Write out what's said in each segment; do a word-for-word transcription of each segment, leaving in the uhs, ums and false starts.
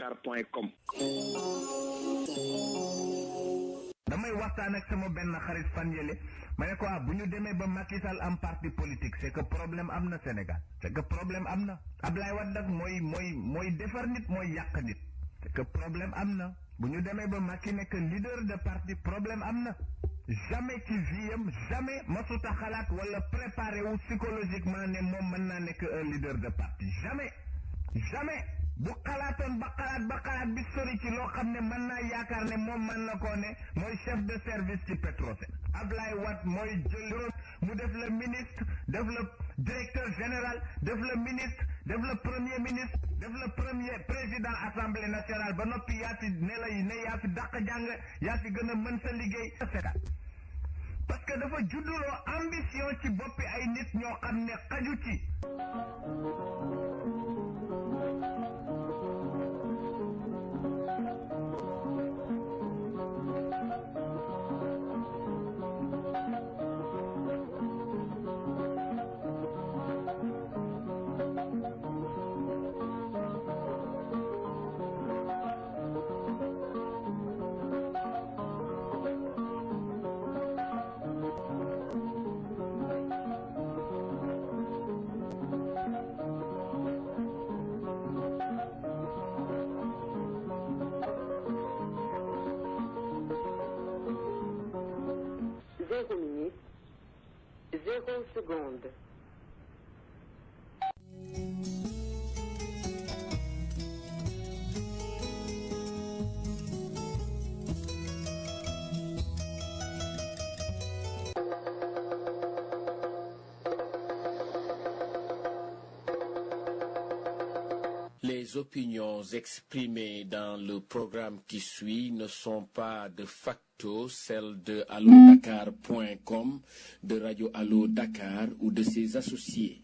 dakar point com. damay waxtaan ak sama benn xarit fan yële ma ne ko ah bu ñu demee ba Macky Sall am parti politique c'est que problème am na Sénégal c'est que problème am na Ablaye Wade nag mooy mooy mooy defar nit mooy yàq nit c'est que problème am na bu ñu demee ba Macky nekk leader de parti problème am na jamais ci viem jamais masuta xalaat wala préparé wu psychologiquement ne moom mën naa nekk un leader de parti jamais jamais bu xalaatoon ba xalaat ba xalaat bi sori ci loo xam ne mën naa yaakaar ne moom mën na koo ne mooy chef de service ci Petrosen Ablaye Wade mooy jël mu def le ministre def le directeur général def le ministre def le premier ministre def le premier président assemblée nationale ba noppi yaa fi ne la ne yaa fi dàq jàng yaa fi gën a mën sa liggéey parce que dafa judduloo ambition ci boppi ay nit ñoo xam ne xaju ci zéro minute, zéro seconde. Les opinions exprimées dans le programme qui suit ne sont pas de facto celles de allo dakar point com, de Radio Allo Dakar ou de ses associés.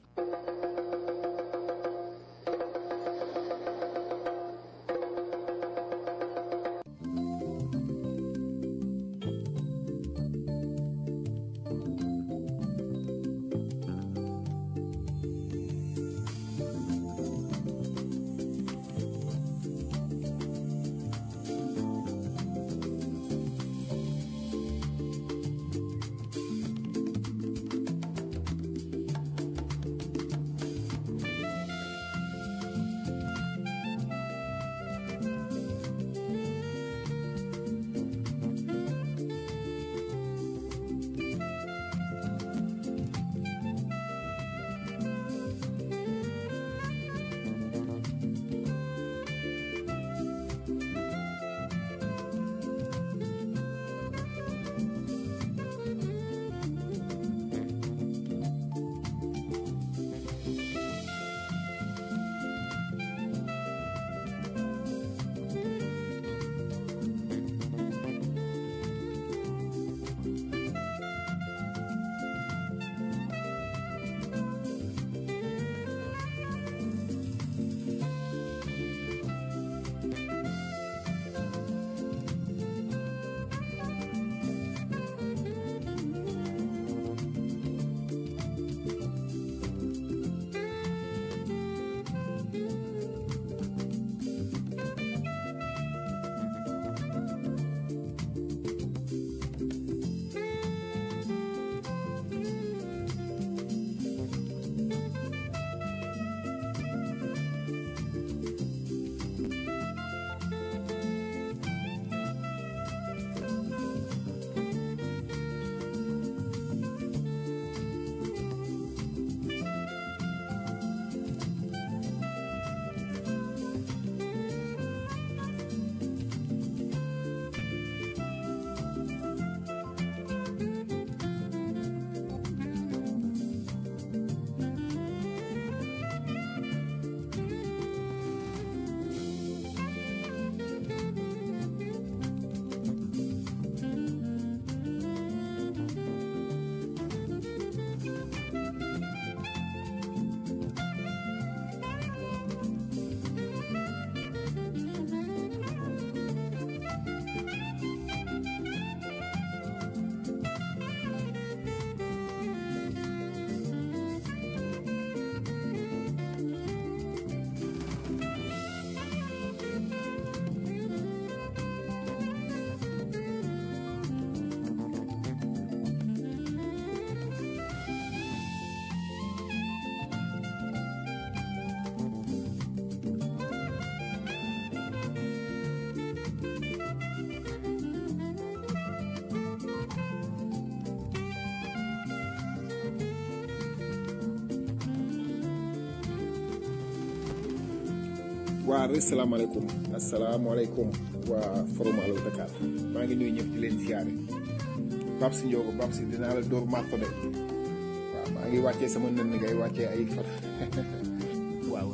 waa asalaamaaleykum asalaamaaleykum waa forum Allo Dakar maa ngi nuyu ñëpp di leen siyaare Babs Ndiogo Babs dinaa la dóor marto de waaw maa ngi wàccee sama nënn ngay wàccee ay far waaw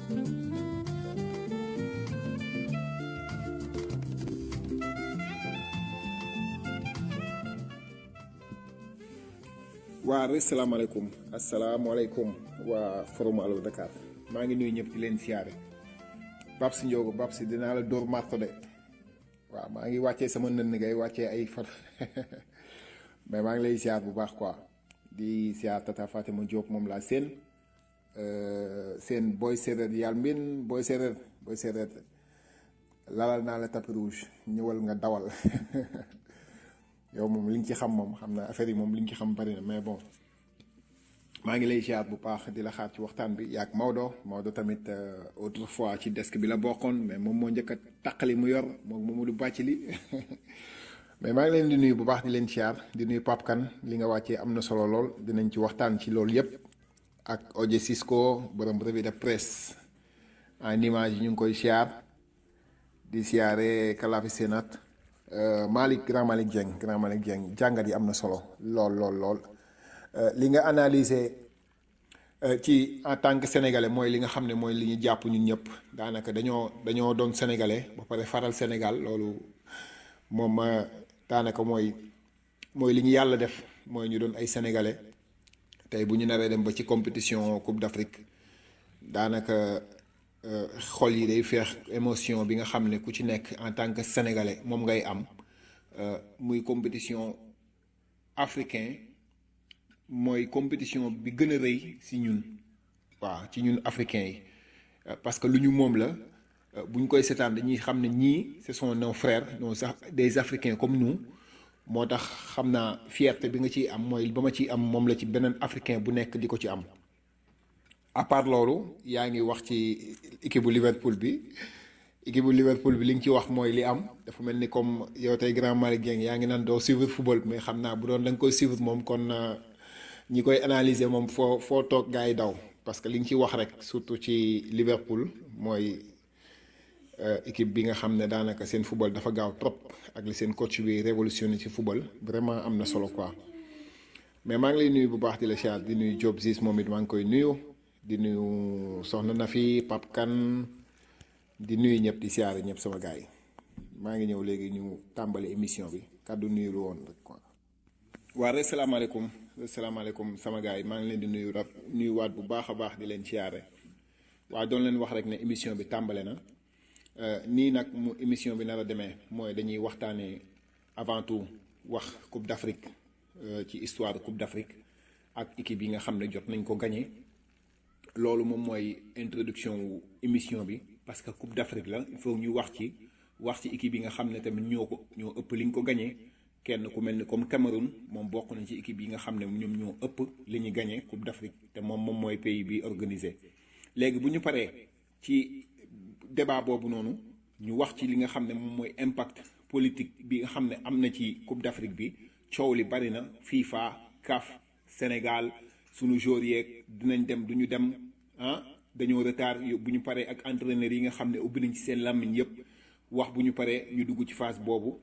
waa asalaamaaleykum asalaamaaleykum waa forum Allo Dakar maa ngi nuyu ñëpp di leen siyaare Babs Ndiogo Babs dinaa la dóor marto de waaw maa ngi wàccee sama nënn ngay wàccee ay far mais maa ngi lay siyaar bu baax quoi di siyaar Tata Fatima Diop moom laa seen seen booy séeréer yàlla mbin booy séeréer booy séeréer lalal naa la tapis rouge ñëwal nga dawal yow moom li nga ci xam moom xam na affaire yi moom li nga ci xam bari na mais bon maa ngi lay siyaar bu baax di la xaar ci waxtaan bi yaag Maodo Maodo tamit autrefois ci desk bi la bokkoon mais moom moo njëkk a taqali mu yor moom Mamadou Bàccili mais maa ngi leen di nuyu bu baax di leen siyaar di nuyu Pape Kane li nga wàccee am na solo lool dinañ ci waxtaan ci loolu yépp ak Oje Cisco borom revue de presse en image yi ñu ngi koy siyaar di siyaare Kalafi Sénat Malick grand Malick Dieng grand Malick Dieng jàngat yi am na solo lool lool lool li nga analyser ci en tant que sénégalais mooy li nga xam ne mooy li ñu jàpp ñun ñëpp daanaka dañoo dañoo doon sénégalais ba pare faral Sénégal loolu moom daanaka mooy mooy li ñu yàlla def mooy ñu doon ay sénégalais tey bu ñu naree dem ba ci compétition Coupe d'Afrique daanaka xol yi day feex émotion bi nga xam ne ku ci nekk en tant que sénégalais moom ngay am muy compétition africain mooy compétition bi gën a rëy si ñun waaw ci ñun africains yi parce que lu ñu moom la bu ñu koy seetaan dañuy xam ne ñii ce sont nos frères nos des africains comme nous moo tax xam naa fierté bi nga ciy am mooy ba ma ciy am moom la ci beneen africain bu nekk di ko ci am à part loolu yaa ngi wax ci équipe bu Liverpool bi équipe bu Liverpool bi li nga ci wax mooy li am dafa mel ni comme yow tey grand Malick Dieng yaa ngi naan doo suivre football mais xam naa bu doon da nga koy suivre moom kon ñi koy analyser moom foo foo toog gars yi daw parce que li nga ci wax rek surtout ci Liverpool mooy équipe bi nga xam ne daanaka seen football dafa gaaw trop ak li seen coach bi révolutionné ci football vraiment am na solo quoi mais maa ngi lay nuyu bu baax di la siyaar di nuyu Diop Ziz moom it maa ngi koy nuyu di nuyu Soxna Nafi Pape Kane di nuyu ñëpp di siyaare ñëpp sama gars yi maa ngi ñëw léegi ñu tàmbali émission bi kàddu nuyu lu woon rek quoi. waa rek salaamaaleykum salaamaaleykum sama gars yi maa ngi leen di nuyu rab nuyuwaat bu baax a baax di leen siyaare waa doon leen wax rek ne émission bi tàmbale na nii nag mu émission bi nar a demee mooy dañuy waxtaanee avant tout wax Coupe d'Afrique ci histoire Coupe d'Afrique ak équipe yi nga xam ne jot nañ ko gagné loolu moom mooy introduction wu émission bi parce que Coupe d'Afrique la il faut ñu wax ci wax ci équipe yi nga xam ne tamit ñoo ko ñoo ëpp li ñu ko gagné kenn ku mel ni comme Cameroun moom bokk nañ ci équipe yi nga xam ne ñoom ñoo ëpp li ñu gagné Coupe d'Afrique te moom moom mooy pays bi organisé léegi bu ñu paree ci débat boobu noonu ñu wax ci li nga xam ne moom mooy impact politique bi nga xam ne am na ci Coupe d'Afrique bi coow li bari na FIFA C A F Sénégal sunu joueurs yeeg dinañ dem du ñu dem ah dañoo retard bu ñu paree ak entraîneurs yi nga xam ne ubbi nañ ci seen làmmiñ yépp wax bu ñu paree ñu dugg ci phase boobu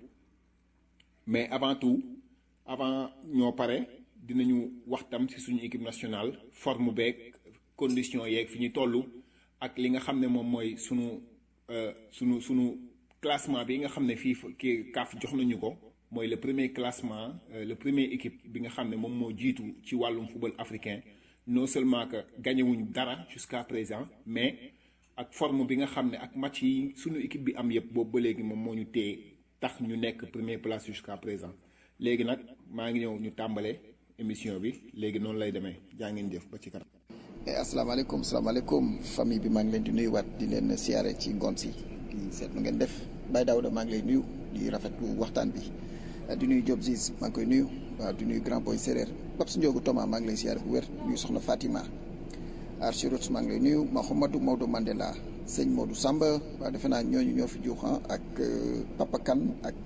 mais avant tout avant ñoo pare dinañu wax tam ci suñu équipe nationale forme beeg condition yeeg fi ñu toll ak li nga xam ne moom mooy sunu sunu sunu classement bi nga xam ne fii kii C A F jox nañu ko mooy le premier classement le premier équipe bi nga xam ne moom moo jiitu ci wàllum football africain non seulement que gagné wuñ dara jusqu'à présent mais ak forme bi nga xam ne ak match yi sunu équipe bi am yëpp boobu ba léegi moom moo ñu téye tax ñu nekk première place jusqu'à présent léegi nag maa ngi ñëw ñu tàmbale émission bi léegi noonu lay demee jaa ngeen jëf ba ci kanam. asalaamaaleykum asalaamaaleykum famille bi maa ngi leen di nuyuwaat di leen siyaare ci ngoon si di seet nu ngeen def Baye Daouda maa ngi lay nuyu di rafetlu waxtaan bi di nuyu Diop Ziz maa ngi koy nuyu waaw di nuyu grand boy séeréer Babs Ndiogo Thomas maa ngi lay siyaare bu wér nuyu soxna Fatima Archirot maa ngi lay nuyu Mahamadou Maodo Mandela sëñ Modou Samba waaw defe naa ñooñu ñoo fi juux ak Papa Kane ak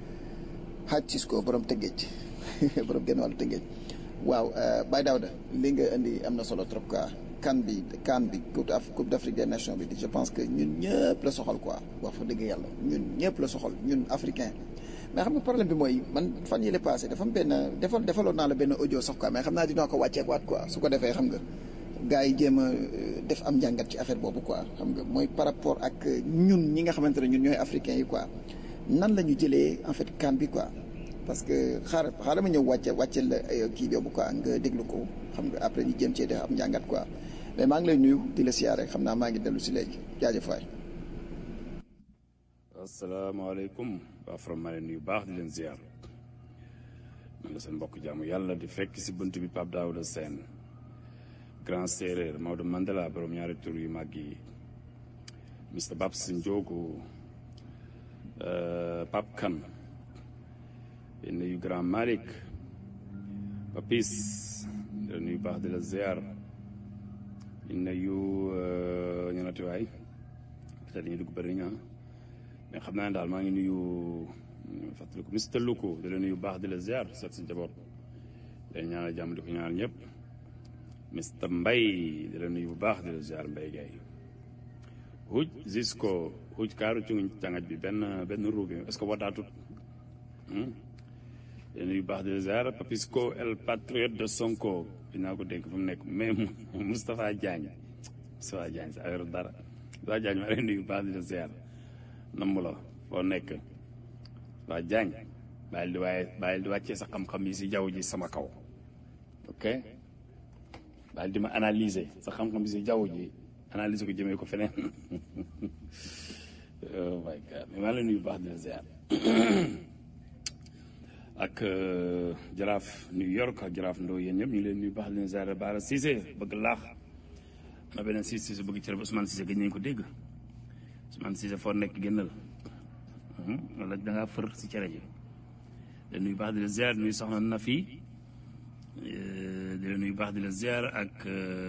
Hadj Cisco borom Tëngéej borom genn wàllu Tëngéej waaw Baye Daouda li nga indi am na solo trop quoi CAN bi CAN bi coupe coupe d'Afrique des nations bi je pense que ñun ñëpp la soxal quoi wax fa dëgg yàlla ñun ñëpp la soxal ñun africain mais xam nga problème bi mooy man fan yii la passé dafa am benn defal defaloon naa la benn audio sax quoi mais xam naa dinaa ko wàcceekuwaat quoi su ko defee xam nga gars yi jéem a def am njàngat ci affaire boobu quoi xam nga mooy par rapport ak ñun ñi nga xamante ne ñun ñooy africains yi quoi nan la ñu jëlee en fait CAN bi quoi parce que xaaral xaaral ma ñëw wàcce wàcceel la kii boobu quoi nga déglu ko xam nga après ñu jéem cee def am njàngat quoi mais maa ngi lay nuyu di la siyaare xam naa maa ngi dellu si léegi jaajëf waay. asalaamaaleykum waa From maa leen nuyu baax di leen ziar man la seen mbokk jaamu yàlla di fekk si bunt bi Pape Daouda Sène grand séeréer Maodo Mandela borom ñaari tur yu màgg yi mister Babs Ndiogu Pape Kane di nuyu grand Malick Papis di la nuyu baax di la ziar di nuyu ñu nati waay peut-être ñu dugg bëri ñaa mais xam naa ne daal maa ngi nuyu fàttaliku mister Luko di la nuyu baax di la ziar seet si njaboot leen ñaanal jàmm di ko ñaanal ñëpp mister Mbay di la nuyu bu baax di la ziar Mbay Gaye huj Zisco huj kaaru ci jàngat bi benn benn ruubi est-ce que wadaatut di la nuyu baax di la ziar Papisco el patriote de Sonko dinaa ko dégg fu mu nekk mais Moustapha Diagne Moustapha Diagne sa affaire dara Moustapha Diagne maa leen nuyu baax di la ziar namm la foo nekk waa Diagne bàyyil di waaye bàyyil di wàccee sa xam-xam yi si jaww ji sama kaw ok bàyyil di ma analyser sa xam-xam yi si jaww ji analyser ko jëmee ko feneen oh my god mais maa leen nuyu baax di la ziar ak jaraaf New York ak jaraaf Ndo yéen ñëpp ñu ngi leen nuyu baax di leen ziar Baara Cissé bëgg laax ma beneen Cissé su bëgg cere ba Ousmane Cissé gëj nañu ko dégg Ousmane Cissé foo nekk génnal wala da ngaa fër si cere ji di nuyu baax di la ziar nuyu soxna Nafi di la nuyu baax di la ziar ak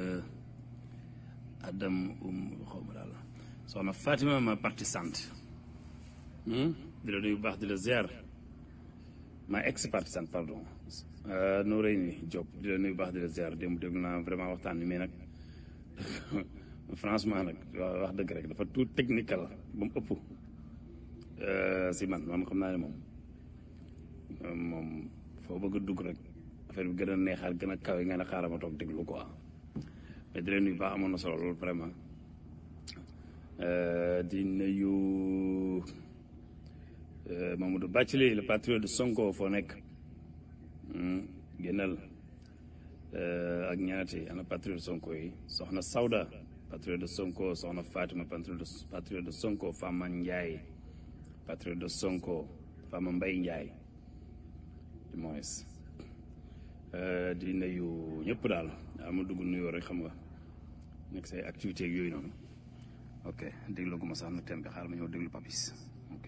Adam um xaw ma daal soxna Fatima ma partisante di la nuyu baax di la ziar ma ex partisante pardon noo rëy ni Diop di la nuyu baax di la ziar démb déglu naa vraiment waxtaan bi mais nag franchement nag wax dëgg rek dafa tout technique la ba mu ëpp si man man xam naa ne moom moom foo bëgg a dugg rek affaire bi gën a neexaat gën a kawe nga ne xaaral ma toog déglu quoi mais di leen nuyu baax amoon na solo loolu vraiment di nuyu Mamadou Bathily le patriote de Sonko foo nekk génnal ak ñaati ana patriote de Sonko yi soxna Sawda patriote de Sonko soxna Fatima patriote de Sonko Fama Ndiaye patriote de Sonko Fama Mbaye Ndiaye du moins di nuyu ñëpp daal ama dugg nuyoo rek xam nga nekk say activité yooyu noonu ok déglu gu ma sax na thème bi xaaral ma ñëw déglu Papis ok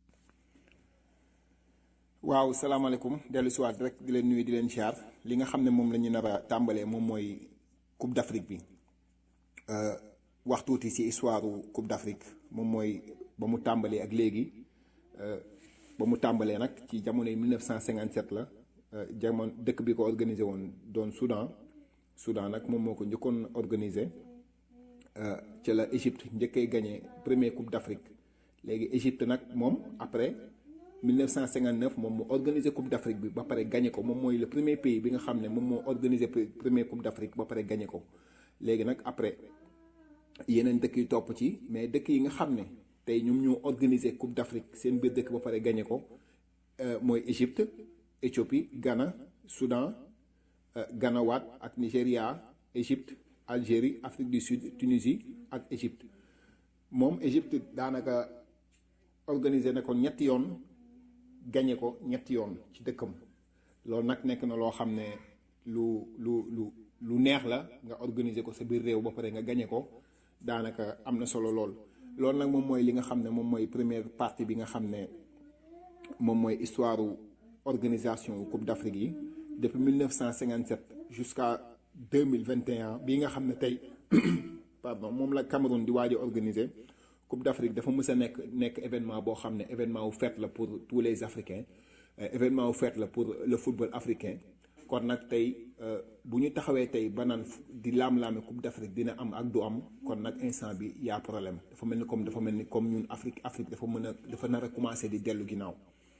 waaw salaamaaleykum dellu si waat rek di leen nuyu di leen siyaar li nga xam ne moom la ñu nar a tàmbalee moom mooy Coupe d'Afrique bi wax tuuti si histoire Coupe d'Afrique moom mooy ba mu tàmbalee ak léegi ba mu tàmbalee nag ci jamono yi mille neuf cent cinquante-sept la jamono dëkk bi ko organisé woon doon Soudan Soudan nag moom moo ko njëkkoon organisé ci la Égypte njëkkee gagné premier Coupe d'Afrique léegi Égypte nag moom après mille neuf cent cinquante-neuf moom moo organisé Coupe d'Afrique bi ba pare gagné ko moom mooy le premier pays bi nga xam ne moom moo organisé premier Coupe d'Afrique ba pare gagné ko léegi nag après yeneen dëkk yi topp ci mais dëkk yi nga xam ne tey ñoom ñoo organisé Coupe d'Afrique seen biir dëkk ba pare gagné ko mooy Égypte Éthiopie Ghana Soudan Ganawaat ak Nigéria Égypte Algérie Afrique du Sud Tunisie ak Égypte moom Égypte daanaka organisé na ko ñetti yoon gagné ko ñetti yoon ci dëkkam loolu nag nekk na loo xam ne lu lu lu lu neex la nga organiser ko sa biir réew ba pare nga gagné ko daanaka am na solo lool. loolu nag moom mooy li nga xam ne moom mooy première partie bi nga xam ne moom mooy histoire organisation Coupe d'Afrique yi depuis mille neuf cent cinquante-sept jusqu'à deux mille vingt et un bii nga xam ne tey pardon moom la Cameroun di waaj a organiser Coupe d'Afrique dafa mës a nekk nekk événement boo xam ne événement wu fête la pour tous les Africains événement wu fête la pour le football africain kon nag tey bu ñu taxawee tey ba naan di laam-laame Coupe d'Afrique dina am ak du am kon nag instant bi y a problème dafa mel ni comme dafa mel ni comme ñun Afrique Afrique dafa mën a dafa nar a commencé di dellu ginnaaw.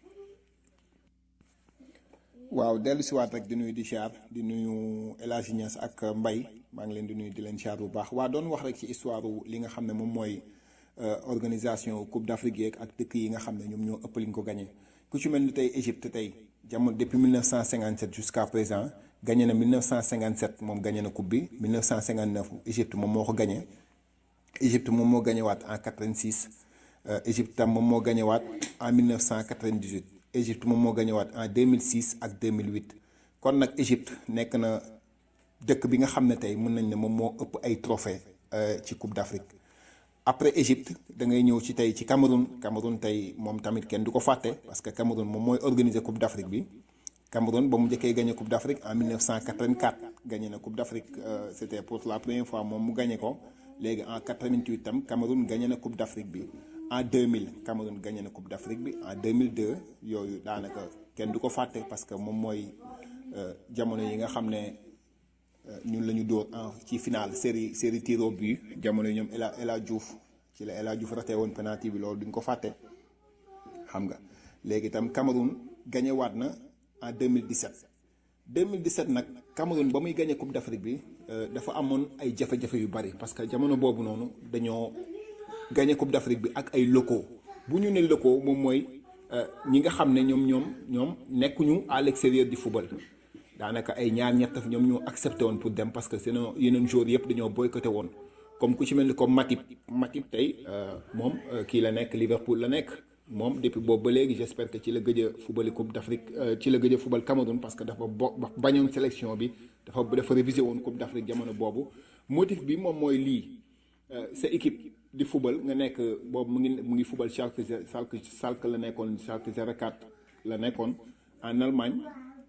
waaw dellu si waat rek di nuyu di char di nuyu El Hadji Niass ak Mbaye maa ngi leen di nuyu di leen char bu baax waa doon wax rek ci histoire li nga xam ne moom mooy organisation Coupe d'Afrique yeeg ak dëkk yi nga xam ne ñoom ñoo ëpp liñ ko gagné ku ci mel ni tey Égypte tey jamono depuis mille neuf cent cinquante-sept jusqu'à présent gagné na mille neuf cent cinquante-sept moom gagné na coupe bi mille neuf cent cinquante-neuf Égypte moom moo ko gagné Égypte moom moo gagné waat en quatre-vingt-six Égypte tam moom moo gagné waat en mille neuf cent quatre-vingt-dix-huit Égypte moom moo gagné waat en deux mille six ak deux mille huit kon nag Égypte nekk na dëkk bi nga xam ne tey mën nañ ne moom moo ëpp ay trophée ci Coupe d'Afrique après Égypte da ngay ñëw ci tey ci Cameroun Cameroun tey moom tamit kenn du ko fàtte parce que Cameroun moom mooy organiser Coupe d'Afrique bi Cameroun ba mu njëkkee gagné Coupe d'Afrique en mille neuf cent quatre-vingt-quatre gagné na Coupe d'Afrique c'était pour la première fois moom mu gagné ko léegi en quatre-vingt-huit tam Cameroun gagné na Coupe d'Afrique bi en deux mille Cameroun gagné na Coupe d'Afrique bi en deux mille deux yooyu daanaka kenn du ko fàtte parce que moom mooy jamono yi nga xam ne ñun la ñu dóor en ci finale série série tir au but jamono yi ñoom El Hadj El Hadj Diouf ci la El Hadj Diouf raté woon penalty bi loolu duñ ko fàtte xam nga léegi itam Cameroun gagné waat na en deux mille dix-sept deux mille dix-sept nag Cameroun ba muy gagné Coupe d'Afrique bi dafa amoon ay jafe-jafe yu bari parce que jamono boobu noonu dañoo gagné Coupe d'Afrique bi ak ay locaux bu ñu ne locaux moom mooy ñi nga xam ne ñoom ñoom ñoom nekkuñu à l'extérieur du football. daanaka ay ñaar ñett ñoom ñoo accepté woon pour dem parce que sinon yeneen joueurs yëpp dañoo boycotté woon comme ku ci mel ni comme Matip Matip tey moom kii la nekk Liverpool la nekk moom depuis boobu ba léegi j'espère que ci la gëj a football Coupe d'Afrique ci la gëj a football Cameroun parce que dafa bo bañoon sélection bi dafa dafa révisé woon Coupe d'Afrique jamono boobu motif bi moom mooy lii sa équipe di football nga nekk boobu mu ngi mu ngi football Schalke Schalke Schalke la nekkoon Schalke zéro quatre la nekkoon en Allemagne.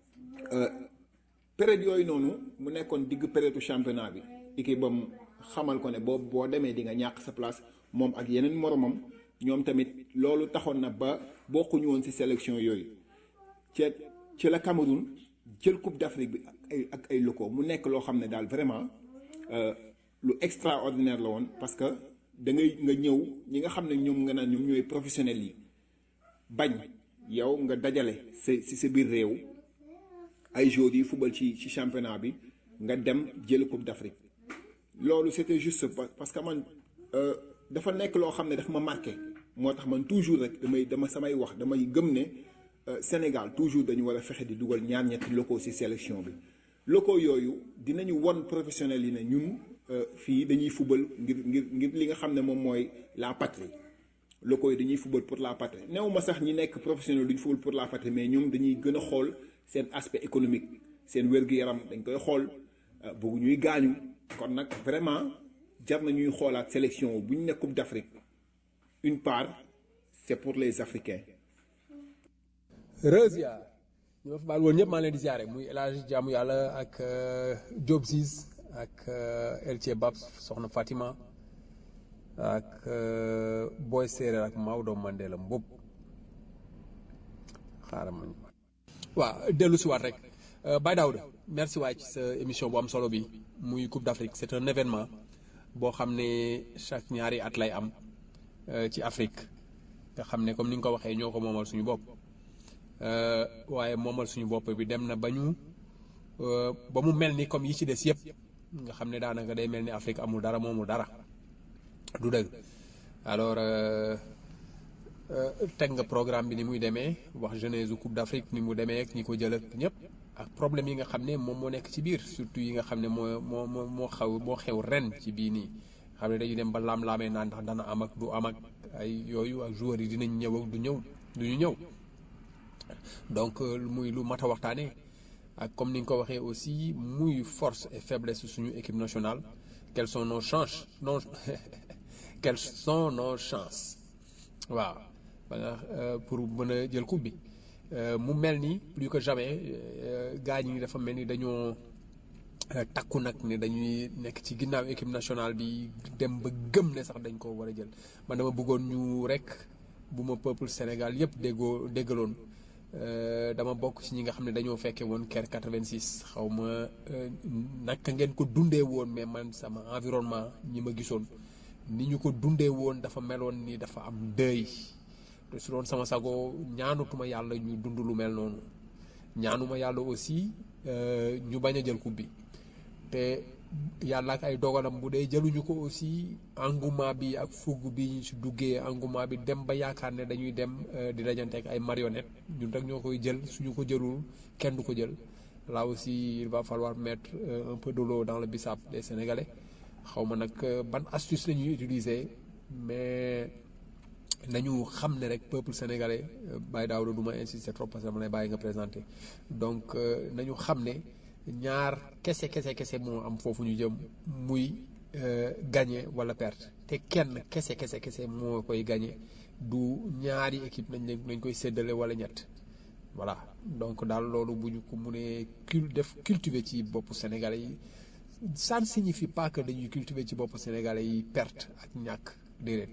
période yooyu noonu mu nekkoon digg période championnat bi équipe bam xamal ko ne boobu boo demee di nga ñàkk sa place moom ak yeneen moromam ñoom tamit loolu taxoon na ba bokkuñu woon ci sélection yooyu ci ci la Cameroun jël Coupe d'Afrique bi ak ay ak ay locaux mu nekk loo xam ne daal vraiment lu extraordinaire la woon parce que da ngay nga ñëw ñi nga xam ne ñoom nga naan ñoom ñooy professionnels yi bañ yow nga dajale sa ci sa biir réew ay joueurs yi football ci ci championnat bi nga dem jël Coupe d'Afrique loolu c'était juste parce que man dafa nekk loo xam ne dafa ma marqué moo tax man toujours rek damay dama samay wax damay gëm ne Sénégal toujours dañu war a fexe di dugal ñaar ñetti locaux ci sélection bi locaux yooyu dinañu won professionnels yi ne ñun fii dañuy football ngir ngir ngir li nga xam ne moom mooy la patrie locaux yi dañuy football pour la patrie néew ma sax ñi nekk professionnel duñu football pour la patrie mais ñoom dañuy gën a xool seen aspect économique seen wér-gu-yaram dañ koy xool bëggu ñuy gaañu kon nag vraiment jar na ñuy xoolaat sélection bu ñu ne Coupe d'Afrique une part c'est pour les Africains. Reusia ñu ma fa baal woon ñëpp maa leen di ziare muy El Hadj Jaamu Yàlla ak Diop Ziz ak Elche Babs soxna Fatima ak Boy Séeréer ak Maodo Mandela Mboup xaaral ma waaw dellu si waat rek Baye Daouda merci waay ci sa émission bu am solo bi muy Coupe d'Afrique c'est un événement boo xam ne chaque ñaari at lay am ci Afrique nga xam ne comme ni nga ko waxee ñoo ko moomal suñu bopp waaye moomal suñu bopp bi dem na ba ñu ba mu mel ni comme yi ci des yëpp nga xam ne daanaka day mel ni Afrique amul dara moomul dara du dëgg alors teg nga programme bi ni muy demee wax jeunesse Coupe d'Afrique ni mu demee ak ñi ko jël ak ñëpp ak problème yi nga xam ne moom moo nekk ci biir surtout yi nga xam ne moo moo moo moo xaw moo xew ren ci bii nii xam ne dañuy dem ba laam-laamee naan ndax dana am ak du am ak ay yooyu ak joueurs yi dinañ ñëw ak du ñëw du ñu ñëw donc muy lu mat a waxtaanee ak comme ni nga ko waxee aussi muy force et faiblesse suñu équipe nationale quelles sont nos chances non quelles sont nos chances waaw pour mën a jël coupe bi mu mel ni plus que jamais gars ñi dafa mel ni dañoo takku nag ne dañuy nekk ci ginnaaw équipe nationale bi dem ba gëm ne sax dañ ko war a jël man dama bëggoon ñu rek bu ma peuple Sénégal yëpp déggoo déggaloon dama bokk ci ñi nga xam ne dañoo fekke woon Caire quatre-vingt-six xaw ma naka ngeen ko dundee woon mais man sama environnement ñi ma gisoon ni ñu ko dundee woon dafa meloon ni dafa am deuil te su doon sama sago ñaanutuma yàlla ñu dund lu mel noonu ñaanuma yàlla aussi ñu bañ a jël coupe bi te yàlla ak ay dogalam bu dee jëluñu ko aussi engouement bi ak fugg bi ñu si duggee engouement bi dem ba yaakaar ne dañuy dem di dajante ak ay marionnette ñun rek ñoo koy jël suñu ko jëlul kenn du ko jël là aussi il va falloir mettre un peu de l'eau dans le bissap des Sénégalais xaw ma nag ban astuce la ñuy utiliser mais nañu xam ne rek peuple sénégalais Baye Daouda du ma insister trop parce que dama lay bàyyi nga présenter donc nañu xam ne ñaar kese kese kese moo am foofu ñu jëm muy gagner wala perte te kenn kese kese kese moo koy gagner du ñaari équipe nañ leen nañ koy séddale wala ñett voilà donc daal loolu bu ñu ko mënee cul def cultiver ci boppu sénégalais yi ça ne signifie pas que dañuy cultiver ci boppu sénégalais yi perte ak ñàkk déedéet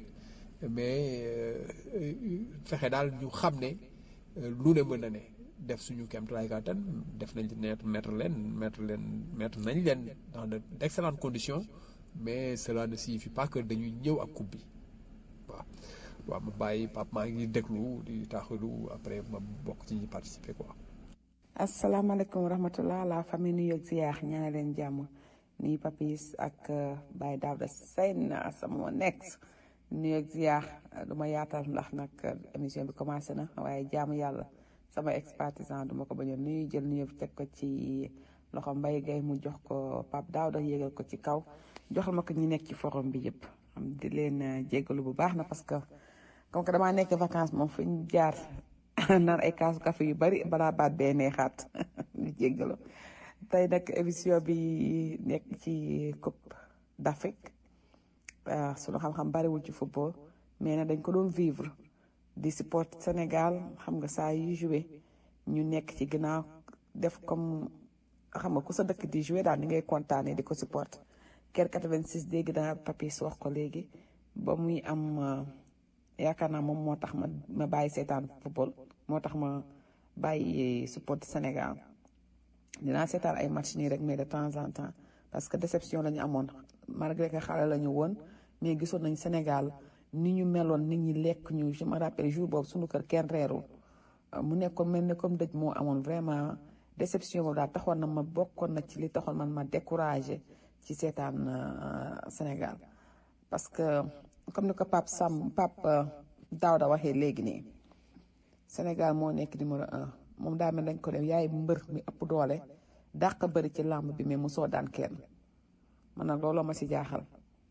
mais fexe daal ñu xam ne lu ne mën na ne def suñu kéemtalaay kàttan def nañ net mettre leen mettre leen mettre nañ leen dans de d'excellentes conditions mais cela ne signifie pas que dañuy ñëw ak coupe bi waaw waaw ma bàyyi Pape maa ngi déglu di taxalu après ma bokk ci ñi participer quoi. asalaamaaleykum wa rahmatulah la famille New York ziar ñaane leen jàmm nii Papis ak Baye Daouda Seyna sama next New York ziar du ma yaatal ndax nag émission bi commencé na waaye jaamu yàlla. sama expartisan duma ko bañ a nuyu jël nuyu teg ko ci loxo Mbaye Gueye mu jox ko Pape Daouda yéegal ko ci kaw joxal ma ko ñi nekk ci forum bi yëpp am di leen jéggalu bu baax na parce que comme que damaa nekk vacances moom fu ñu jaar naan ay kaasu café yu bari balaa baat bee neexaat di jéggalu tey nag émission bi nekk ci Coupe d'Afrique sunu xam-xam bariwul ci football mais nag dañ ko doon vivre di support Sénégal xam nga saa yu joué ñu nekk ci ginnaaw def comme xam nga ku sa dëkk di joué daal ni ngay kontaanee di ko support Caire quatre-vingt-six dégg naa Papis wax ko léegi ba muy am yaakaar naa moom moo tax ma ma bàyyi seetaan football moo tax ma bàyyi support Sénégal dinaa seetaan ay match nii rek mais de temps en temps parce que déception la ñu amoon malgré que xale la ñu woon mais gisoon nañ Sénégal ni ñu meloon nit ñi lekk ñu je me rappelle jour boobu suñu kër kenn reerul mu nekkoon mel ne comme dëj moo amoon vraiment déception boobu daal taxoon na ma bokkoon na ci li taxoon man ma découragé ci seetaan Sénégal parce que comme ni ko Pape Sam Pape Daouda waxee léegi nii Sénégal moo nekk numéro un moom daa mel dañ ko def yaay mbër mi ëpp doole dàq bëri ci làmb bi mais mosoo daan kenn man nag looloo ma si jaaxal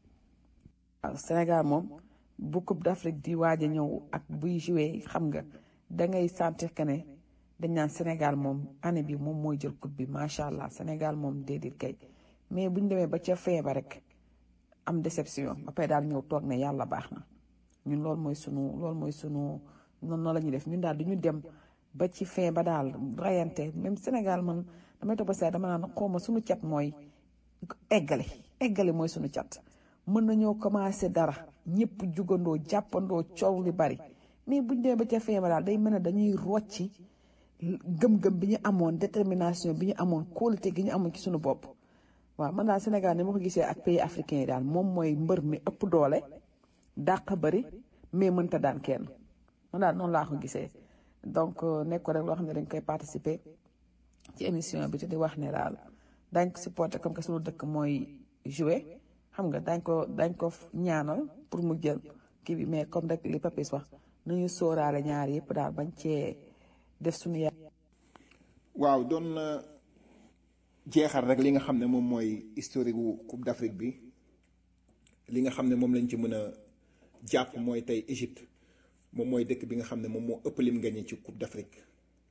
waaw Sénégal moom bu Coupe d'Afrique di waaj a ñëw ak buy joué xam nga da ngay sentir que ne dañ naan Sénégal moom année bi moom mooy jël coupe bi macha allah Sénégal moom déedéet kay mais buñ demee ba ca feeba rek am déception ba pare daal ñëw toog ne yàlla baax na ñun loolu mooy sunu loolu mooy sunu noonu noonu la ñuy def ñun daal duñu dem ba ci feeba daal rayante même Sénégal man damay toog ba saa dama naan xawma sunu cat mooy eggale eggale mooy sunu cat mën nañoo commencé dara ñëpp jugandoo jàppandoo coow li bari mais buñ demee ba ca feeba daal day mel ne dañuy rocci gëm-gëm bi ñu amoon détermination bi ñu amoon qualité gi ñu amoon ci suñu bopp waaw man daal Sénégal ni ma ko gisee ak pays africain yi daal moom mooy mbër mi ëpp doole dàq bëri mais mënta daan kenn man daal noonu laa ko gisee donc nekk ko rek loo xam ne dañ koy participer ci émission bi te di wax ne daal dañ ko supporter comme que suñu dëkk mooy jouer xam nga dañ ko dañ ko ñaanal pour mu jël kii bi mais comme rek li Papis wax nañu sóoraale ñaar yëpp daal bañ cee def suñu ya waaw doon na jeexal rek li nga xam ne moom mooy historique wu Coupe d'Afrique bi li nga xam ne moom lañ ci mën a jàpp mooy tey Égypte moom mooy dëkk bi nga xam ne moom moo ëpp lim gagné ci Coupe d'Afrique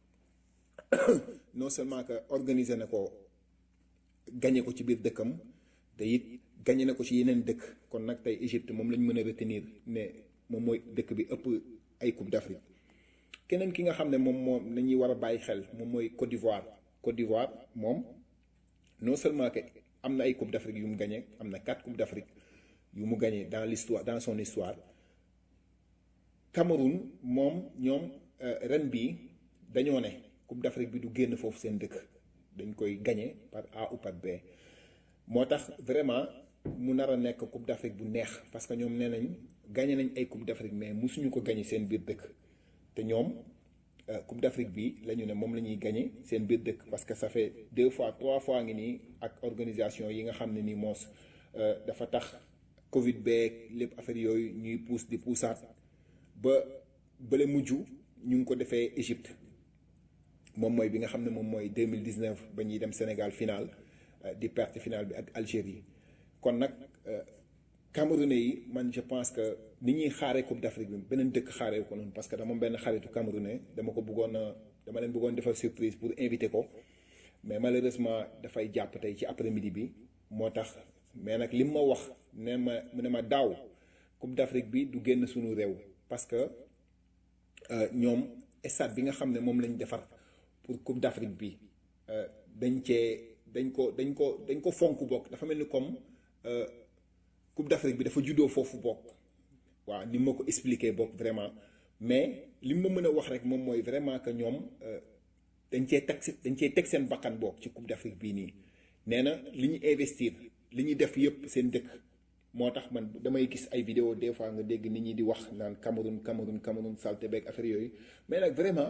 non seulement que organisé na ko gagné ko ci biir dëkkam te it gagné na ko ci yeneen dëkk kon nag tey Égypte moom lañ mën a retenir ne moom mooy dëkk bi ëpp ay Coupe d'Afrique keneen ki nga xam ne moom moom nañuy war a bàyyi xel moom mooy Côte d'Ivoire Côte d'Ivoire moom non seulement que am na ay Coupe d'Afrique yu mu gagné am na quatre Coupes d'Afrique yu mu gagné dans l'histoire dans son histoire Cameroun moom ñoom ren bii dañoo ne Coupe d'Afrique bi du génn foofu seen dëkk dañ koy gagné par A ou par B moo tax vraiment mu nar a nekk Coupe d'Afrique bu neex parce que ñoom nee nañ gagné nañ ay Coupe d'Afrique mais musuñu ko gagné seen biir dëkk te ñoom Coupe d'Afrique bi la ñu ne moom la ñuy gagné seen biir dëkk parce que ça fait deux fois trois fois ngi nii ak organisation yi nga xam ne nii moos dafa tax Covid beeg lépp affaire yooyu ñuy pousse di poussaat ba bële mujj ñu ngi ko defee Égypte moom mooy bi nga xam ne moom mooy deux mille dix-neuf ba ñuy dem Sénégal final di perte final bi ak Algérie kon nag Camerounais yi man je pense que ni ñuy xaaree Coupe d'Afrique bi beneen dëkk xaaree ko noonu parce que dama benn xaritu Camerounais dama ko bëggoon a dama leen bëggoon defal surprise pour inviter ko mais malheureusement dafay jàpp tey ci après-midi bi moo tax mais nag li ma wax ne ma mu ne ma daaw Coupe d'Afrique bi du génn suñu réew parce que ñoom stade bi nga xam ne moom lañ defar pour Coupe d'Afrique bi dañ cee dañ ko dañ ko dañ ko fonk bokk dafa mel ni comme Coupe d'Afrique bi dafa juddoo foofu bokk waaw ni ma ko expliquer bokk vraiment mais li ma mën a wax rek moom mooy vraiment que ñoom dañ cee teg dañ cee teg seen bakkan bokk ci Coupe d'Afrique bii nii nee na li ñu investir li ñuy def yëpp seen dëkk moo tax man damay gis ay vidéo des fois nga dégg nit ñi di wax naan Cameroun Cameroun Cameroun salte beeg affaire yooyu mais nag vraiment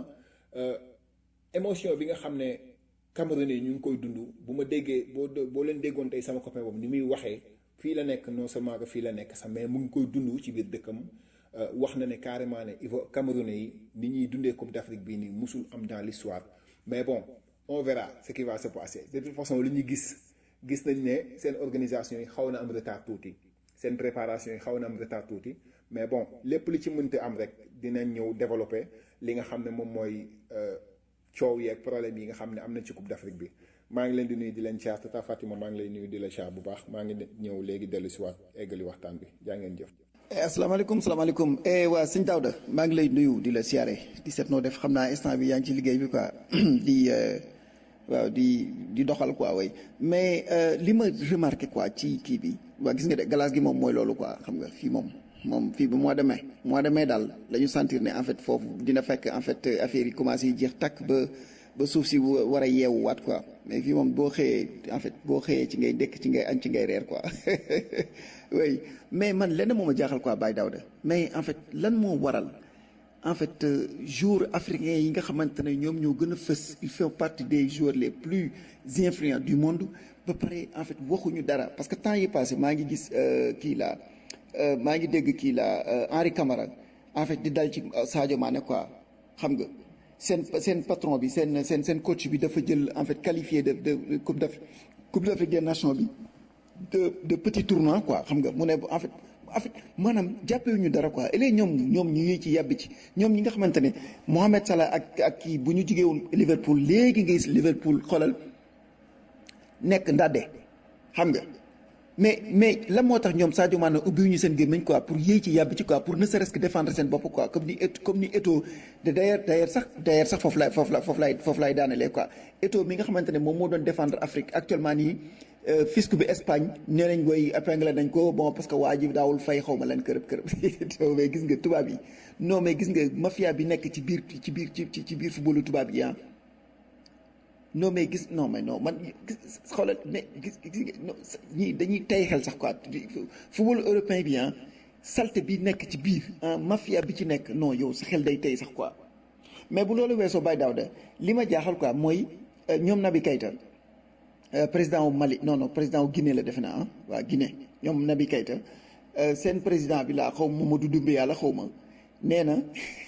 émotion bi nga xam ne Camerounais ñu ngi koy dund bu ma déggee boo boo leen déggoon tey sama copain boobu ni muy waxee fii la nekk non seulement que fii la nekk sax mais mu ngi koy dund ci biir dëkkam wax na ne carrément ne il faut Camerounais yi ni ñuy dundee Coupe d'Afrique bii nii musul am dans l'histoire mais bon on verra ce qui va se passer de toute façon li ñu gis gis nañ ne seen organisation yi xaw na am retard tuuti seen préparation yi xaw na am retard tuuti mais bon lépp li ci mënti am rek dinañ ñëw développer li nga xam ne moom mooy coow yeeg problème yi nga xam ne am na ci Coupe d'Afrique bi maa ngi leen di nuyu di leen caar Tata Fatima maa ngi lay nuyu di la caar bu baax maa ngi ñëw léegi dellu si waat eggali waxtaan bi jaa ngeen jëf. asalaamaaleykum salaamaaleykum waa sëñ Daouda maa ngi lay nuyu di la siyaare di seet noo def xam naa instant bi yaa ngi ci liggéey bi quoi di waaw di di doxal quoi way mais li ma remarqué quoi ci kii bi waa gis nga de glace gi moom mooy loolu quoi xam nga fii moom moom fii ba mois de mai mois de mai daal la ñu sentir ne en fait foofu dina fekk en fait affaire yi commencé yi jeex takk ba ba suuf si war a yeewu waat quoi mais fii moom boo xëyee en fait boo xëyee ci ngay dëkk ci ngay añ ci ngay reer quoi oui mais man lenn moo ma jaaxal quoi Baye Daouda mais en fait lan moo waral en fait joueurs africains yi nga xamante ne ñoom ñoo gën a fës ils font partie des joueurs les plus influents du monde ba pare en fait waxuñu dara parce que temps yi passé maa ngi gis kii la maa ngi dégg kii la Henri Camara en fait di dal ci Sadio Mané quoi xam nga seen seen patron bi seen seen seen coach bi dafa jël en fait qualifié de de coupe d'Afrique coupe d'Afrique des nations bi de de petit tournoi quoi xam nga mu ne en fait en fait maanaam jàppewuñu dara quoi et léegi ñoom ñoom ñu ngi ci yàbbi ci ñoom ñi nga xamante ne Mohamed Salah ak ak kii bu ñu jugee woon Liverpool léegi nga gis Liverpool xoolal nekk ndàdde xam nga mais mais lan moo tax ñoom Sadio Mané ubbiwuñu seen gémmiñ quoi pour yéey ci yàbbi ci quoi pour ne serait-ce que défendre seen bopp quoi comme ni comme ni Eto'o de d'ailleurs d'ailleurs sax d'ailleurs sax foofu laay foofu la foofu laay foofu laay daanelee quoi Eto'o mi nga xamante ne moom moo doon défendre Afrique actuellement nii fisc bi Espagne nee nañ koy épinglé nañ ko bon parce que waa ji daawul fay xaw ma lan kërëb kërëb mais gis nga tubaab yi non mais gis nga mafia bi nekk ci biir ci biir ci ci biir footballu tubaab yi ah non mais gis non mais non man gis xoolal mais gis gis ñii dañuy tay xel sax quoi football européen bi ah salte bi nekk ci biir ah mafia bi ci nekk non yow sa xel day tey sax quoi mais bu loolu weesoo Baye Daouda li ma jaaxal quoi mooy ñoom Naby Keïta président wu Mali non non président wu Guinée la defe naa ah waa Guinée ñoom Naby Keïta seen président bi laa xaw ma Mamadou Doumbouya la xaw ma nee na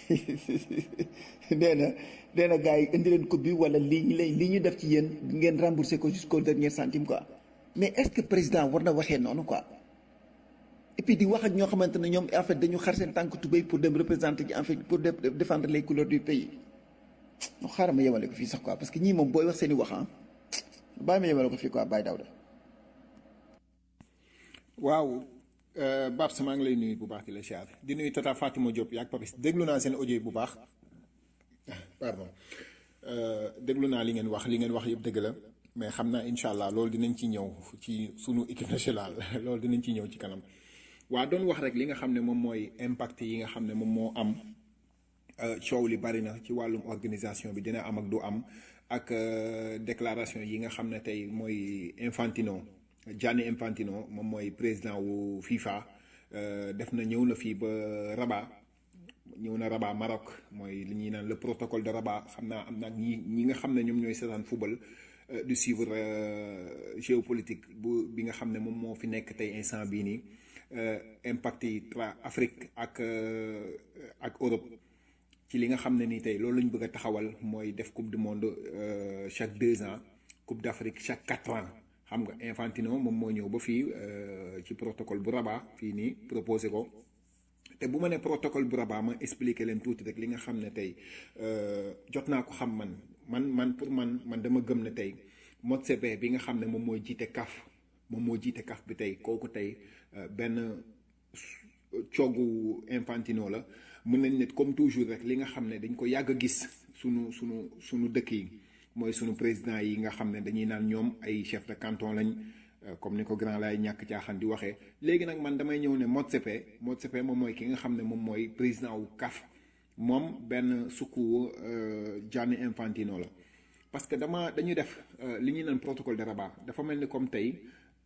nee na nee na gars yi indi leen coupe bi wala lii ñu lay lii ñu def ci yéen ngeen rembourser ko jusqu'au dernier centime quoi mais est-ce que président war na waxee noonu quoi et puis di wax ak ñoo xamante ne ñoom en fait dañu xar seen tànk tubéy pour dem représenter ci en fait pour défendre les couleurs du pays non xaaral ma yemale ko fii sax quoi parce que ñii moom booy wax seen i wax ah bàyyi ma yemale ko fii quoi Baye Daouda. waaw Babs maa ngi lay nuyu bu baax di la siyaar di nuyu Tata Fatima Diop yaa ak Papis déglu naa seen audio bu baax pardon déglu naa li ngeen wax li ngeen wax yëpp dëgg la mais xam naa incha allah loolu dinañ ci ñëw ci sunu équipe nationale loolu dinañ ci ñëw ci kanam waa doon wax rek li nga xam ne moom mooy impact yi nga xam ne moom moo am coow li bari na ci wàllum organisation bi dina am ak du am ak déclaration yi nga xam ne tey mooy Infantino Gianni Infantino moom mooy président wu FIFA def na ñëw na fii ba Rabat ñëw na Rabat Maroc mooy li ñuy naan le protocole de Rabat xam naa am na ñi ñi nga xam ne ñoom ñooy seetaan football du suivre géopolitique bu bi nga xam ne moom moo fi nekk tey instant bii nii impact yi tra Afrique ak ak Europe ci li nga xam ne nii tey loolu lañ bëgg a taxawal mooy def coupe du monde chaque deux ans coupe d'Afrique chaque quatre ans xam nga Infantino moom moo ñëw ba fii ci protocole bu Rabat fii nii proposé ko te bu ma ne protocole bu Rabat ma expliqué leen tuuti rek li nga xam ne tey jot naa ko xam man man man pour man man dama gëm ne tey Motsepe bi nga xam ne moom mooy jiite CAF moom moo jiite CAF bi tey kooku tey benn coogu Infantino la mën nañ ne comme toujours rek li nga xam ne dañ ko yàgg a gis sunu sunu sunu dëkk yi mooy sunu président yi nga xam ne dañuy naan ñoom ay chef de canton lañ comme ni ko grand lay ñàkk caaxaan di waxee léegi nag man damay ñëw ne Motsepe Motsepe moom mooy ki nga xam ne moom mooy président wu CAF moom benn sukku Gianni Infantino la parce que dama dañuy def li ñuy naan protocole de Rabat dafa mel ni comme tey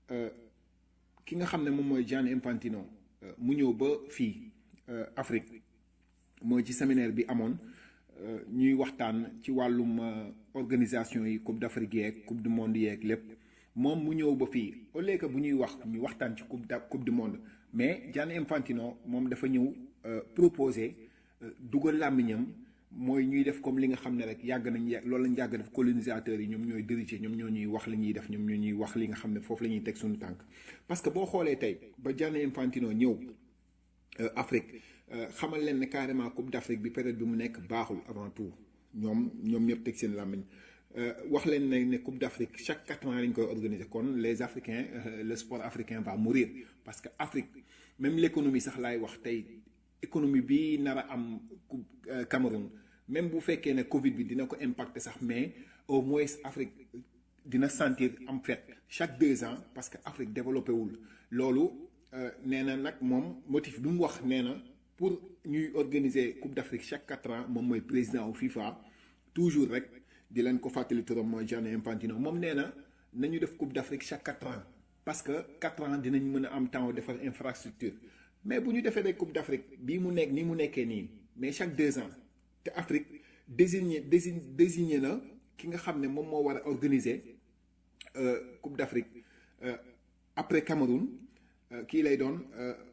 ki nga xam ne moom mooy Gianni Infantino mu ñëw ba fii Afrique mooy ci séminaire bi amoon ñuy waxtaan ci wàllum organisation yi coupe d'Afrique yeeg coupe du monde yeeg lépp moom mu ñëw ba fii au lieu que bu ñuy wax ñu waxtaan ci coupe coupe du monde mais Gianni Infantino moom dafa ñëw proposer dugal làmmiñam mooy ñuy def comme li nga xam ne rek yàgg nañ loolu lañ yàgg def colonisateurs yi ñoom ñooy diriger ñoom ñoo ñuy wax li ñuy def ñoom ñoo ñuy wax li nga xam ne foofu la ñuy teg suñu tànk parce que boo xoolee tey ba Gianni Infantino ñëw Afrique xamal leen ne carrément coupe d'Afrique bi période bi mu nekk baaxul avant tout ñoom ñoom ñëpp teg seen làmmiñ wax leen ne ne coupe d'Afrique chaque quatre ans lañ koy organiser kon les Africains le sport africain va mourir parce que Afrique même l'économie sax laay wax tey économie bi nar a am Cameroun même bu fekkee ne Covid bi dina ko impacter sax mais au moins Afrique dina sentir am fait chaque deux ans parce que Afrique développé wul loolu nee na nag moom motif bi mu wax nee na pour ñuy organiser coupe d'Afrique chaque quatre ans moom mooy président au FIFA toujours rek di leen ko fàttali turam mooy Gianni Infantino moom nee na nañu def coupe d'Afrique chaque quatre ans parce que quatre ans dinañ mën a am temps defar infrastructure mais bu ñu defee rek coupe d'Afrique bii mu nekk ni mu nekkee nii mais chaque deux ans te Afrique désigné désigné désigné na ki nga xam ne moom moo war a organiser coupe d'Afrique après Cameroun kii lay doon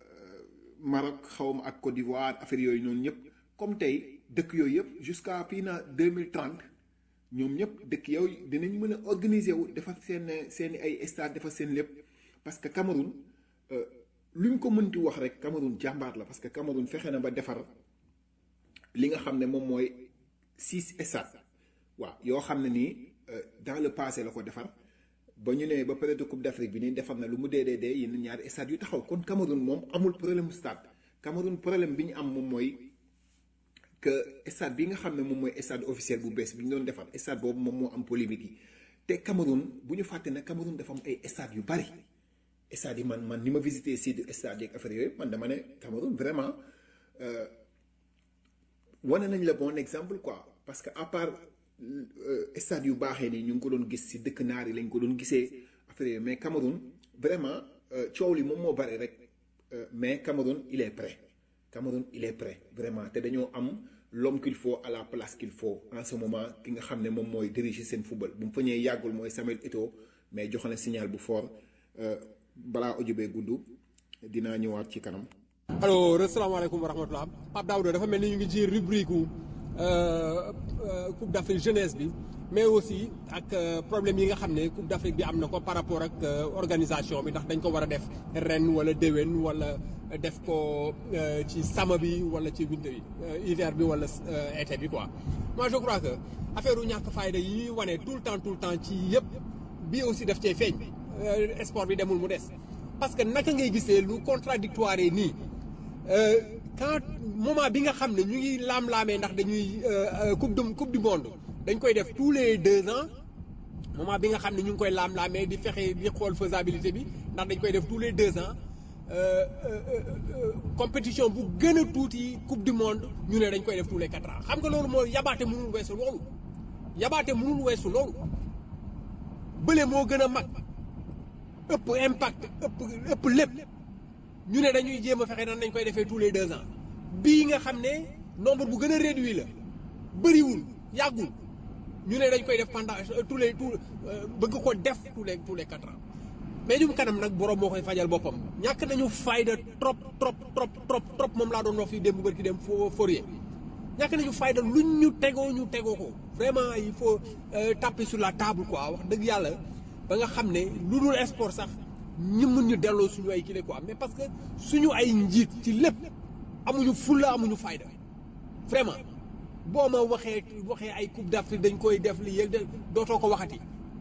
Maroc xawma ak Côte d'Ivoire affaire yooyu noonu ñëpp comme tey dëkk yooyu yëpp jusqu'à fii na deux mille trente ñoom ñëpp dëkk yooyu dinañ mën a organiser wu defar seen seen ay stade defar seen lépp parce que Cameroun luñ ko mënti wax rek Cameroun jàmbaar la parce que Cameroun fexe na ba defar li nga xam ne moom mooy six stades waaw yoo xam ne nii dans le passé la ko defar ba ñu ne ba période coupe d'Afrique bi nii defar na lu mu dee dee dee yenn ñaari stades yu taxaw kon Cameroun moom amul problème mu stade Cameroun problème bi ñu am moom mooy que stade bi nga xam ne moom mooy stade officiel bu bees bi ñu doon defar stade boobu moom moo am polémique yi te Cameroun bu ñu fàtte ne Cameroun dafa am ay stades yu bari stades yi man man ni ma visité site stade yeeg affaire yooyu man dama ne Cameroun vraiment wane nañ la bon exemple quoi parce que à part stade yu baaxee nii ñu ngi ko doon gis ci dëkk naar yi lañ ko doon gisee affaire yooyu mais Cameroun vraiment coow li moom moo bari rek mais Cameroun il est prêt Cameroun il est prêt vraiment te dañoo am l'homme qu'il faut à la place qu'il faut en ce moment ki nga xam ne moom mooy diriger seen football bu mu fa ñëwee yàggul mooy Samuel Eto'o mais joxe na signal bu fort balaa audio bee gudd dinaa ñëwaat ci kanam. alors asalaamaaleykum wa rahmatulah Pape Daouda dafa mel ni ñu ngi ci rubrique Coupe d'Afrique jeunesse bi mais aussi ak problème yi nga xam ne Coupe d'Afrique bi am na ko par rapport ak organisation bi ndax dañ ko war a def ren wala déwén wala def ko ci sama bi wala ci winter bi hiver bi wala été bi quoi. moi je crois que affaire u ñàkk fayda yi ñuy wane tout le temps tout le temps ci yëpp bii aussi daf cee feeñ sport bi demul mu des parce que naka ngay gisee lu contradictoire nii quand moment bi nga xam ne ñu ngi laam-laamee ndax dañuy coupe du coupe du monde dañ koy def tous les deux ans moment bi nga xam ne ñu ngi koy laam-laamee di fexe di xool faisabilité bi ndax dañ koy def tous les deux ans euh, euh, euh, compétition bu gën a tuuti coupe du monde ñu ne dañ koy def tous les quatre ans xam nga loolu mooy yabaate mënul weesu loolu yabaate mënul weesu loolu bële moo gën a mag ëpp impact ëpp ëpp lépp ñu ne dañuy jéem a fexe nan nañ koy defee tous les deux ans bii nga xam ne nombre bu gën a réduit la bëriwul yàggul ñu ne dañ koy def pendant tous les tous bëgg ko def tous les tous les quatre ans mais jum kanam nag borom moo koy fajal boppam ñàkk nañu fayda trop trop trop trop trop moom laa doon wax fii démb bërki dem fo Fourier ñàkk nañu fayda luñ ñu tegoo ñu tegoo ko vraiment il faut taper sur la table quoi wax dëgg yàlla ba nga xam ne lu dul sport sax ñu mun ñu delloo suñu ay kile quoi mais parce que suñu ay njiit ci lépp amuñu fulla amuñu fayda vraiment boo ma waxee waxee ay coupe d'Afrique dañ koy def li yëg dootoo ko waxati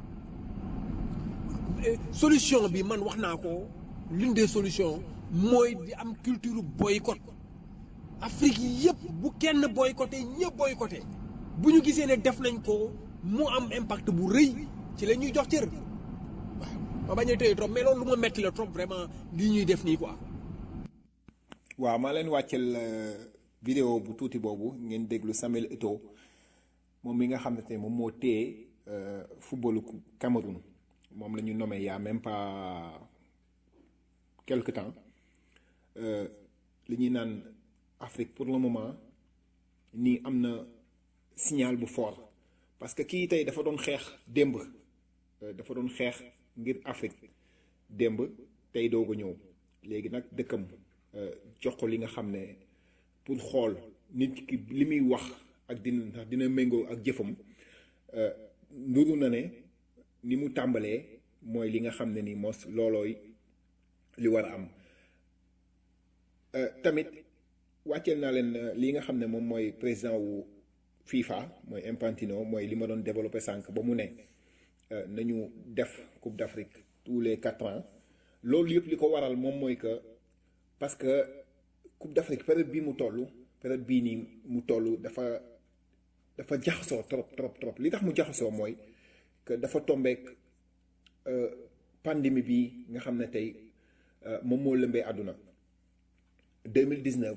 solution bi man wax naa ko l'une des solutions mooy di am culture boycott Afrique yëpp bu kenn boycotté ñëpp boycotté bu ñu gisee ne def nañ ko mu am impact bu rëy ci la ñuy jox cër waaw ma bañ a tëye trop mais loolu lu ma metti la trop vraiment lii ñuy def nii quoi. waaw maa leen wàccel vidéo bu tuuti boobu ngeen déglu Samuel Eto'o moom mi nga xam ne moom moo téye footballu Cameroun moom la ñu nommé il y a même pas quelque temps li ñuy naan Afrique pour le moment nii am na signal bu fort parce que kii tey dafa doon xeex démb dafa doon xeex ngir Afrique démb tey doog a ñëw léegi nag dëkkam jox ko li nga xam ne pour xool nit ki li muy wax ak dina ndax dina méngoo ak jëfam nduru na ne ni mu tàmbalee mooy li nga xam ne ni mos loolooy li war a am tamit wàcceel naa leen li nga xam ne moom mooy président wu FIFA mooy Infantino mooy li ma doon développé sànq ba mu ne nañu def Coupe d'Afrique tous les quatre ans loolu yëpp li ko waral moom mooy que parce que Coupe d'Afrique période bii mu toll période bii nii mu toll dafa dafa jaxasoo trop trop trop li tax mu jaxasoo mooy que dafa tombeek pandémie bi nga xam ne tey moom moo lëmbee àdduna deux mille dix-neuf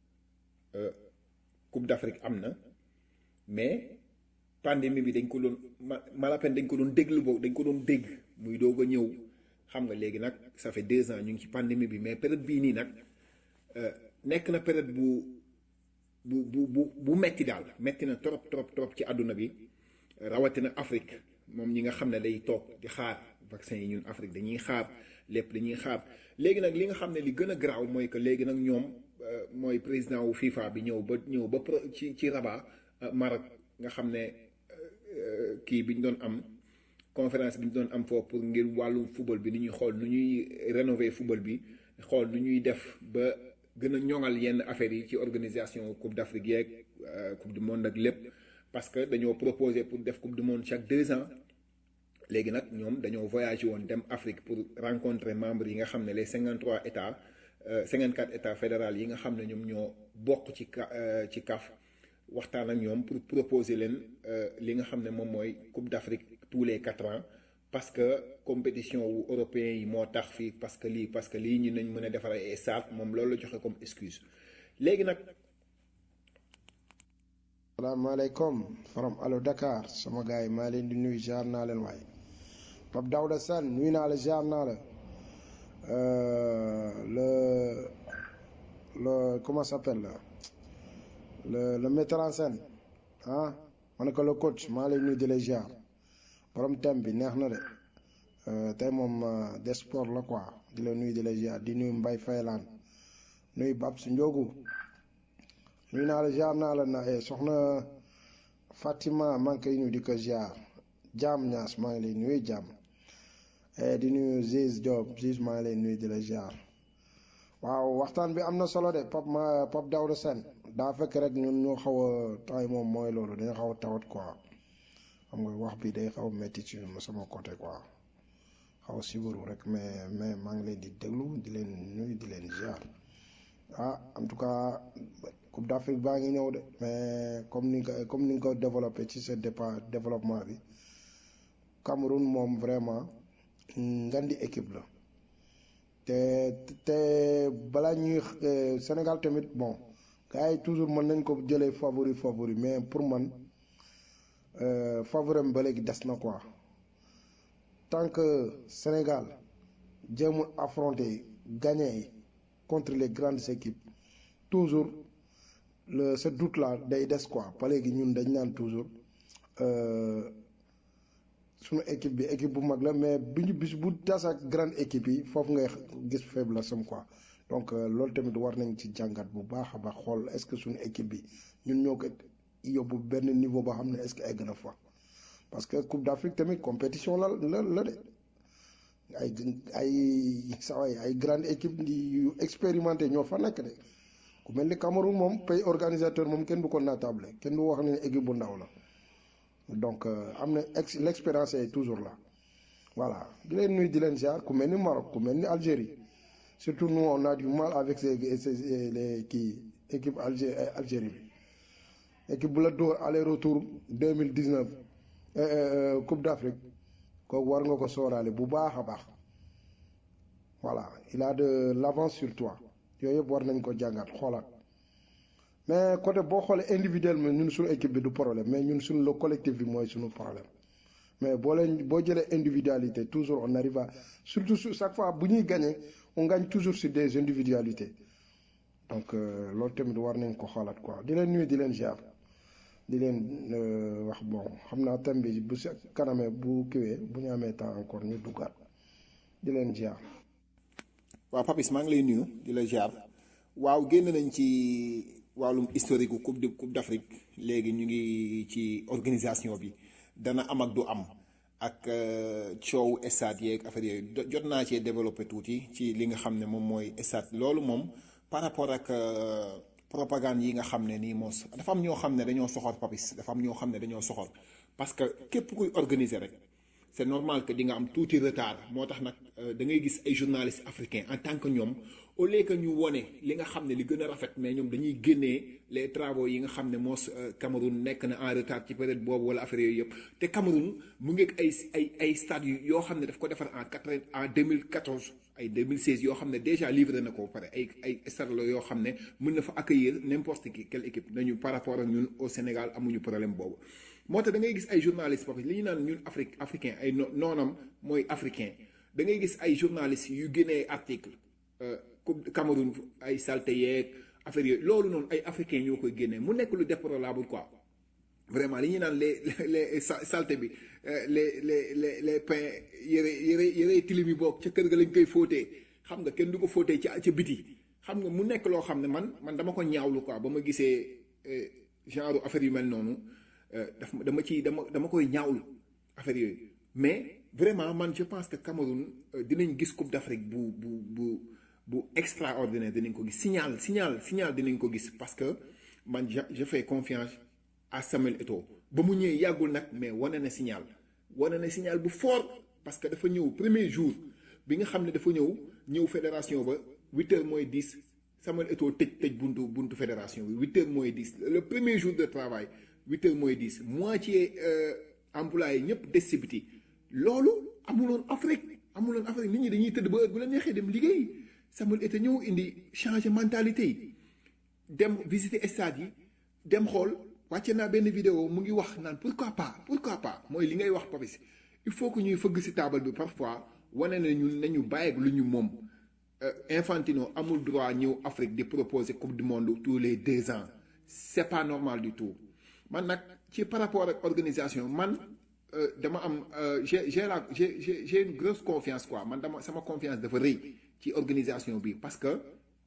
Coupe d'Afrique am na mais pandémie bi dañ ko doon ma malapen dañ ko doon déglu boobu dañ ko doon dégg muy doog a ñëw xam nga léegi nag ça fait deux ans ñu ngi ci pandémie bi mais période bii nii nag nekk na période bu bu bu bu bu metti daal metti na trop trop trop ci àdduna bi rawatina Afrique moom ñi nga xam ne day toog di xaar vaccin yi ñun Afrique dañuy xaar lépp dañuy xaar léegi nag li nga xam ne li gën a garaaw mooy que léegi nag ñoom mooy président wu FIFA bi ñëw ba ñëw ba ci ci Rabat Maroc nga xam ne kii bi ñu doon am conférence bi ñu doon am foofu pour ngir wàllu football bi ni ñuy xool nu ñuy rénover football bi xool nu ñuy def ba gën a ñoŋal yenn affaires yi ci organisation Coupe d'Afrique yeeg Coupe du monde ak lépp parce que dañoo proposer pour def Coupe du monde chaque deux ans léegi nag ñoom dañoo voyagé woon dem Afrique pour rencontrer membres yi nga xam ne les cinquante-trois états cinquante-quatre états fédéraux yi nga xam ne ñoom ñoo bokk ci ci C A F waxtaan ak ñoom pour proposer leen li nga xam ne moom mooy Coupe d'Afrique tous les quatre ans parce que compétition wu européen yi moo tax fii parce que lii parce que lii ñu nañ mën a defar ay stade moom loolu la joxe comme excuse léegi nag. salaamaaleykum from Allo Dakar sama gars yi maa leen di nuyu jaar naa leen waaye Pape Daouda Sane nuyu naa la jaar naa la le le comment ça s'appelle là le le metteur en scène ah ma ne ko le coach maa lay nuyu di la jaar borom thème bi neex na de tey moom des sport la quoi di la nuyu di la jaar di nuyu Mbaye Faylaan nuyu Babs Ndiogu nuyu naa la jaar naa la na soxna Fatima maa ngi koy nuyu di ko jaar jaam ñaas maa ngi lay nuyu jaam di nuyu Ziz Diop Ziz maa ngi lay nuyu di la jaar waaw waxtaan bi am na solo de Pape ma Pape Daouda Sène daa fekk rek ñun ñoo xaw a tay moom mooy loolu dañu xaw a tawat quoi xam nga wax bi day xaw a métti ci sama côté quoi xaw a sibaru rek mais mais maa ngi leen di déglu di leen nuyu di leen jaar ah en tout cas Coupe d'Afrique baa ngi ñëw de mais comme ni nga comme ni nga ko développé ci sa départ développement bi Cameroun moom vraiment ngandi équipe la te te balaa ñuy Sénégal tamit bon gars yi toujours mën nañ ko jëlee favori favori mais pour man favori am ba léegi des na quoi tant que Sénégal jéemul affronter gagner contre les grandes équipes toujours le ce doute là day des quoi ba léegi ñun dañ naan toujours suñu équipe bi équipe bu mag la mais bi ñu bis bu tas ak grande équipe yi foofu ngay gis faiblesse am quoi donc loolu tamit war nañ ci jàngat bu baax a baax xool est-ce que suñu équipe bi ñun ñoo ko yóbbu benn niveau boo xam ne est-ce que egg na fa parce que Coupe d'Afrique tamit compétition la la la de ay ay saway ay grande équipe yu expérimenté ñoo fa nekk de ku mel ni Cameroun moom pays organisateur moom kenn du ko naatable kenn du wax ne équipe bu ndaw la donc am na ex l'expérience est toujours là voilà di leen nuyu di leen ziar ku mel ni Maroc ku mel ni Algérie surtout nous on a du mal avec ces ces les kii équipe Algé Algérie bi équipe bu la dóor aller retour deux mille dix-neuf Coupe d'Afrique kooku war nga ko sooraale bu baax a baax voilà il a de l'avance sur toi yooyu yëpp war nañ ko jàngat xoolaat mais côté boo xoolee individuellement ñun suñu équipe bi du problème mais ñun suñu le collectif bi mooy suñu problème mais boo leen boo jëlee individualité toujours on arrive à surtout chaque fois bu ñuy gagner on gagne toujours sur des individualités donc loolu tamit war nañ ko xoolaat quoi di leen nuyu di leen ziar di leen wax bon xam naa thème bi bu si kanamee bu kiwee bu ñu amee temps encore ñu duggaat di leen ziar. waaw Papis maa ngi lay nuyu di la ziar waaw génn nañ ci wàllum historique gu coupe de coupe d'Afrique léegi ñu ngi ci organisation bi dana am ak du am ak coow stade yeeg affaire yooyu jot naa cee développé tuuti ci li nga xam ne moom mooy stade loolu moom par rapport ak propagande yi nga xam ne nii moos dafa am ñoo xam ne dañoo soxor Papis dafa am ñoo xam ne dañoo soxor parce que képp kuy organiser rek c'est normal que di nga am tuuti retard moo tax nag da ngay gis ay journalistes africains en tant que ñoom au lieu que ñu wone li nga xam ne li gën a rafet mais ñoom dañuy génnee les travaux yi nga xam ne moos Cameroun nekk na en retard ci période boobu wala affaire yooyu yëpp te Cameroun mu ngi ay ay ay stades yu yoo xam ne daf ko defar en quatre en deux mille quatorze ay deux mille seize yoo xam ne déjà livré na ko ba pare ay ay stades la yoo xam ne mën na fa accueillir n'importe qui quelle équipe nañu par rapport ak ñun au Sénégal amuñu problème boobu. moo tax da ngay gis ay journalistes foofu li ñu naan ñun Afrique africain ay noonam mooy africain da ngay gis ay journalistes yu génnee article comme Cameroun ay salte yeeg affaire yooyu loolu noonu ay africains ñoo koy génnee mu nekk lu déplorable quoi vraiment li ñuy naan les les salte bi les les les les pains yëre yëre yëre tilim yi boog ca kër ga lañ koy fóotee xam nga kenn du ko fóotee ca ca biti xam nga mu nekk loo xam ne man man dama ko ñaawlu quoi ba ma gisee genre affaire yu mel noonu. daf dama ci dama dama koy ñaawlu affaire yooyu mais vraiment man je pense que Cameroun dinañ gis Coupe d'Afrique bu bu bu bu extraordinaire dinañ ko gis signal signal signal dinañ ko gis parce que man je fais confiance à Samuel Eto'o ba mu ñëwee yàggul nag mais wane na signal wane na signal bu fort parce que dafa ñëw premier jour bi nga xam ne dafa ñëw ñëw fédération ba huit heures moins dix Samuel Eto'o tëj tëj buntu buntu fédération bi huit heures moins dix le premier jour de travail huit heures moins dix moitié employé ñëpp des ci biti loolu amuloon Afrique amuloon Afrique nit ñi dañuy tëdd ba heure bu la neexee dem liggéey Samuel Eto'o ñëw indi changer mentalité yi dem visiter stade yi dem xool wàcce naa benn vidéo mu ngi wax naan pourquoi pas pourquoi pas mooy li ngay wax Papis il faut que ñuy fëgg ci table bi parfois wane na ñun nañu bàyyi ak lu ñu moom Infantino amul droit ñëw Afrique di proposer coupe du monde tous les deux ans c'est pas normal du tout. man nag ci par rapport ak organisation man dama am j'ai j'ai la j'ai j'ai une grosse confiance quoi man dama sama confiance dafa rëy ci organisation bi parce que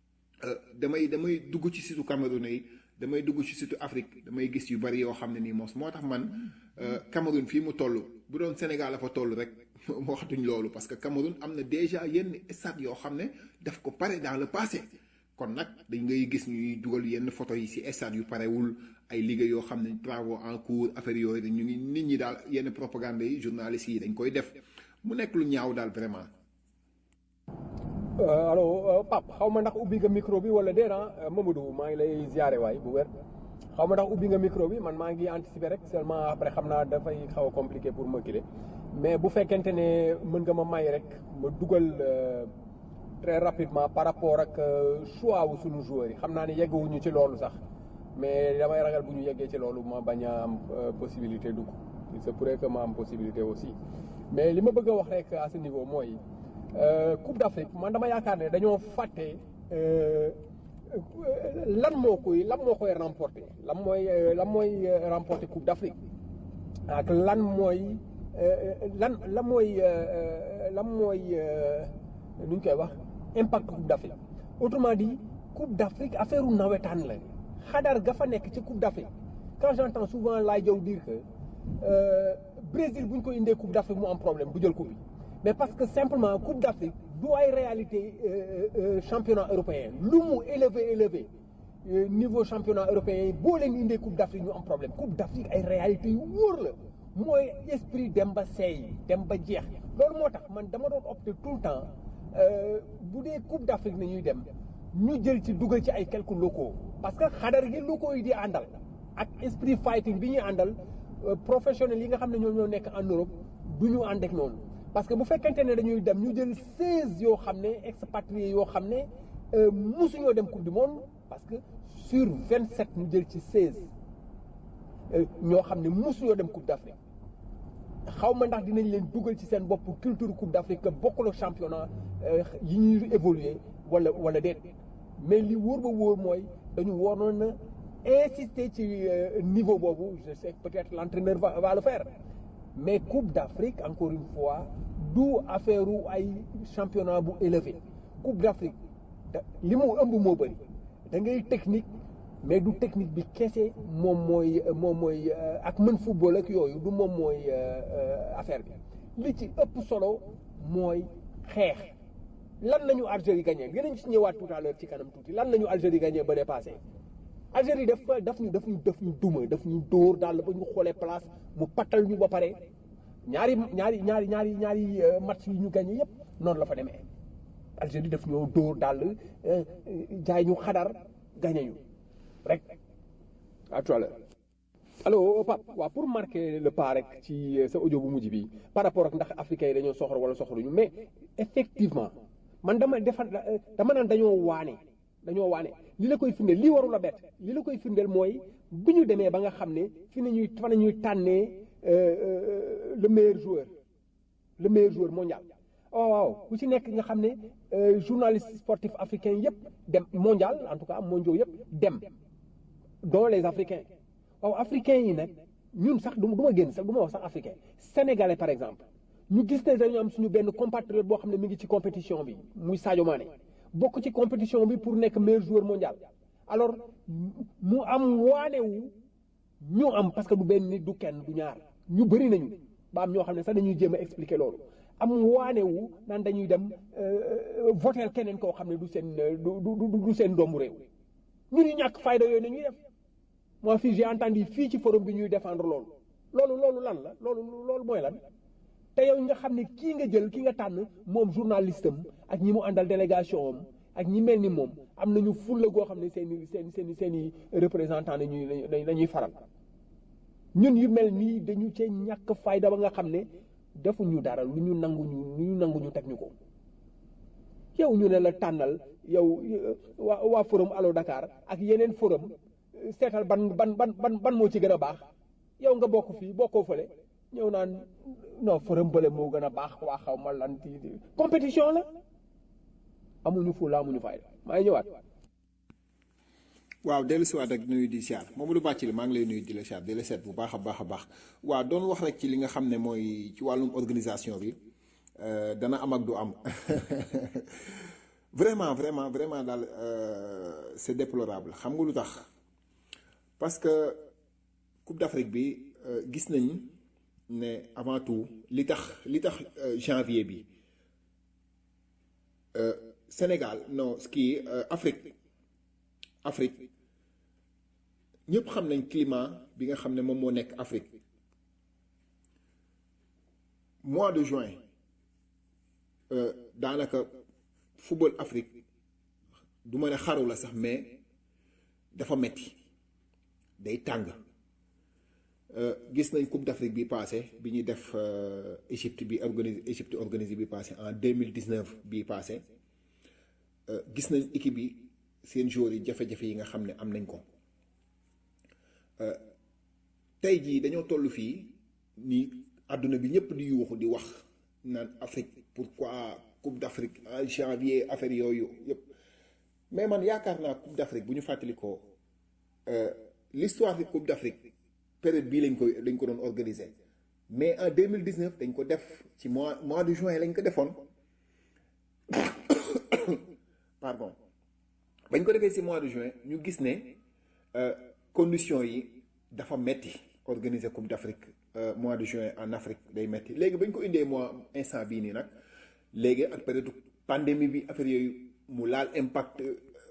damay damay dugg ci surtout Cameroun yi damay dugg ci surtout Afrique damay gis yu bari yoo xam ne nii moos moo tax man Cameroun fii mu toll bu doon Sénégal la fa toll rek waxatuñ loolu parce que Cameroun am na déjà yenn stade yoo xam ne daf ko pare dans le passé kon nag dañ ngay gis ñuy dugal yenn photo yi ci stade yu parewul ay liggéey yoo xam ne travaux en cours affaire yooyu dañ ñu ngi nit ñi daal yenn propagande yi journalistes yi dañ koy def mu nekk lu ñaaw daal vraiment. allo Pape xaw ma ndax ubbi nga micro bi wala déet ah Mamadou maa ngi lay ziare waay bu wér xaw ma ndax ubbi nga micro bi man maa ngi anticiper rek seulement après xam naa dafay xaw a compliqué pour ma kile mais bu fekkente ne mën nga ma may rek ma dugal très rapidement par rapport ak choix wu suñu joueurs yi xam naa ne yeggawuñu ci loolu sax mais damay ragal bu ñu yeggee ci loolu ma bañ a am possibilité dugg il se pourrait que ma am possibilité aussi mais li ma bëgg a wax rek à ce niveau mooy Coupe d'Afrique man dama yaakaar ne dañoo fàtte lan moo koy lan moo koy remporter lan mooy lan mooy remporter Coupe d'Afrique ak lan mooy lan lan mooy lan mooy nu ñu koy wax impact Coupe d'Afrique autrement dit Coupe d'Afrique affaire u nawetaan la xadar ga fa nekk ci Coupe d'Afrique quand j'entends souvent Laye Diaw dire que euh, Brésil bu ñu ko indee Coupe d'Afrique mu am problème du jël coupe bi mais parce que simplement Coupe d'Afrique du ay réalité euh, euh, championnat européen lu mu élevé élevé euh, niveau championnat européen boo leen indee Coupe d'Afrique ñu am problème Coupe d'Afrique ay réalité yu wóor la mooy esprit dem ba seey dem ba jeex loolu moo tax man dama doon opter tout le temps bu dee Coupe d'Afrique na ñuy dem ñu jël ci dugal ci ay quelques locaux parce que xadar gi locaux yi di àndal ak esprit fighting bi ñuy àndal professionnels yi nga xam ne ñoo ñoo nekk en Europe du ñu ànd ak noonu parce que bu fekkente ne dañuy dem ñu jël seize yoo xam ne expatriés yoo xam ne musuñoo dem Coupe du Monde parce que sur vingt-sept ñu jël ci seize ñoo xam ne musuñoo dem Coupe d'Afrique xaw ma ndax dinañ leen dugal ci seen bopp culture Coupe d'Afrique que bokkul ak championnat yi ñuy évoluer wala wala déet mais li wóor ba wóor mooy dañu waroon na insister ci niveau boobu je sais que peut-être l'entraîneur va va le faire mais Coupe d'Afrique encore une fois du affaire u ay championnat bu élevé Coupe d'Afrique li mu ëmb moo bëri da ngay technique mais du technique bi kese moom mooy moom mooy ak mën football ak yooyu du moom mooy affaire bi li ci ëpp solo mooy xeex lan lañu Algérie gagné dinañ ci ñëwaat tout à l'heure ci kanam tuuti lan lañu Algérie gagné ba dépassé Algérie daf daf ñu daf ñu daf ñu duma daf ñu dóor daal ba ñu xoolee place mu pattal ñu ba pare ñaari ñaari ñaari ñaari ñaari match yi ñu gagné yépp noonu la fa demee Algérie daf ñoo dóor daal jaay ñu xadar gagné ñu rek à tout à l'heure allo Pape waaw pour marquer le pas rek ci sa audio bu mujj bi par rapport ak ndax africains yi dañoo soxor wala soxoruñu mais effectivement man dama defar dama naan dañoo waane dañoo waane li la koy firndeel lii warul a bett li la koy firndeel mooy bi ñu demee ba nga xam ne fi ne ñuy fa ñuy tànnee le meilleur joueur le meilleur joueur mondial waaw waaw ku ci nekk nga xam ne journaliste sportif africain yëpp dem mondial en tout cas mondiaux yëpp dem dont les africains waaw africains yi nag ñun sax du ma génn sax du ma wax sax africain sénégalais par exemple ñu gis ne dañu am suñu benn compatriote boo xam ne mi ngi ci compétition bi muy Sadio Mané bokk ci compétition bi pour nekk meilleur joueur mondial alors mu am waanewu ñu am parce que du benn nit du kenn du ñaar ñu bëri nañu ba am ñoo xam ne sax dañuy jéem a expliquer loolu am waanewu naan dañuy dem voter keneen koo xam ne du seen du du du seen doomu réew ñu ñu ñàkk fayda yooyu na ñuy def moi fii j'ai entendu fii ci forum bi ñuy défendre loolu loolu loolu lan la loolu loolu mooy lan te yow nga xam ne kii nga jël ki nga tànn moom journaliste am ak ñi mu àndal délégation am ak ñi mel ni moom am nañu fulla goo xam ne seen i seen seen seen i représentant dañuy dañuy faral ñun yu mel nii dañu cee ñàkk fayda ba nga xam ne defuñu dara lu ñu nangu ñu lu ñu nangu ñu teg ñu ko yow ñu ne la tànnal yow waa waa forum Allo Dakar ak yeneen forum seetal ban ban ban ban ban moo ci gën a baax yow nga bokk fii bokkoo fële ñëw naan non forum bële moo gën a baax waa xaw ma lan ti compétition la amuñu fu la amuñu fayda maa ngi ñëwaat. waaw dellu si waat ak nuyu di siyaar Mamadou Bathily maa ngi lay nuyu di la siyaar di la seet bu baax a baax a baax waaw doon wax rek ci li nga xam ne mooy ci wàllum organisation bi dana am ak du am vraiment vraiment vraiment daal c'est déplorable xam nga lu tax parce que Coupe d'Afrique bi gis nañ ne avant tout li tax li tax janvier bi Sénégal non kii Afrique Afrique ñëpp xam nañ climat bi nga xam ne moom moo nekk Afrique mois de juin daanaka football Afrique du ma ne xaru la sax mais dafa metti day tàng gis nañ Coupe d'Afrique bi passé bi ñuy def Égypte bi organisé Égypte organisé bi passé en deux mille dix-neuf bii passé gis nañ équipe yi seen joueurs yi jafe-jafe yi nga xam ne am nañ ko tey jii dañoo toll fii ni àdduna bi ñëpp di yuuxu di wax naan Afrique pourquoi Coupe d'Afrique en janvier affaire yooyu yëpp mais man yaakaar naa Coupe d'Afrique bu ñu fàttalikoo l'histoire de Coupe d'Afrique période bii lañ ko lañ ko doon organiser mais en deux mille dix-neuf dañ ko def ci mois mois de juin lañ ko defoon pardon bañ ko defee ci mois de juin ñu gis ne conditions yi dafa metti organiser Coupe d'Afrique mois de juin en Afrique day metti léegi bañ ko indee mois instant bii nii nag léegi ak période pandémie bi affaire yooyu mu laal impact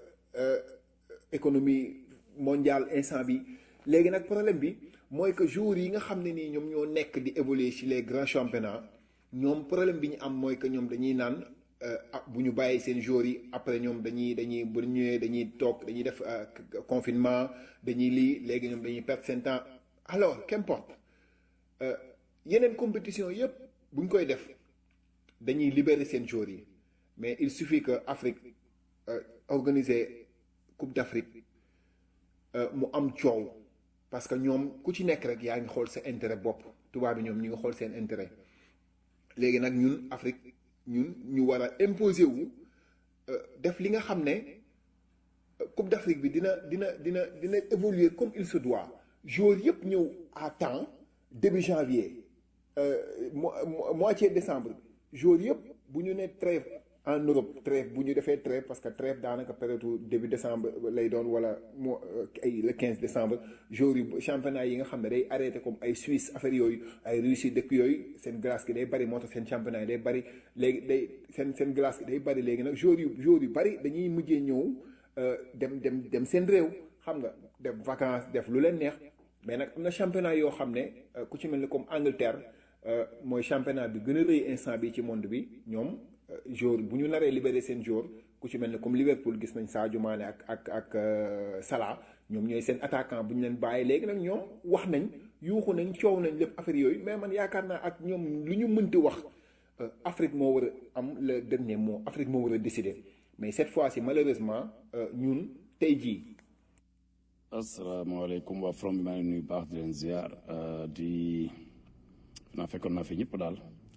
économie mondiale instant bi léegi nag problème bi mooy que joueurs yi nga xam ne nii ñoom ñoo nekk di évoluer ci les grands championnats ñoom problème bi ñu am mooy que ñoom dañuy naan bu ñu bàyyi seen joueurs yi après ñoom dañuy dañuy bu ñëwee dañuy toog dañuy def confinement dañuy lii léegi ñoom dañuy perdre seen temps alors qu'importe yeneen compétition yépp bu ñu koy def dañuy libérer seen joueurs yi mais il suffit que Afrique organiser Coupe d'Afrique mu am coow parce que ñoom ku ci nekk rek yaa ngi xool sa intérêt bopp tubaab bi ñoom ñu ngi xool seen intérêt léegi nag ñun Afrique ñun ñu war a imposer wu def li nga xam ne Coupe d'Afrique bi dina dina dina dina évoluer comme il se doit joueurs yëpp ñëw à temps début janvier moitié décembre joueurs yëpp bu ñu ne trêve en Europe trêve bu ñu defee trêve parce que trêve daanaka période début décembre lay doon wala mo ay le quinze décembre jours yi championnat yi nga xam ne day arrêté comme ay Suisse affaire yooyu ay Russie dëkk yooyu seen glace gi day bari moo tax seen championnat yi day bari léegi day seen seen glace gi day bari léegi nag jours yu jours yu bari dañuy mujjee ñëw dem dem dem seen réew xam nga def vacances def lu leen neex mais nag am na championnat yoo xam ne ku ci mel ni comme Angleterre mooy championnat bi gën a rëy instant bi ci monde bi ñoom jour bu ñu naree libéré seen jour ku ci mel ne comme Liverpool gis nañ Sadio Mané ak ak ak Salah ñoom ñooy seen attaquant bu ñu leen bàyyi léegi nag ñoom wax nañ yuuxu nañ coow nañ lépp affaire yooyu mais man yaakaar naa ak ñoom lu ñu mënti wax Afrique moo war a am le dernier mot Afrique moo war a décider mais cette fois-ci malheureusement ñun tey jii. asalaamaaleykum waa From bi maa ngi nuyu baax di leen ziar di naa fekkoon naa fi ñëpp daal.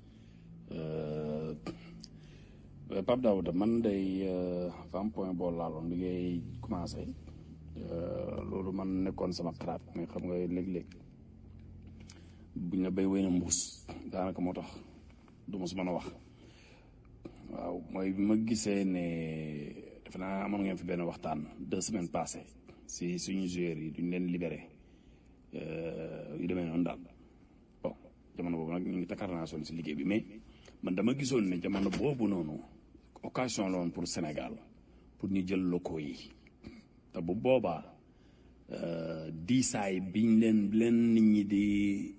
Pape Daouda man day fa am point boo laaloon li ngay commencé loolu man nekkoon sama xalaat mais xam nga léeg-léeg buñ la béy wéy na mbuus daanaka moo tax du ma su mën a wax waaw mooy bi ma gisee ne defe naa amoon ngeen fi benn waxtaan deux semaines passées si suñu joueurs yi duñ leen libéré yu demee noonu daal bon jamono boobu nag ñu ngi takar naa soon si liggéey bi mais man dama gisoon ne jamono boobu noonu occasion la woon pour Sénégal pour ñu jël locaux yi te bu boobaa diisaay biñ leen leen nit ñi di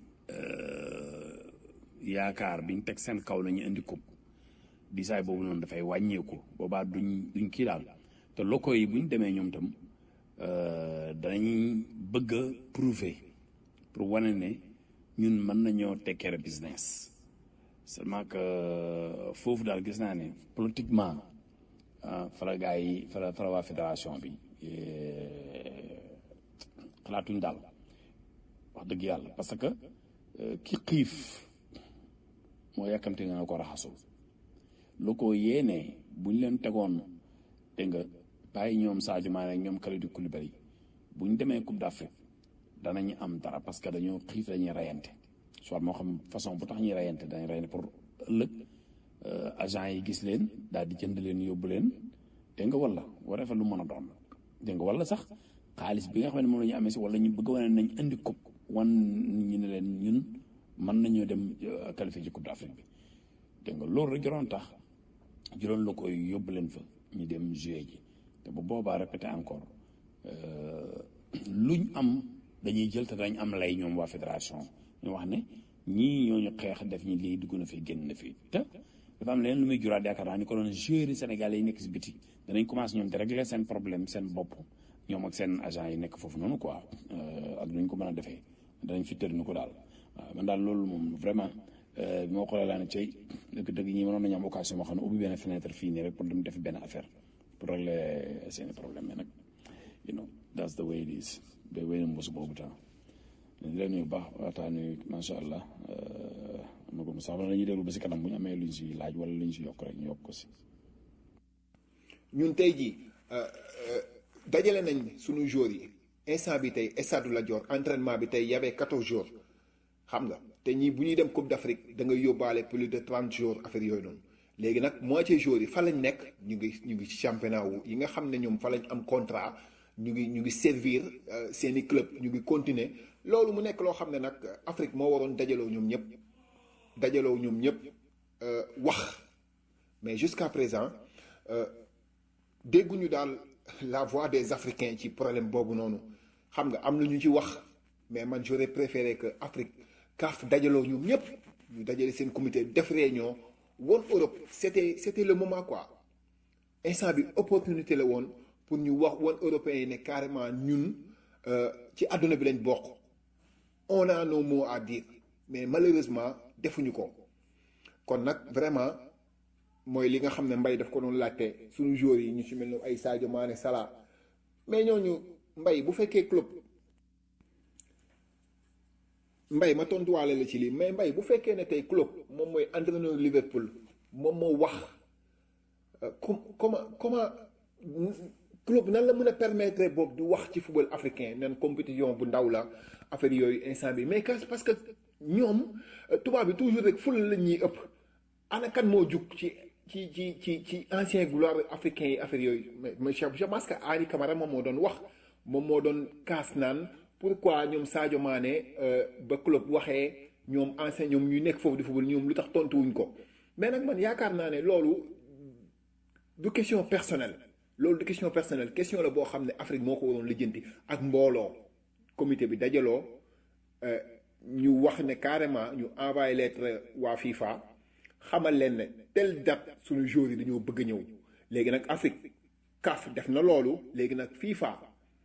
yaakaar biñ teg seen kaw la ñu indi coupe diisaay boobu noonu dafay wàññeeku boobaa duñ duñ kii daal te locaux yi buñ demee ñoom tam danañ bëgg a prouver pour wane ne ñun mën nañoo tekkere business seulement que foofu daal gis naa ne politiquement fa la gars yi fa la fa la waa fédération bi xalaatuñ daal wax dëgg yàlla parce que ki xiif moo yàkkamte nga ko raxasu lu ko yéenee buñ leen tegoon dégg nga bàyyi ñoom Sadio Mané ñoom Kalidou Koulibaly buñ demee Coupe d'Afrique danañu am dara parce que dañoo xiif dañuy reyante soit moo xam façon bu tax ñuy reyante dañuy reyante pour ëllëg agent yi gis leen daal di jënd leen yóbbu leen dégg nga wala waree fa lu mën a doon dégg nga wala sax xaalis bi nga xam ne moom la ñu amee si wala ñu bëgg wane nañ indi coupe wan ñu ne leen ñun mën nañoo dem qualifier ci Coupe d'Afrique bi dégg nga loolu rek joroon tax juróon la koy yóbbu leen fa ñu dem jouer ji te bu boobaa répété encore luñ am dañuy jël te dañ am lay ñoom waa fédération ñu wax ne ñii ñooñu xeex def ñi lii dugg na fi génn na fi te dafa am leen lu muy juraat yaakaar naa ñu ko doon joueurs sénégalais yi nekk si biti danañ commencé ñoom di régler seen problème seen bopp ñoom ak seen agent yi nekk foofu noonu quoi ak nuñ ko mën a defee danañ fi tër ñu ko daal waaw man daal loolu moom vraiment bi ma xoolee laa ne cay dëgg dëgg ñi mënoon nañu am occasion moo xam ne ubbi benn fenêtre fii nii rek pour dem def benn affaire pour régler seeni problème mais nag you know that's the way it is ba wéy na mos boobu temps di leen nuyu baax waxtaan wi macha allah ma ko sax la ñuy déglu ba si kanam bu ñu amee luñ si laaj wala luñ si yokk rek ñu yokk ko si. ñun tey jii dajale nañ suñu jours yi instant bi tey stade Lat Dior entraînement bi tey y avait quatorze jours xam nga te ñii bu ñuy dem Coupe d'Afrique da ngay yóbbaale plus de trente jours affaire yooyu noonu léegi nag moitié jours yi fa lañ nekk ñu ngi ñu ngi ci championnat wu yi nga xam ne ñoom fa lañ am contrat ñu ngi ñu ngi servir seeni club ñu ngi continuer loolu mu nekk loo xam ne nag Afrique moo waroon dajaloo ñoom ñëpp dajaloo ñoom ñëpp wax mais jusqu'à présent dégguñu daal la voix des Africains ci problème boobu noonu xam nga am na ñu ci wax mais man j'aurais préféré que Afrique CAF dajaloo ñoom ñëpp ñu dajale seen comité def réunion woon Europe c'était c'était le moment quoi instant bi opportunité la woon pour ñu wax woon européens yi ne carrément ñun ci àdduna bi lañ bokk on a nos mots à dire mais malheureusement defuñu ko kon nag vraiment mooy li nga xam ne Mbaye daf ko doon laajte suñu joueurs yi ñu ci mel ne ay Sadio Mané Salah mais ñooñu Mbaye bu fekkee club Mbaye ma tontuwaale la ci lii mais Mbaye bu fekkee ne tey club moom mooy entraîneur Liverpool moom moo wax comment comment club nan la mën a permettre boobu du wax ci football africain nan compétition bu ndaw la affaire yooyu instant bi mais parce que ñoom tubaab bi toujours rek ful la ñuy ëpp ana kan moo jug ci ci ci ci ci ancien gloire africain yi affaire yooyu mais je pense que Henri Camara moom moo doon wax moom moo doon kaas naan pourquoi ñoom Sadio Mané ba club waxee ñoom ancien ñoom ñuy nekk foofu di football ñoom lu tax tontuwuñ ko mais nag man yaakaar naa ne loolu du question personnelle loolu du question personnelle question la boo xam ne Afrique moo ko waroon lijjanti ak mbooloo comité bi dajaloo ñu wax ne carrément ñu envoyé lettre waa FIFA xamal leen ne telle date suñu joueurs yi dañoo bëgg a ñëw léegi nag Afrique CAF def na loolu léegi nag FIFA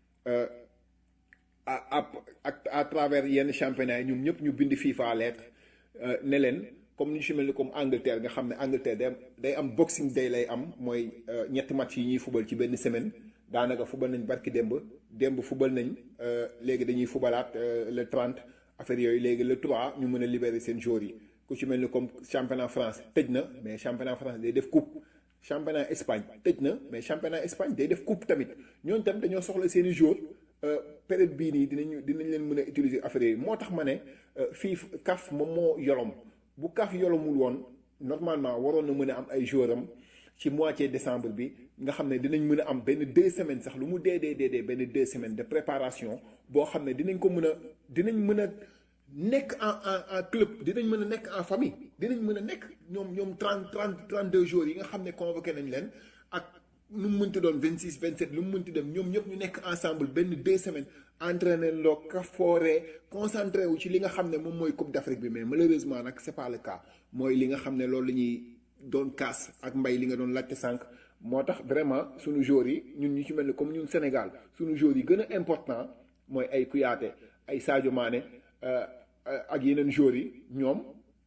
à à travers yenn championnat yi ñoom ñëpp ñu bind FIFA lettre ne leen comme ni ñu si mel ni comme Angleterre nga xam ne Angleterre day am day am boxing day lay am mooy ñetti match yi ñuy fubal ci benn semaine daanaka fubal nañ barki démb démb fubal nañ léegi dañuy fubalaat le trente affaire yooyu léegi le trois ñu mën a libérer seen joueurs yi ku ci mel ni comme championnat France tëj na mais championnat France day def coupe championnat Espagne tëj na mais championnat Espagne day def coupe tamit ñooñu tam dañoo soxla seen i joueurs période bii nii dinañu dinañ leen mën a utiliser affaire yooyu moo tax ma ne fii CAF moom moo yolom bu CAF yolomul woon normalement waroon na mën a am ay joueurs am ci moitié décembre bi nga xam ne dinañ mën a am benn deux semaines sax lu mu dee dee dee benn deux semaines de préparation boo xam ne dinañ ko mën a dinañ mën a nekk en en en club dinañ mën a nekk en famille dinañ mën a nekk ñoom ñoom trente trente trente deux jours yi nga xam ne convoqué nañ leen ak lu mu mënti doon vingt six vingt sept lu mu mënti dem ñoom ñëpp ñu nekk ensemble benn deux semaines entraîner loo kafoore concentré wu ci li nga xam ne moom mooy Coupe d'Afrique bi mais malheureusement nag c'est pas le cas mooy li nga xam ne loolu la ñuy doon kaas ak mbay li nga doon laajte sànq moo tax vraiment suñu joueurs yi ñun ñu ci mel ni comme ñun Sénégal suñu joueurs yi gën a important mooy ay Kouyaté ay Sadio Mané ak yeneen joueurs yi ñoom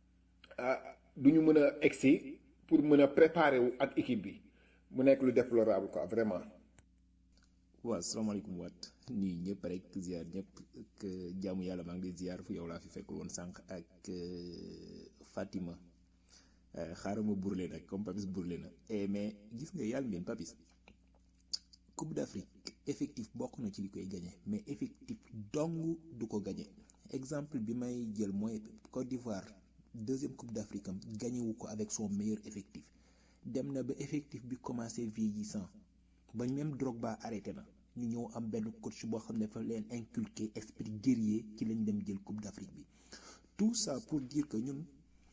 du ñu mën a egsi pour mën a préparer wu ak équipe bi mu nekk lu déplorable quoi vraiment. waaw salaamaaleykum waat nuyu ñëpp rek ziar ñëpp ak jaamu yàlla maa ngi lay ziar fu yow laa fi fekkul woon sànq ak Fatima xaaral ma burle nag comme Papis burle na mais gis nga yàlla ngeen Papis Coupe d'Afrique effectif bokk na ci li koy gagné mais effectif dong du ko gagné exemple bi may jël mooy Côte d'Ivoire deuxième Coupe d'Afrique am gagné wu ko avec son meilleur effectif dem na ba effectif bi commencé vieillissant ba même Drogba arrêté na ñu ñëw am benn coach boo xam ne fa leen inculquer esprit guerrier ci lañ dem jël Coupe d'Afrique bi tout ça pour dire que ñun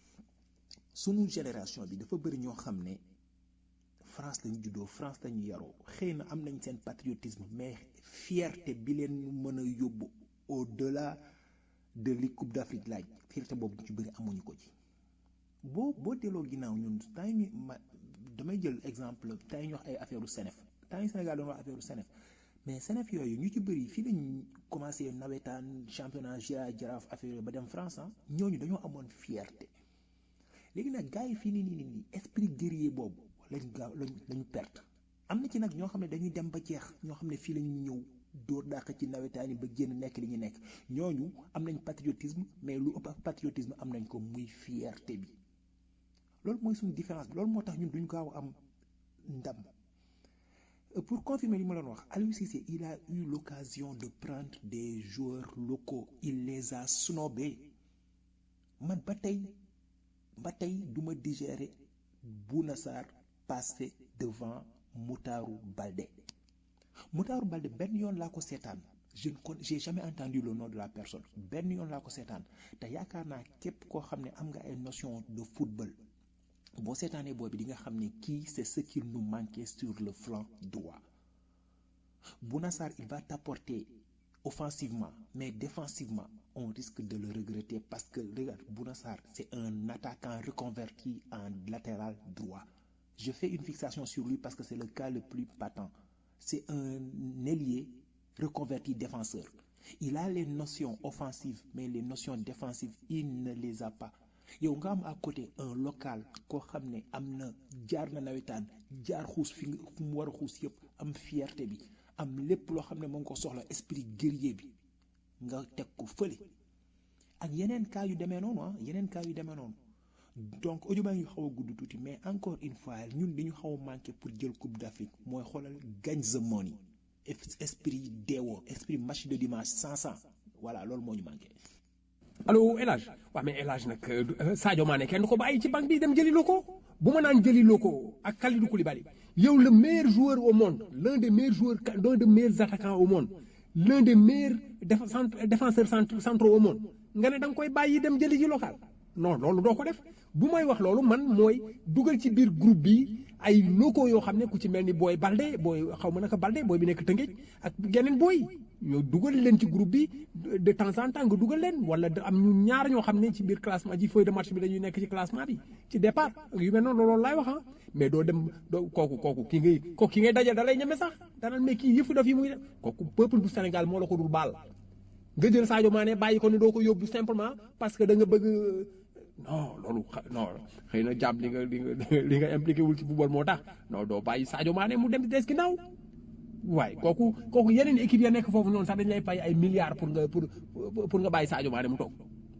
sunu génération bi dafa bëri ñoo xam ne France lañu juddoo France lañu yaroo xëy na am nañ seen patriotisme mais fierté bi leen mën a yóbbu au-delà de li Coupe d'Afrique laaj fierté boobu ñu ci bëri amuñu ko ci boo boo delloo ginnaaw ñun temps yi ma damay jël exemple temps yi ñu wax ay affaire u Senef temps yi Sénégal doon wax affaire u Senef mais Senef yooyu ñu ci bëri fii lañ commencé nawetaan championnat Gira Jaraaf affaire yooyu ba dem France ah ñooñu dañoo amoon fierté léegi nag gars yi fii nii nii nii esprit guerrier boobu lañ gaaw lañ lañu perte am na ci nag ñoo xam ne dañuy dem ba jeex ñoo xam ne fii la ñuy ñëw dóor dàq ci nawetaani ba génn nekk li ñu nekk ñooñu am nañ patriotisme mais lu ëpp ak patriotisme am nañ ko muy fierté bi loolu mooy suñu différence bi loolu moo tax ñun duñ gaaw am ndam. Pour confirmer li ma doon wax Aliou Cissé il a eu l'occasion de prendre des joueurs locaux il les a snobés man ba tey ba tey du ma digérer Bouna Sarr passer devant Moutaaru Baldé Moutaaru Baldé benn yoon laa ko seetaan je ne connais j'ai jamais entendu le nom de la personne benn yoon laa ko seetaan te yaakaar naa képp koo xam ne am nga ay notion de football boo seetaanee booy bi di nga xam ne kii c'est ce qu'il nous manquait sur le flanc droit Bouna Sarr il va t'apporter offensivement mais défensivement on risque de le regretter parce que regarde Bouna Sarr c'est un attaquant reconverti en latéral droit je fais une fixation sur lui parce que c'est le cas le plus patent c'est un ailier reconverti défenseur il a les notions offensives mais les notions défensives il ne les a pas yow nga am à côté un local koo xam ne am na jaar na nawetaan jaar xuus fi fu mu war a xuus yëpp am fierté bi am lépp loo xam ne moo ngi ko soxla esprit guerrier bi nga teg ko fële ak yeneen cas yu demee noonu ah yeneen cas yu demee noonu donc audio baa ngi xaw a gudd tuuti mais encore une fois ñun li ñu xaw a manqué pour jël coupe d'Afrique mooy xoolal gagne the money esprit deewoo esprit match de dimanche cent cent voilà loolu moo ñu manqué. allo El Hadj waaw mais El Hadj nag Sadio Mané kenn du ko bàyyi ci banque bi dem jëli loo ko bu ma naan jëli loo ko ak Kalidou Koulibaly yow le meilleur joueur au monde l'un des meilleurs joueurs l'un des meilleurs attaquants au monde l'un des meilleurs défenseurs centraux au monde nga ne da nga koy bàyyi dem jëli ji local non loolu doo ko def bu may wax loolu man mooy dugal ci biir groupe bi ay locaux yoo xam ne ku ci mel ni booy Balde booy xaw ma naka Balde booy bi nekk Tëngéej ak geneen booy yow dugal leen ci groupe bi de temps en temps nga dugal leen wala am ñu ñaar ñoo xam ne ci biir classement ci feuille de match bi dañuy nekk ci classement bi ci départ ak yu mel noonu loolu laay wax ah mais doo dem doo kooku kooku ki ngay kooku ki ngay dajal da lay ñeme sax danaan mais kii yëfu daf yi muy def kooku peuple bu Sénégal moo la ko dul baal nga jël Sadio Mané bàyyi ko ne doo ko yóbbu simplement parce que da nga bëgg non loolu non xëy na jàmm li nga li nga li nga impliqué wul ci football moo tax non doo bàyyi Sadio Mané mu dem des ginnaaw waaye kooku kooku yeneen équipe ya nekk foofu noonu sax dañ lay fay ay milliards pour nga pour pour nga bàyyi Sadio Mané mu toog.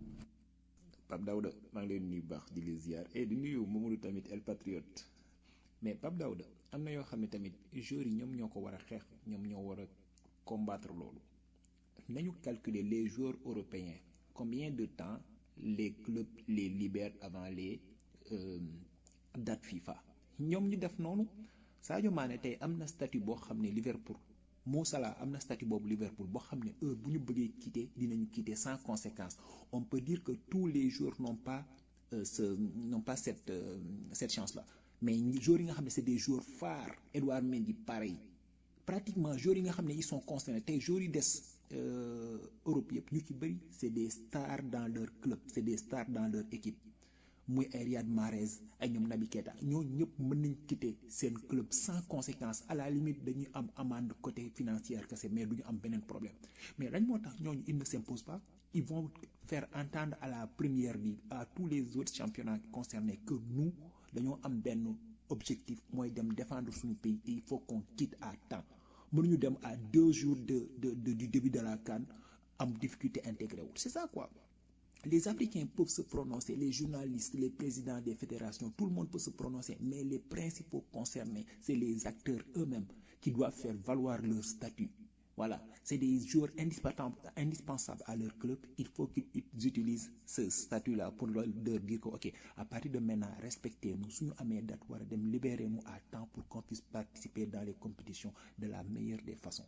Pape Daouda maa ngi leen nuyu bu baax di la ziar et di nuyu Mamadou tamit El Patriote mais Pape Daouda am na yoo xam ne tamit joueurs yi ñoom ñoo ko war a xeex ñoom ñoo war a combattre loolu nañu calculer les joueurs européens combien de temps les clubs les libèrent avant les euh, dates FIFA ñoom ñu def noonu Sadio Mané tey am na statut boo xam ne Liverpool Mo Salah am na statut boobu Liverpool boo xam ne heure bu ñu bëggee quitter dinañu quitter sans conséquence on peut dire que tous les joueurs n'ont pas euh, ce n'ont pas cette euh, cette chance là mais joueurs yi nga xam ne c'est des joueurs phares Edouard Mendy pareil pratiquement joueurs yi nga xam ne ils sont concernés tey joueurs yi des euh, Europe yëpp ñu ci bëri c'est des stars dans leur club c'est des stars dans leur équipe muy ay Riyad Mahrez ay ñoom Naby Keita ñooñu ñëpp mën nañ quitter seen club sans conséquence à la limite dañuy am amende côté financière kese mais duñu am beneen problème mais lañ moo tax ñooñu ils ne s'imposent pas ils vont faire entendre à la première ligue à tous les autres championnats concernés que nous dañoo am benn objectif mooy dem défendre suñu pays et il faut qu'on quitte à temps mënuñu dem à deux jours de de, de du début de la CAN am difficulté intégré wul c'est ça quoi. Les Africains peuvent se prononcer, les journalistes, les présidents des fédérations, tout le monde peut se prononcer, mais les principaux concernés, c'est les acteurs eux-mêmes qui doivent faire valoir leur statut. Voilà, c'est des joueurs indispensables, indispensables à leur club. Il faut qu'ils utilisent ce statut-là pour leur dire que, ok, à partir de maintenant, respectez-nous. Si nous avons date, libérez-nous à temps pour qu'on puisse participer dans les compétitions de la meilleure des façons.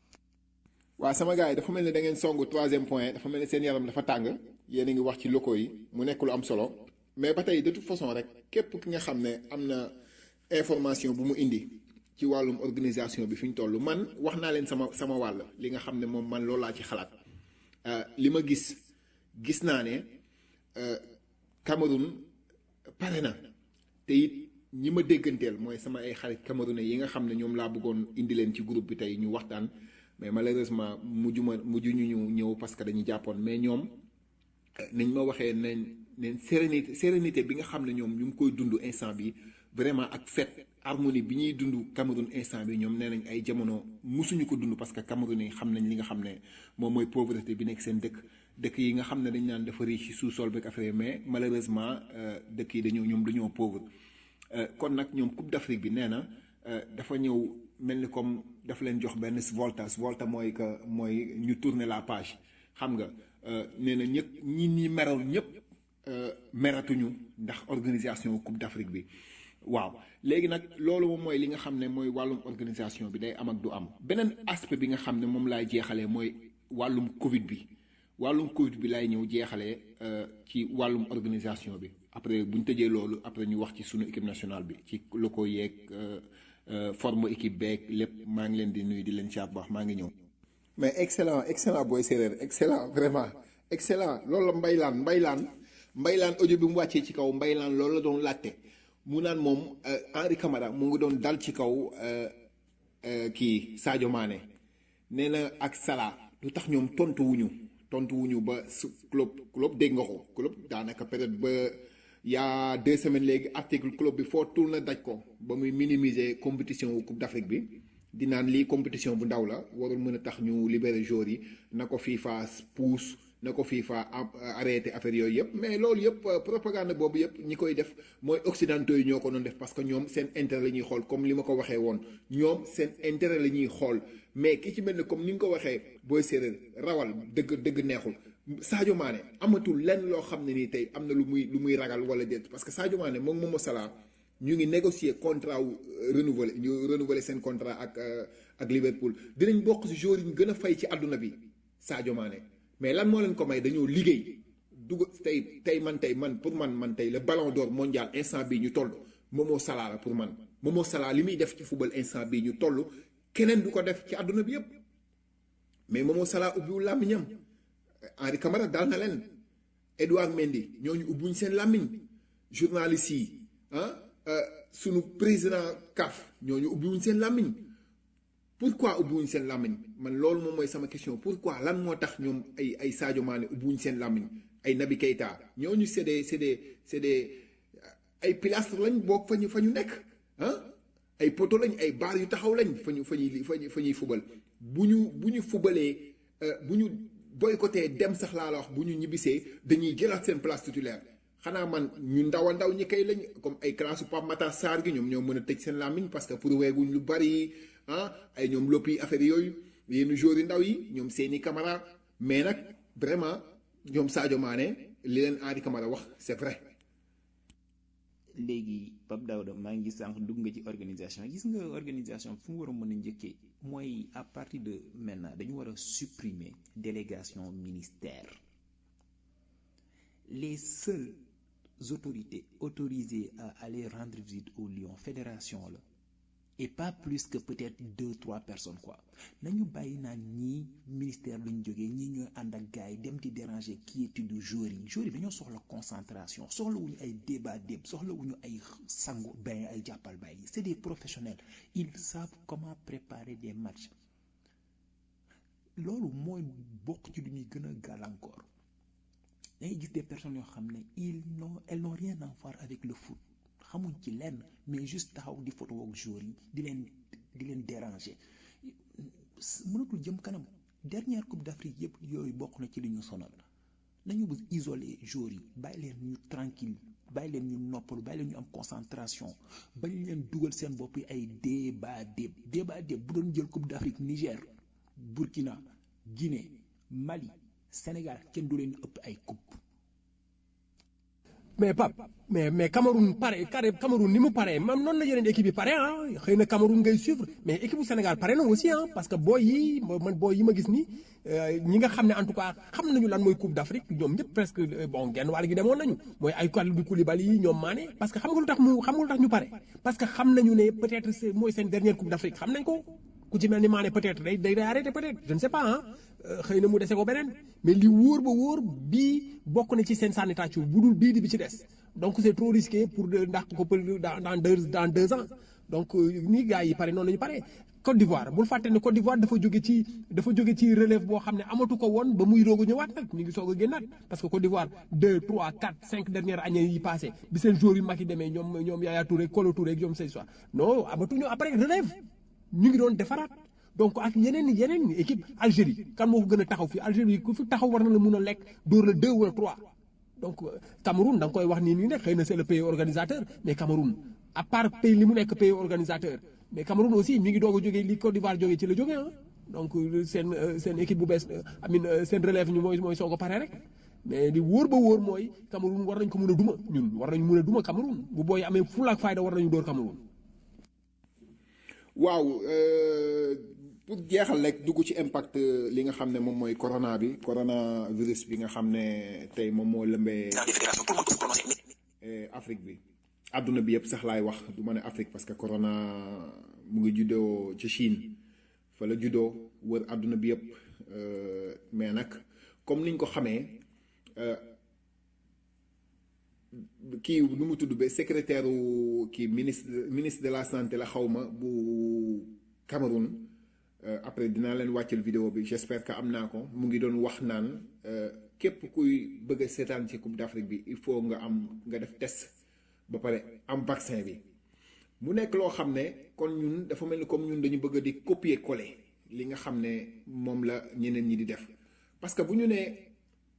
waaw sama gars yi dafa mel ni da ngeen songu troisième point dafa mel ni seen yaram dafa tàng yéen a ngi wax ci locaux yi mu nekk lu am solo mais ba tey de toute façon rek képp ki nga xam ne am na information bu mu indi ci wàllum organisation bi fi ñu toll man wax naa leen sama sama wàll li nga xam ne moom man loolu laa ci xalaat li ma gis gis naa ne Cameroun pare na te it ñi ma dégganteel mooy sama ay xarit camerounais yi nga xam ne ñoom laa bëggoon indi leen ci groupe bi tey ñu waxtaan. mais malheureusement mujj ma mujj ñu ñu ñëw parce que dañuy jàppoon mais ñoom nañ ma waxee nañ nañ sérénité sérénité bi nga xam ne ñoom ñu ngi koy dund instant bi vraiment ak fête harmonie bi ñuy dund Cameroun instant bi ñoom nee nañ ay jamono musuñu ko dund parce que Cameroun yi xam nañ li nga xam ne moom mooy pauvreté bi nekk seen dëkk dëkk yi nga xam ne dañ naan dafa riche ci sous-sol beeg affaire mais malheureusement dëkk yi dañoo ñoom dañoo pauvre kon nag ñoom Coupe d'Afrique bi nee na dafa ñëw mel ni comme dafa leen jox benn volta volta mooy que mooy ñu tourner la page xam nga nee na ñëpp ñi ñi meroon ñëpp meratuñu ndax organisation Coupe d'Afrique bi waaw léegi nag loolu moom mooy li nga xam ne mooy wàllum organisation bi day am ak du am beneen aspect bi nga xam ne moom laay jeexalee mooy wàllum Covid bi wàllum Covid bi laay ñëw jeexalee ci wàllum organisation bi après bu ñu tëjee loolu après ñu wax ci sunu équipe nationale bi ci locaux yeeg forme équipe beeg lépp maa ngi leen di nuyu di leen caab baax maa ngi ñëw. mais excellent excellent booy séeréer excellent vraiment excellent loolu la mbaylaan mbaylaan mbaylaan audio bi mu wàccee ci kaw mbaylaan loolu la doon laajte mu naan moom Henri Camara mu ngi doon dal ci kaw kii Sadio Mané nee na ak Salah lu tax ñoom tontu wuñu tontu wuñu ba su club club dégg nga ko club daanaka peut-être ba y'a deux semaines léegi article club bi foo tourné daj ko ba muy minimiser compétition wu Coupe d'Afrique bi di naan lii compétition bu ndaw la warul mën a tax ñu libérer joueurs yi na ko FIFA pousse na ko FIFA arrêté affaire yooyu yëpp mais loolu yëpp propagande boobu yëpp ñi koy def mooy occidentaux yi ñoo ko doon def parce que ñoom seen intérêt la ñuy xool comme li ma ko waxee woon ñoom seen intérêt la ñuy xool mais ki ci mel ne comme ni nga ko waxee booy séeréer rawal dëgg dëgg neexul Sadio Mané amatul lenn loo xam ne nii tey am na lu muy lu muy ragal wala déet parce que Sadio Mané moom Momo Salah ñu ngi négocier contrat wu renouveler ñu renouveler seen contrat ak ak Liverpool dinañ bokk ci joueurs yi ñu gën a fay ci àdduna bi Sadio Mané mais lan moo leen ko may dañoo liggéey dugg tey tey man tey man pour man man tey le ballon d'or mondial instant bii ñu toll Momo Salah la pour man Momo Salah li muy def ci football instant bii ñu toll keneen du ko def ci àdduna bi yëpp mais Momo Salah ubbiwul làmmiñam Henri Camara daal na leen Edouard Mendy ñooñu ubbiwuñ seen làmmiñ journalistes yi ah sunu président C A F ñooñu ubbiwuñ seen làmmiñ pourquoi ubbiwuñ seen làmmiñ man loolu moom mooy sama question pourquoi lan moo tax ñoom ay ay Sadio Mané ubbiwuñ seen làmmiñ ay Naby Keita ñooñu c'est des c'est des c'est des ay pilastres lañ boog fa ñu fa ñu nekk ah ay poto lañ ay baar yu taxaw lañ fa ñu fa ñuy fa ñuy fa ñuy fubal bu ñu bu ñu fubalee bu ñu boycotté dem sax laa la wax bu ñu ñibbisee dañuy jëlaat seen place titulaire xanaa man ñu ndaw a ndaw ñi kay lañ comme ay classe Pape Matar Sarr gi ñoom ñoo mën a tëj seen làmmiñ parce que pour weeguñ lu bari ah ay ñoom loppi affaire yooyu yenn joueurs yu ndaw yi ñoom seeni Camara mais nag vraiment ñoom Sadio Mané li leen Henri Camara wax c'est vrai. léegi Pape Daouda maa ngi sànq dugg nga ci organisation gis nga organisation fu mu war a mën a njëkkee mooy à partir de maintenant dañu war a supprimer délégation ministère les seules autorités autorisées à aller rendre visite au Lion fédération la et pas plus que peut-être deux trois personnes quoi nañu bàyyi naan ñii ministère luñ jógee ñii ñooy ànd ak gars yi dem di déranger quiétude du joueur yi joueur yi dañoo soxla concentration soxlawuñu ay débat déb soxlawuñu ay sangu bain ay jàppal bàyyi c'est des professionnels ils savent comment préparer des matchs loolu mooy bokk ci lu ñuy gën a gàllankoor dangay gis des personnes yoo xam ne ils n'ont elles n'ont rien à voir avec le foot xamuñ ci lenn mais juste taxaw di photo ak joueurs yi di leen di leen déranger mënatul jëm kanam dernière coupe d'Afrique yëpp yooyu bokk na ci li ñu sonal nañu bëgg isoler joueurs yi bàyyi leen ñu tranquille bàyyi leen ñu noppalu bàyyi leen ñu am concentration bañ leen dugal seen bopp yi ay débat déb débat déb bu doon jël coupe d'Afrique Niger Burkina Guinée Mali Sénégal kenn du leen ëpp ay coupe mais Pape mais mais Cameroun pare Cameroun ni mu pare man noonu la yeneen équipe yi pare ah xëy na Cameroun ngay suivre mais équipe bu Sénégal pare na aussi ah parce que booy yi man booy yi ma gis ni ñi nga xam ne en tout cas xam nañu lan mooy coupe d'Afrique ñoom ñëpp presque bon genn wàll gi demoon nañu mooy ay Kalidou Koulibaly yi ñoom Mané parce que xam nga lu tax mu xam nga lu tax ñu pare parce que xam nañu ne peut-être c'est mooy seen dernière coupe d'Afrique xam nañ ko ku ci mel ni Mané peut-être day day arrêté peut-être je ne sais pas ah xëy na mu dese ko beneen mais li wóor ba wóor bii bokk na ci seen sànni tàccu bu dul bii di bi ci des donc c'est trop risqué pour ndax ko dans dans deux dans deux ans donc ni gars yi pare noonu la ñu pare Côte d'Ivoire bul fàtte ne Côte d'Ivoire dafa jóge ci dafa jóge ci relève boo xam ne amatu ko woon ba muy roog a ñëwaat nag ñu ngi soog a génnaat parce que Côte d'Ivoire deux trois quatre cinq dernières années yi passé bi seen joueurs yu mag yi demee ñoom ñoom Yaya Touré Kolo Touré ak ñoom say soir non amatuñu après relève ñu ngi doon defaraat donc ak yeneen yeneen équipe Algérie kan moo ko gën a taxaw fii Algérie ku fi taxaw war na la mun a lekk dóor la deux wala trois donc Cameroun da nga koy wax nii nii ne xëy na c'est le pays organisateur mais Cameroun à part pays li mu nekk pays organisateur mais Cameroun aussi mi ngi doog a jógee li Côte d'Ivoire jógee ci la jógee ah donc seen seen équipe bu bees amin seen relève ñu mooy mooy soog a pare rek mais li wóor ba wóor mooy Cameroun war nañ ko mën a duma ñun war nañu mën a duma Cameroun bu booy amee fulla ak fayda war nañu dóor Cameroun. waaw pour jeexal rek dugg ci impact li nga xam ne moom mooy corona bi coronavirus bi nga xam ne tey moom moo lëmbee Afrique bi àdduna bi yëpp sax laay wax du ma ne Afrique parce que corona mu ngi juddoo ci Chine fa la juddoo wër àdduna bi yëpp mais nag comme niñ ko xamee kii nu mu tudd ba secrétaire kii ministre ministre de la santé la xawma bu Cameroun après dinaa leen wàccal vidéo bi j'espère que am naa ko mu ngi doon wax naan képp kuy bëgg a seetaan ci Coupe d'Afrique bi il faut nga am nga def test ba pare am vaccin bi mu nekk loo xam ne kon ñun dafa mel ni comme ñun dañu bëgg di copier coller li nga xam ne moom la ñeneen ñi di def parce que bu ñu nee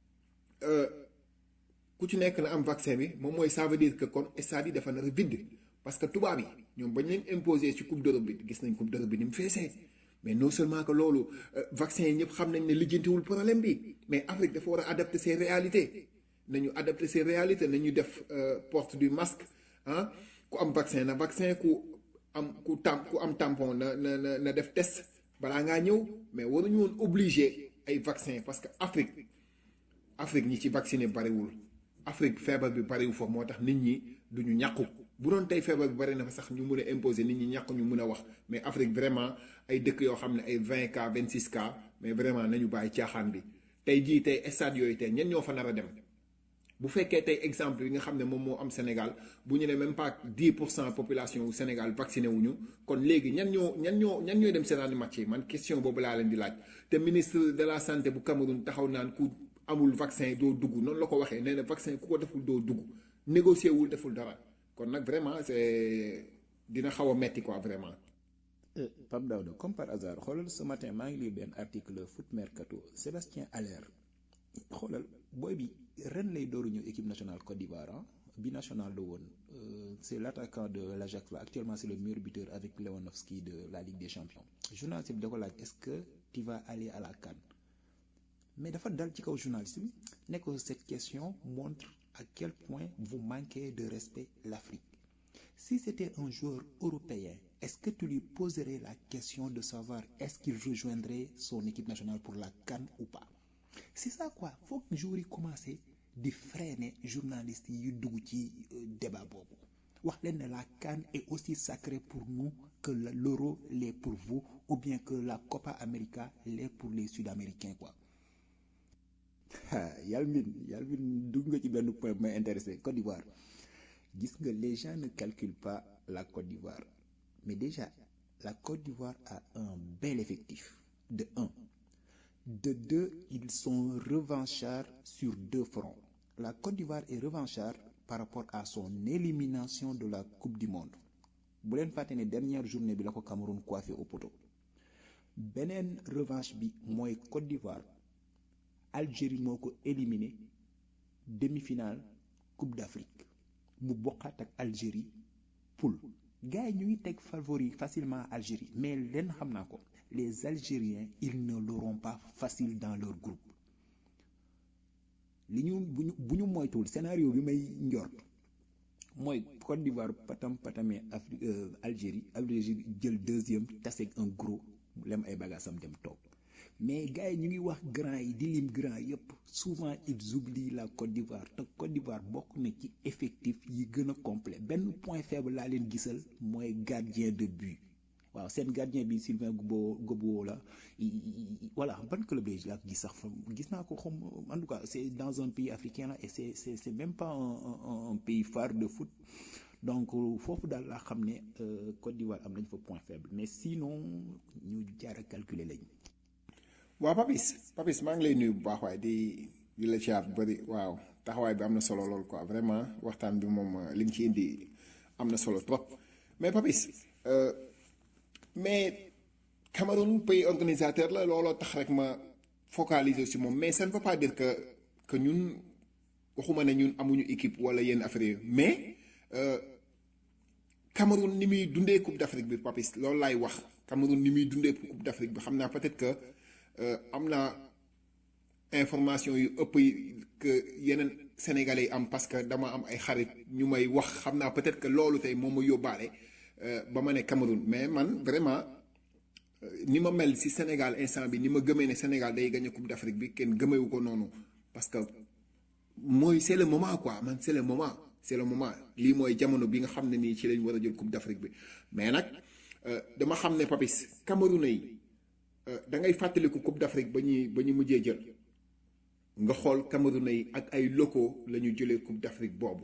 ku ci nekk na am vaccin bi moom mooy ça veut dire que kon stade yi dafa nar a vide parce que tubaab yi ñoom bañ leen imposer ci coupe d'Europe bi gis nañ coupe d'Europe bi ni mu feesee mais non seulement que loolu vaccin yi ñëpp xam nañ ne lijjantiwul problème bi mais Afrique dafa war a adapter ses réalités nañu adapter ses réalités nañu def porte du masque ah ku am vaccin na vaccin ku am ku tam ku am tampon na na na def test balaa ngaa ñëw mais waruñu woon obligé ay vaccin parce que Afrique Afrique ñi ci vacciné bariwul Afrique feebar bi bariwul foofu moo tax nit ñi duñu ñàkku bu doon tey feebar bi bari na fa sax ñu mun a imposer nit ñi ñàkk ñu mun a wax mais Afrique vraiment ay dëkk yoo xam ne ay vingt cas vingt six cas mais vraiment nañu bàyyi caaxaan bi tey jii tey stade yooyu tey ñen ñoo fa nar a dem bu fekkee tey exemple yi nga xam ne moom moo am Sénégal bu ñu ne même pas dix pour cent population wu Sénégal vacciné wuñu kon léegi ñan ñoo ñan ñoo ñan ñooy dem seetaani match yi man question boobu laa leen di laaj te ministre de la santé bu Cameroun taxaw naan ku amul vaccin doo dugg noonu la ko waxee nee na vaccin ku ko deful doo dugg négocier wul deful dara kon nag vraiment c'est dina xaw a metti quoi vraiment. Pape Daouda comme par hasard xoolal ce matin maa ngi lire benn article Foot Mercato Sébastien Haller xoolal booy bi ren lay dooru ñëw équipe nationale Côte d'Ivoire binational la woon c'est l'attaquant de l'Ajax là actuellement c'est le meilleur buteur avec Lewandowski de la Ligue des Champions journaliste bi da ko laaj est-ce que tu vas aller à la CAN mais dafa dal ci kaw journaliste bi ne ko cette question montre à quel point vous manquez de respect l'Afrique. Si c'était un joueur européen, est-ce que tu lui poserais la question de savoir est-ce qu'il rejoindrait son équipe nationale pour la CAN ou pas? C'est ça quoi, faut que joueur yi commencer di freiner journalistes yi dugg ci débat boobu wax leen ne la CAN est aussi sacrée pour nous que l'euro l'est pour vous ou bien que la Copa América l'est pour les Sud-Américains quoi. Yalmin Yalmin dugg nga ci benn point bu may intéressé Côte d'Ivoire gis nga les gens ne calculent pas la Côte d'Ivoire mais déjà la Côte d'Ivoire a un bel effectif de un de deux ils sont revanchards sur deux fronts la Côte d'Ivoire est revanchard par rapport à son élimination de la Coupe du Monde bu leen fàtte ne dernière journée bi la ko Cameroun coiffé au poteau beneen revanche bi mooy Côte d'Ivoire Algérie moo ko éliminé demi-finale Coupe d'Afrique mu bokkaat ak Algérie poule gars yi ñu ngi teg favori facilement Algérie mais leen xam naa ko les Algériens ils ne l'auront pas facile dans leur groupe li ñu bu ñu bu ñu moytuwul scénario bi may njort mooy Côte d'Ivoire patam patamee Afrique euh, Algérie Algérie jël deuxième taseeg un gros lem ay bagaasam dem toog mais gars yi ñu ngi wax grand yi di lim grand yëpp souvent ils oublient la Côte d'Ivoire te Côte d'Ivoire bokk na ci effectif yi gën a complet benn point faible laa leen gisal mooy gardien de but waaw seen gardien bi Sylvain Gobo Gobo la voilà ban club la gis sax gis naa ko xam en tout cas c'est dans un pays africain là et c'est c'est c'est même pas un, un, un pays phare de foot donc foofu daal laa xam ne Côte d'Ivoire am nañ fa point faible mais sinon ñu jaar a calculer lañ. waaw Papis Papis maa ngi lay nuyu bu baax waaye di di la caar bu bëri waaw taxawaay bi am na solo lool quoi vraiment waxtaan bi moom li nga ci indi am na solo trop mais Papis euh, mais Cameroun pays organisateur la looloo tax rek ma focaliser si moom mais ça ne veut pas dire que que ñun waxuma ne ñun amuñu équipe wala yenn affaire yi mais euh, Cameroun ni muy dundee Coupe d'Afrique bi Papis loolu laay wax Cameroun ni muy dundee Coupe d'Afrique bi xam naa peut-être que euh, am na information yu ëpp que yeneen sénégalais yi am parce que dama am ay xarit ñu may wax xam naa peut-être que loolu tey moom ma yóbbaale ba ma ne Cameroun mais man vraiment ni ma mel ci Sénégal instant bi ni ma gëmee ne Sénégal day gagné Coupe d'Afrique bi kenn gëmewu ko noonu parce que mooy c'est le moment quoi man c'est le moment c'est le moment lii mooy jamono bi nga xam ne nii ci lañ war a jël Coupe d'Afrique bi mais nag dama xam ne Papis Camerounais yi da ngay fàttaliku Coupe d'Afrique ba ñuy ba ñu mujjee jël nga xool Camerounais yi ak ay locaux la ñu jëlee Coupe d'Afrique boobu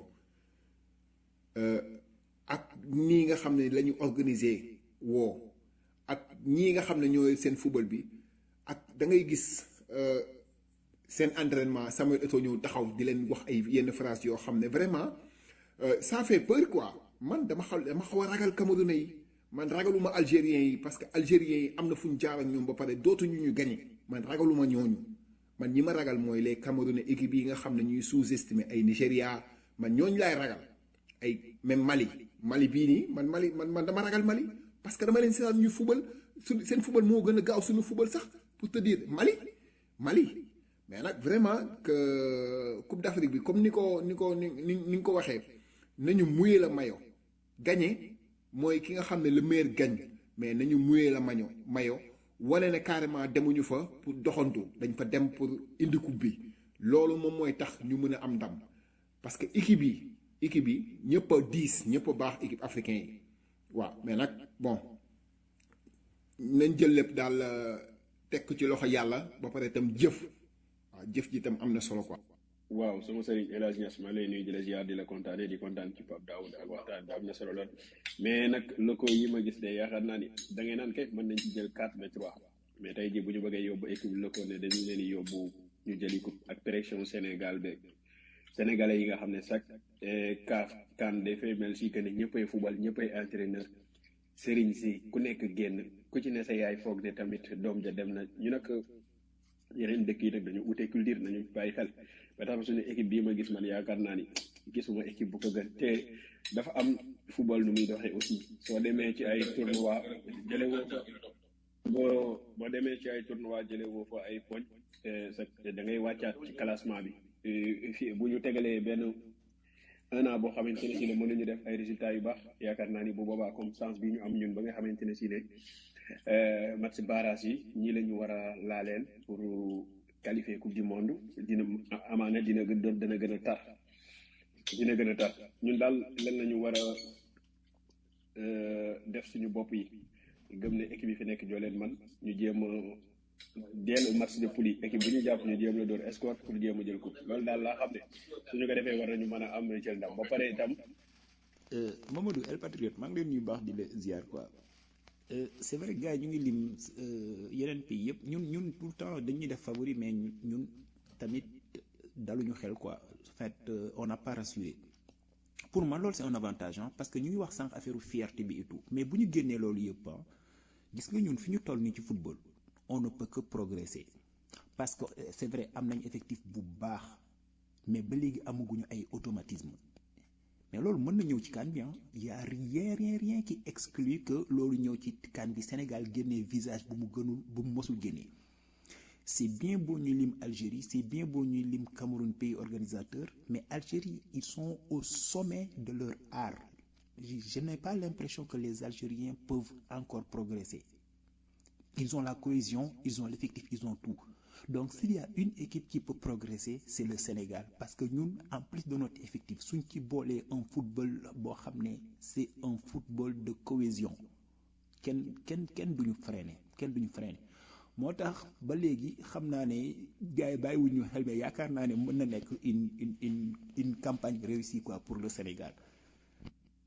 ak nii nga xam ne la ñu organiser woo ak ñii nga xam ne ñooy seen football bi ak da ngay gis seen entraînement Samuel Eto'o ñëw taxaw di leen wax ay yenn phrase yoo xam ne vraiment ça fait peur quoi man dama xaw dama xaw a ragal Camerounais yi man ragaluma Algériens yi parce que Algériens yi am na fu ñu jaar ak ñoom ba pare dootuñu ñu gagné man ragaluma ñooñu man ñi ma ragal mooy les Camerounais équipe yi nga xam ne ñuy sous-estimer ay Nigéria man ñooñu laay ragal ay même Mali Mali bii nii man Mali man man dama ragal Mali parce que dama leen seetaan ñu football su seen football moo gën a gaaw suñu football sax pour te dire Mali Mali mais nag vraiment que Coupe d'Afrique bi comme ni ko ni ko ni ni ni nga ko waxee nañu mouiller la maillot gagner mooy ki nga xam ne le meilleur gagne mais nañu mouiller la maillot maillot wane ne carrément demuñu fa pour doxantu dañ fa dem pour indi coupe bi loolu moom mooy tax ñu mën a am ndam parce que équipe yi équipe yi ñëpp a diis ñëpp a baax équipe africain yi waaw mais nag bon nañ jël lépp daal tekk ci loxo yàlla ba pare itam jëf waaw jëf ji itam am na solo quoi. waaw sama sëriñ El Hadj Niass maa lay nuyu di la ziar di la kontaanee di kontaan ci Pape Daoud ak waxtaan bi am na solo lool mais nag locaux yi ma gis de yaakaar naa ni da ngay naan kay mën nañ ci jël quatre ba trois mais tey jii bu ñu bëggee yóbbu équipe locaux ne dañu leen di yóbbu ñu jëli ko ak pression Sénégal beeg sénégalais yi nga xam ne chaque CAF CAN dafay mel si que ne ñëppay football ñëppay entraîneur sëriñ si ku nekk génn ku ci ne sa yaay foog ne tamit doom ja dem na ñu nag yeneen dëkk yi nag dañu ute culture nañu bàyyi xel ba tax suñu équipe bii ma gis man yaakaar naa ni gisuma équipe bu ko gën te dafa am football nu muy doxee aussi soo demee ci ay tournoi jële woo fa boo boo demee ci ay tournoi jële woo fa ay poñ sa da ngay wàccaat ci classement bi fii bu ñu tegalee benn un an boo xamante ne si ne mënuñu def ay résultats yu baax yaakaar naa ni bu boobaa comme chance bi ñu am ñun ba nga xamante ne si ne match barrage yi ñii la ñu war a laaleel pour qualifier coupe du monde dina amaana dina gën doon dana gën a tar dina gën a tar ñun daal lan la ñu war a def suñu bopp yi gëm ne équipe yi fi nekk joo leen man ñu jéem a deel match de poule yi équipe bu ñu jàpp ñu jéem la door escorte pour jéem a jël coupe loolu daal laa xam ne suñu ko defee war nañu mën a am jël ndam ba pare itam. Mamadou El Patriote maa ngi leen nuyu baax di la ziar quoi. Euh, c'est vrai gars yi ñu ngi lim yeneen pays yëpp ñun ñun tout le temps dañuy def favori mais ñun tamit daluñu xel quoi en fait euh, on n'a pas rassuré pour moi loolu c'est un avantage hein, parce que ñu ngi wax sànq affaire fierté bi et tout mais bu ñu génnee loolu yëpp ah gis nga ñun fi ñu toll nii ci football on ne peut que progresser parce que c'est vrai am nañ effectif bu baax mais ba léegi amaguñu ay automatisme mais loolu mën na ñëw ci CAN bi ah y a rien rien rien qui exclut que loolu ñëw ci CAN bi Sénégal génnee visage bu mu gënul bu mu mosul génnee c'est bien beau ñu lim Algérie c'est bien beau ñuy lim Cameroun pays organisateur mais Algérie ils sont au sommet de leur art je, je n'ai pas l'impression que les Algériens peuvent encore progresser ils ont la cohésion ils ont l'effectif ils ont tout donc s'il y a une équipe qui peut progresser c'est le Sénégal parce que ñun en plus de notre effectif suñ ci boolee un football boo xam ne c'est un football de cohésion kenn kenn kenn duñu freiner kenn duñu freiner moo tax ba léegi xam naa ne gars yi bàyyiwuñu xel mais yaakaar naa ne mën na nekk une une une une campagne réussie quoi pour le Sénégal.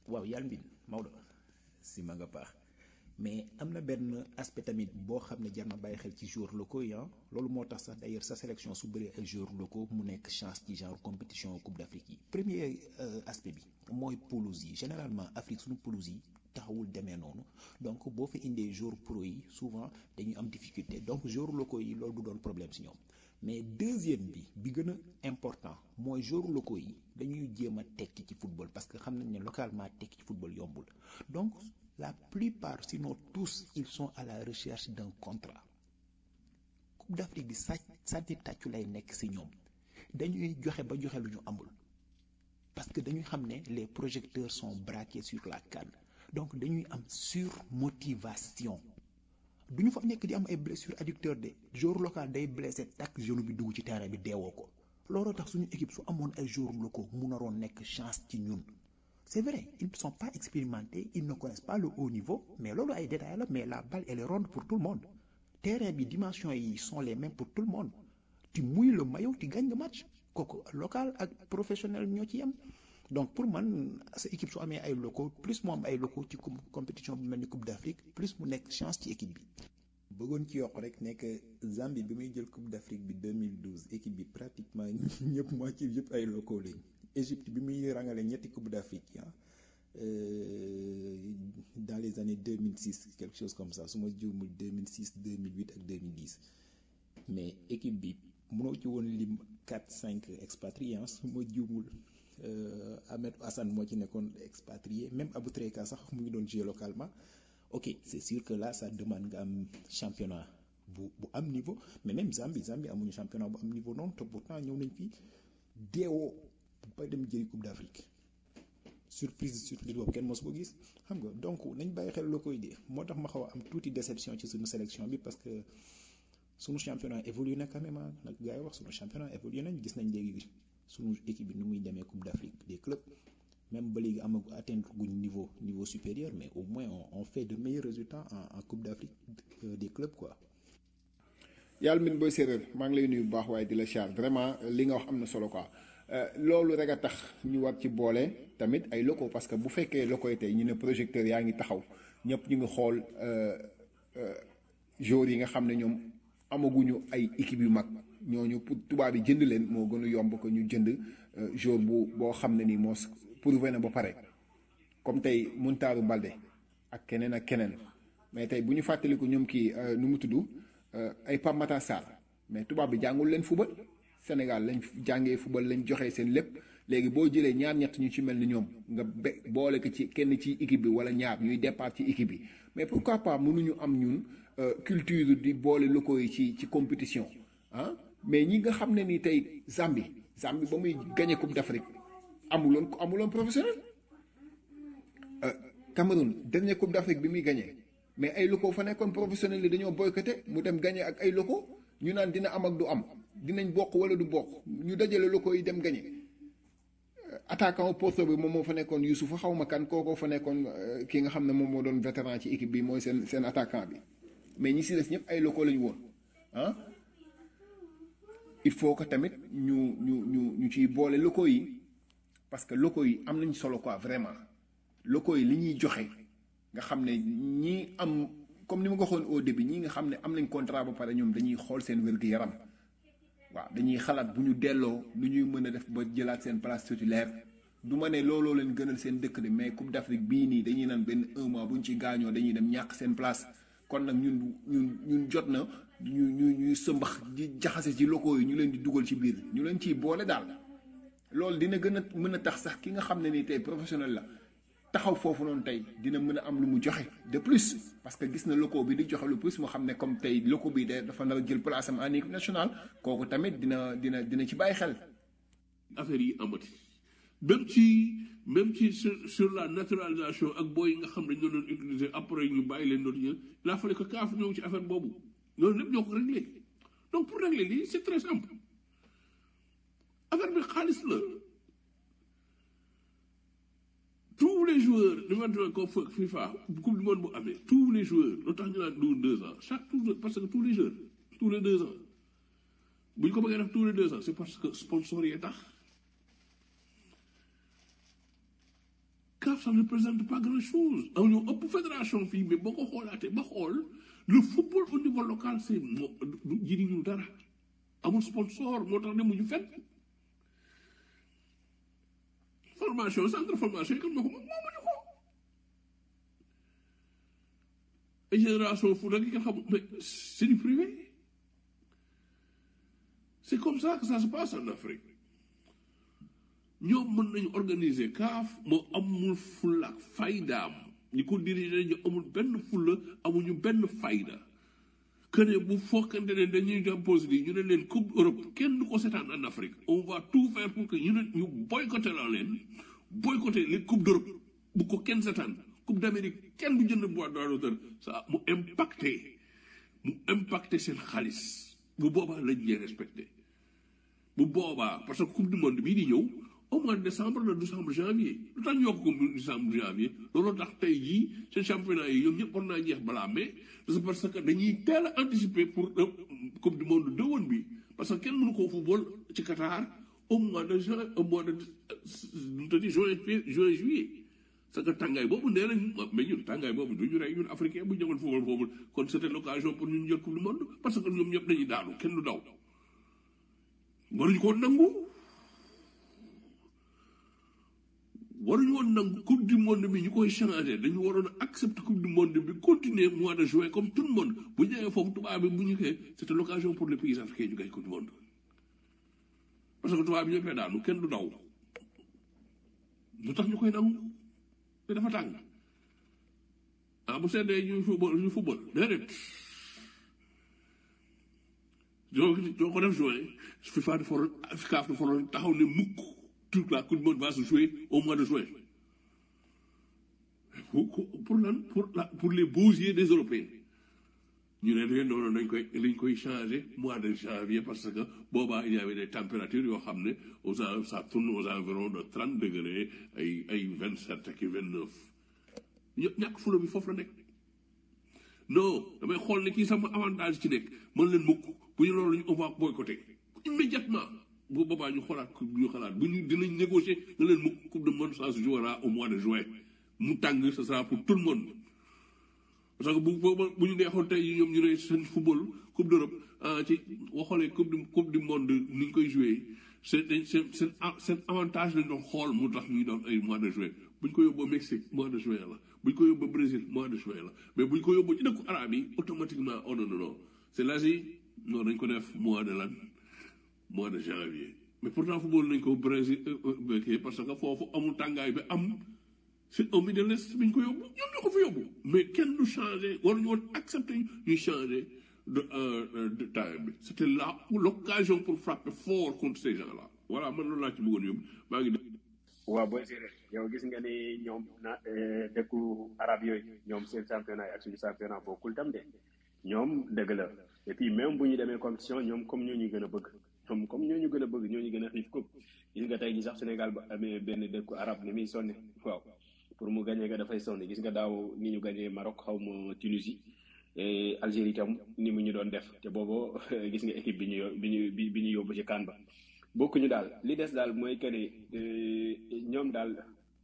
waaw yàlla mbin Maodo si ma nga baax mais am na benn aspect tamit boo xam ne jar na bàyyi xel ci joueurs locaux yi ah loolu moo tax sax d'ailleurs sa sélection su bëree ay joueurs locaux mu nekk chance ci genre compétition coupe d'Afrique yi premier aspect bi mooy pelouse yi généralement Afrique suñu pelouse yi taxawul demee noonu donc boo fa indee joueurs pro yi souvent dañuy am difficulté donc joueurs locaux yi loolu du doon problème si ñoom mais deuxième bi bi gën a important mooy joueurs locaux yi dañuy jéem a tekki ci football parce que xam nañ ne localement tekki ci football yombul donc la plupart sinon tous ils sont à la recherche d'un contrat coupe d'Afrique bi sàcc sànni tàccu lay nekk si ñoom dañuy joxe ba joxe lu ñu amul parce que dañuy xam ne les projecteurs sont braqués sur la CAN donc dañuy am surmotivation du ñu fa nekk di am ay blessures adducteurs de joueur local day blessé takk genou bi dugg ci terrain bi deewoo ko looloo tax suñu équipe su amoon ay joueurs locaux mu naroon nekk chance ci ñun c'est vrai ils ne sont pas expérimentés ils ne connaissent pas le haut niveau mais loolu ay détails la mais la balle elle est ronde pour tout le monde terrain bi dimension yi sont les mêmes pour tout le monde tu mouilles le maillot tu gagnes le match kooku local ak professionnel ñoo ci yem donc pour man sa équipe su amee ay locaux plus mu am ay locaux ci compétition bu mel ni coupe d'Afrique plus mu nekk chance ci équipe bi. bëggoon ci yokk rek nekk Zambie bi muy jël coupe d'Afrique bi deux mille douze équipe bi pratiquement ñëpp moitié yëpp ay locaux lañ. Égypte bi muy rangale ñetti coupe d'Afrique ah euh, dans les années deux mille six quelque chose comme ça su ma juumul deux mille six deux mille huit ak deux mille dix mais équipe bi mënoo ci woon lim quatre cinq expatriés su ma juumul euh, Ahmed Hassan moo ci nekkoon expatrié même Aboutreka sax mu ngi doon jouer localement ok c'est sûr que là ça demande nga am championnat bu bu am niveau mais même Zambie Zambie amuñu championnat bu am niveau noonu te pourtant ñëw nañ fi deewoo ba dem jëli coupe d'Afrique surprise surprise boobu kenn mosu ko gis xam nga donc nañ bàyyi xel loo koy dee moo tax ma xaw a am tuuti déception ci suñu sélection bi parce que suñu championnat évolue na quand même nag gars yi wax suñu championnat évolue nañ gis nañ léegi suñu équipe bi nu muy demee coupe d'Afrique des clubs même ba léegi amagu atteindre guñ niveau niveau supérieur mais au moins on, on fait de meilleurs résultats en, en coupe d'Afrique euh, des clubs quoi. yàlla min booy séeréer maa ngi lay nuyu bu baax waaye di la char vraiment li nga wax am na solo quoi. loolu rek a tax ñu war ci boole tamit ay locaux parce que bu fekkee locaux yi tey ñu ne projecteur yaa ngi taxaw ñëpp ñu ngi xool joueurs yi nga xam ne ñoom amaguñu ay équipe yu mag ñooñu pour tubaab yi jënd leen moo gën a yomb ko ñu jënd joueur bu boo xam ne nii moo prouvé na ba pare comme tey Muntaaru Balde ak keneen ak keneen mais tey bu ñu fàttaliku ñoom kii nu mu tudd ay Pape Matar Sarr mais tubaab bi jàngul leen football Sénégal lañ jàngee football lañ joxee seen lépp léegi boo jëlee ñaar ñett ñu ci mel ni ñoom nga be boole ko ci kenn ci équipe bi wala ñaar ñuy départ ci équipe bi mais pourquoi pas mënuñu am ñun culture di boole locaux yi ci ci compétition ah mais ñi nga xam ne ni tey Zambie Zambie ba muy gagné coupe d'Afrique amuloon amuloon professionnel Cameroun dernier coupe d'Afrique bi muy gagné mais ay locaux fa nekkoon professionnel yi dañoo boycotté mu dem gagné ak ay locaux ñu naan dina am ak du am dinañ bokk wala du bokk ñu dajale locaux yi dem gagné attaquant Porto bi moom moo fa nekkoon Youssouf xaw ma kan kookoo fa nekkoon ki nga xam ne moom moo doon vétéran ci équipe bi mooy seen seen attaquant bi mais ñi si des ñëpp ay locaux lañu woon ah il faut que tamit ñu ñu ñu ñu ciy boole locaux yi parce que locaux yi am nañ solo quoi vraiment locaux yi li ñuy joxe nga xam ne ñi am comme ni ma ko waxoon au début ñi nga xam ne am nañ contrat ba pare ñoom dañuy xool seen wér-gu-yaram waaw dañuy xalaat bu ñu delloo lu ñuy mën a def ba jëlaat seen place titulaire du ma ne looloo leen gënal seen dëkk de mais Coupe d'Afrique bii nii dañuy naan benn un mois bu ñu ci gaañoo dañuy dem ñàkk seen place kon nag ñun ñun ñun jot na ñu ñu ñuy sëmbax di jaxase ci locaux yi ñu leen di dugal ci biir ñu leen ciy boole daal loolu dina gën a mën a tax sax ki nga xam ne ni tey professionnel la taxaw foofu noonu tey dina mën a am lu mu joxe de plus parce que gis na locaux bi di joxe lu plus mu xam ne comme tey locaux bi de dafa nar a jël place am en équipe nationale kooku tamit dina dina dina ci bàyyi xel. affaire yi amati même ci même ci sur sur la naturalisation ak booy yi nga xam ne ñoo doon utiliser après ñu bàyyi leen doon jël il a fallu que kaaf ñëw ci affaire boobu loolu lépp ñoo ko réglé donc pour régler lii c'est très simple affaire bi xaalis la. tous les joueurs li ma doon ko FIFA coupe du monde bu amee tous les joueurs loo tax ñu naan du deux ans chaque tous parce que tous les joueurs tous les deux ans bu ñu ko bëggee def tous les deux ans c'est parce que sponsor yi tax C A F ça ne représente pas grand chose am ñoo ëpp fédération fii mais boo ko xoolaatee ba xool le football au niveau local c'est moo du jëriñu dara amul sponsor moo tax demuñu fenn formation centre de formation yi kan moo ko moom moomuñu ko ay génération foot ak yi nga xam mais c'est du privé c'est comme ça que ça se passe en Afrique ñoom mën nañu organiser C A F moo amul fulla ak faydaam ñi ko diriger ñu amul benn fulla amuñu benn fayda que ne bu fokkante ne dañuy impose lii ñu ne leen coupe Europe kenn du ko seetaan en Afrique on va tout faire pour que ñu ne ñu boycotter la leen boycotter les coupes d'Europe bu ko kenn seetaan coupe d'Amérique kenn du jënd boîte droit d'auteur ça mu impacté mu impacté seen xaalis bu boobaa lañ leen respecté bu boobaa parce que coupe du monde bii di ñëw au mois de décembre le décembre janvier lu tax ñu yokk ko décembre janvier looloo tax tey jii seen championnat yi ñoom ñëpp war naa jeex balaa mais c'est parce que dañuy teel a anticiper pour coupe du monde déwén bi parce que kenn mënu koo football ci Qatar au mois de juin au mois de nu tati juin juin juillet parce que tàngaay boobu nee nañ mais ñun tàngaay boobu du ñu rey ñun africain bu ñu ñëwoon football foofu kon c'était l'occasion pour ñun jël coupe du monde parce que ñoom ñëpp dañuy daanu kenn du daw waruñu ko nangu waruñu woon nangu coupe du monde bi ñu koy changer dañu waroon a accepter coupe du monde bi continuer mois de juin comme tout le monde bu ñu ñëwee foofu tubaab bi bu ñu xëyee c'était l'occasion pour les pays africains ñu gagne coupe du monde parce que tubaab bi ñëppee daanu kenn du daw lu tax ñu koy nangu te dafa tàng ah bu seddee ñu football ñu football déedéet doo doo ko def juin FIFA dafa waroon C A F dafa waroon taxaw ne mukk toute la coupe du monde va se jouer au mois de juin pour pour lan pour la pour les beaux yeux des Européens ñu ne leen noonu dañ koy dañ koy changer mois de janvier parce que boobaa il y avait des températures yoo xam ne aux ça tourne aux environs de trente degrés ay ay vingt sept ak vingt neuf ñëpp ñàkk fula bi foofu la nekk non damay xool ne kii sama avantage ci nekk mën leen mukk bu ñu loolu on va boycotter immédiatement bu boobaa ñu xoolaat ñu xalaat bu ñu dinañ négocier nga leen mukk coupe du monde ça se jouera au mois de juin mu tàng ce sera pour tout le monde parce que bu booba bu ñu neexoon tey ñoom ñu ne seen football coupe d'Europe ci boo xoolee coupe du coupe du monde ni ñu koy joué seen seen seen seen avantage lañ doon xool mu tax ñuy doon ay mois de juin bu ñu ko yóbboo Mexique mois de juin la bu ñu ko yóbboo Brésil mois de juin la mais bu ñu ko yóbboo ci dëkku arabe yi automatiquement oh non non non c'est l'Asie non dañ ko def mois de lan mois de janvier mais pourtant football nañ ko Brésil parce que foofu amul tàngaay bi am c'est au Middle East bi ñu ko yóbbu ñoom ñoo ko fa yóbbu mais kenn du changer waruñu woon accepter ñuy changer de de time bi c'était là l'occasion pour frapper fort contre ces gens-là voilà man loolu laa ci bëggoon yóbbu maa ngi. waaw booy séeréer yow gis nga ni ñoom na dëkku arab yooyu ñoom seen championnat yi ak suñu championnat bokkul tam de ñoom dëgg la et puis même bu ñu demee compétition ñoom comme ñoo ñu gën a bëgg ñoom comme ñoo ñu gën a bëgg ñoo ñu gën a xiif ko gis nga tey ji sax Sénégal ba amee benn dëkku arab ni muy sonne waaw pour mu gagné nga dafay sonne gis nga daaw ni ñu gagné Maroc xaw ma Tunisie et Algérie itam ni mu ñu doon def te boobu gis nga équipe bi ñu bi ñu bi ñu yóbbu ci CAN ba bokkuñu daal li des daal mooy que ne ñoom daal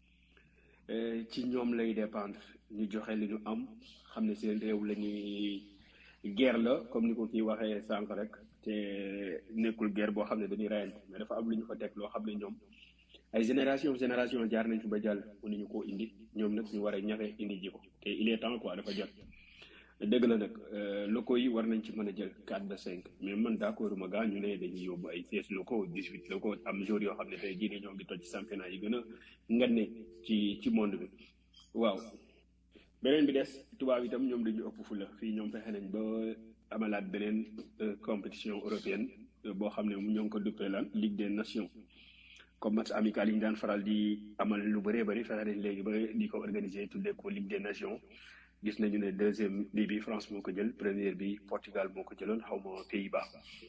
ci ñoom lay dépendre ñu joxe li ñu am xam ne seen réew la ñuy guerre la comme ni ko kii waxee sànq rek te nekkul guerre boo xam ne dañuy reyante mais dafa am lu ñu fa teg loo xam ne ñoom ay génération génération jaar nañ fi ba jàll mënuñu koo indi ñoom nag ñu war a ñafe indi ji ko te il est temps quoi dafa jot dëgg la nag locaux yi war nañ ci mën a jël quatre ba cinq mais man d'accord ma gaa ñu ne dañuy yóbbu ay seize locaux dix-huit locaux am jour yoo xam ne tey jii nii ñoo ngi toj championnat yi gën a nganne ci ci monde bi waaw beneen bi des tubaab itam ñoom dañu ëpp fu la fii ñoom fexe nañ ba amalaat beneen compétition européenne boo xam ne ñoo ngi ko duppee lan Ligue des Nations comme match amical yi ñu daan faral di amal lu bëree bëri fexe nañ léegi ba di ko organiser tuddee ko Ligue des Nations gis nañu ne deuxième lii bi France moo ko jël première bi Portugal moo ko jëloon xaw ma Pays-Bas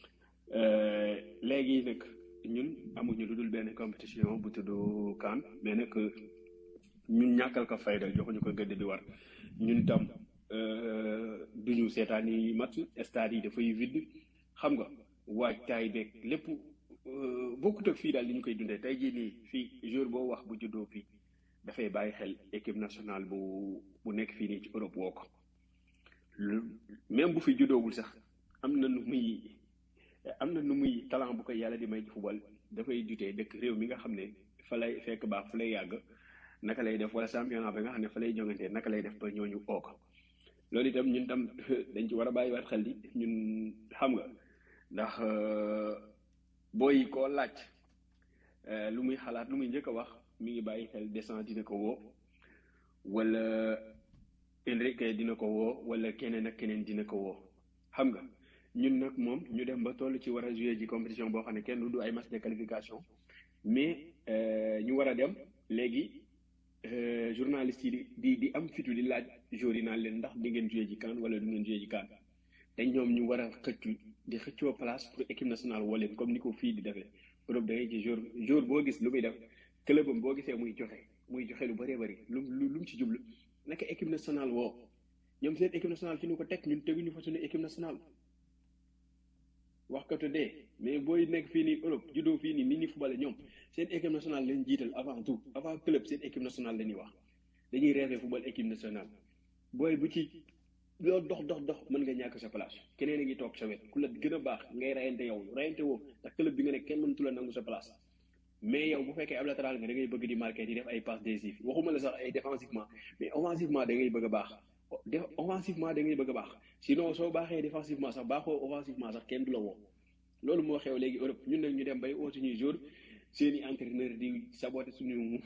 léegi nag ñun amuñu lu dul benn compétition bu tudd CAN mais nag ñun ñàkkal ko fayda joxuñu ko gëdd bi war ñun tam duñu seetaan yi match stade yi dafay vide xam nga waaj taay beeg lépp bokkut ak fii daal li ñu koy dundee tey jii nii fii jour boo wax bu juddoo fii dafay bàyyi xel équipe nationale bu bu nekk fii nii ci Europe woo ko même bu fi juddoowul sax am na nu muy am na nu muy talent bu ko yàlla di may ci football dafay jutee dëkk réew mi nga xam ne fa lay fekk baax fa lay yàgg naka lay def wala championnat ba nga xam ne fa lay jongantee naka lay def ba ñooñu oo ko loolu itam ñun tam dañ ci war a bàyyiwaat xel di ñun xam nga ndax booy koo laaj lu muy xalaat lu muy njëkk a wax mi ngi bàyyi xel Deschamps dina ko woo wala Enrique dina ko woo wala keneen ak keneen dina ko woo xam nga ñun nag moom ñu dem ba toll ci war a jouer ji compétition boo xam ne kenn du ay match de qualification mais ñu war a dem léegi journaliste yi di di am fitu di laaj joueurs yi naan leen ndax di ngeen jouer ji CAN wala du ngeen jouer ji CAN te ñoom ñu war a xëccu di xëccoo place pour équipe nationale woo leen comme ni ko fii di defee Europe da ngay ci jour jour boo gis lu muy def club am boo gisee muy joxe muy joxe lu bëree bëri lu lu lu mu ci jublu naka équipe nationale woo ñoom seen équipe nationale fi ñu ko teg ñun teguñu fa suñu équipe nationale wax ko te dee mais booy nekk fii nii Europe juddoo fii nii mini football ñoom seen équipe nationale leen jiital avant tout avant club seen équipe nationale la ñuy wax dañuy rêver football équipe nationale booy bu ci loolu dox dox dox mën nga ñàkk sa place keneen a ngi toog sa wet ku la gën a baax ngay rayante yow rayante woo ndax club bi nga nekk kenn mënatu la nangu sa place mais yow bu fekkee ab latéral nga da ngay bëgg di marquer di def ay passes décisives waxuma la sax ay défensivement mais offensivement da ngay bëgg a baax offensivement da ngay bëgg a baax sinon soo baaxee défensivement sax baaxoo offensivement sax kenn du la woo loolu moo xew léegi Europe ñun nag ñu dem bay oo suñuy jour seen i entraîneur di saboter suñu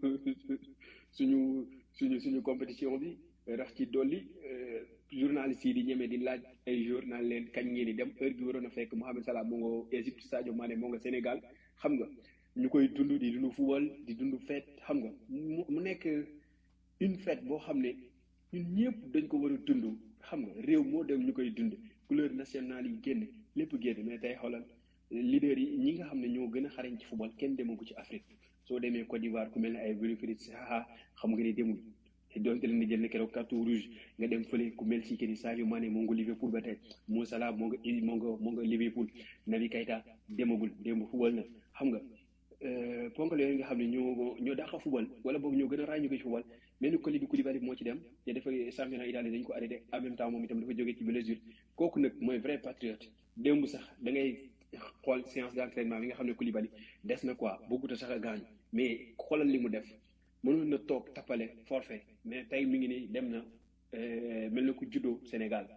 suñu suñu suñu compétition bi rax ci dolli journalistes yi di ñeme di laaj ay jour naan leen kañ ngeen di dem heure bi waroon a fekk Mohamed Salah moo nga Égypte Sadio Mané moo nga Sénégal xam nga ñu koy dund di dund football di dund fête xam nga mu nekk une fête boo xam ne ñun ñëpp dañ ko war a dund xam nga réew moo dem ñu koy dund couleur nationale yi génn lépp génn mais tey xoolal leader yi ñi nga xam ne ñoo gën a xarañ ci football kenn demagu ci Afrique soo demee Côte d'Ivoire ku mel ne ay Wilfried Zaha xam nga ni demul te donte leen di jël ne keroog carton rouge nga dem fële ku mel ci que ni Sadio Mané moo nga Liverpool ba tey Mo Salah moo nga moo nga moo nga Liverpool Naby Keita demagul démb football na xam nga ponkal yooyu nga xam ne ñoo ñoo dàqa football wala boog ñoo gën a ràññu ko ci football mais ni Kalidou Koulibaly moo ci dem te dafa championnat Italie dañ ko arrêté en même temps moom itam dafa jógee ci blessure kooku nag mooy vrai patriote démb sax da ngay xool séance d'entraînement bi nga xam ne Koulibaly des na quoi bëggut a sax a gaañu mais xoolal li mu def mënoon na toog tappale forfait mais tey mi ngi ni dem na mel na ku juddoo Sénégal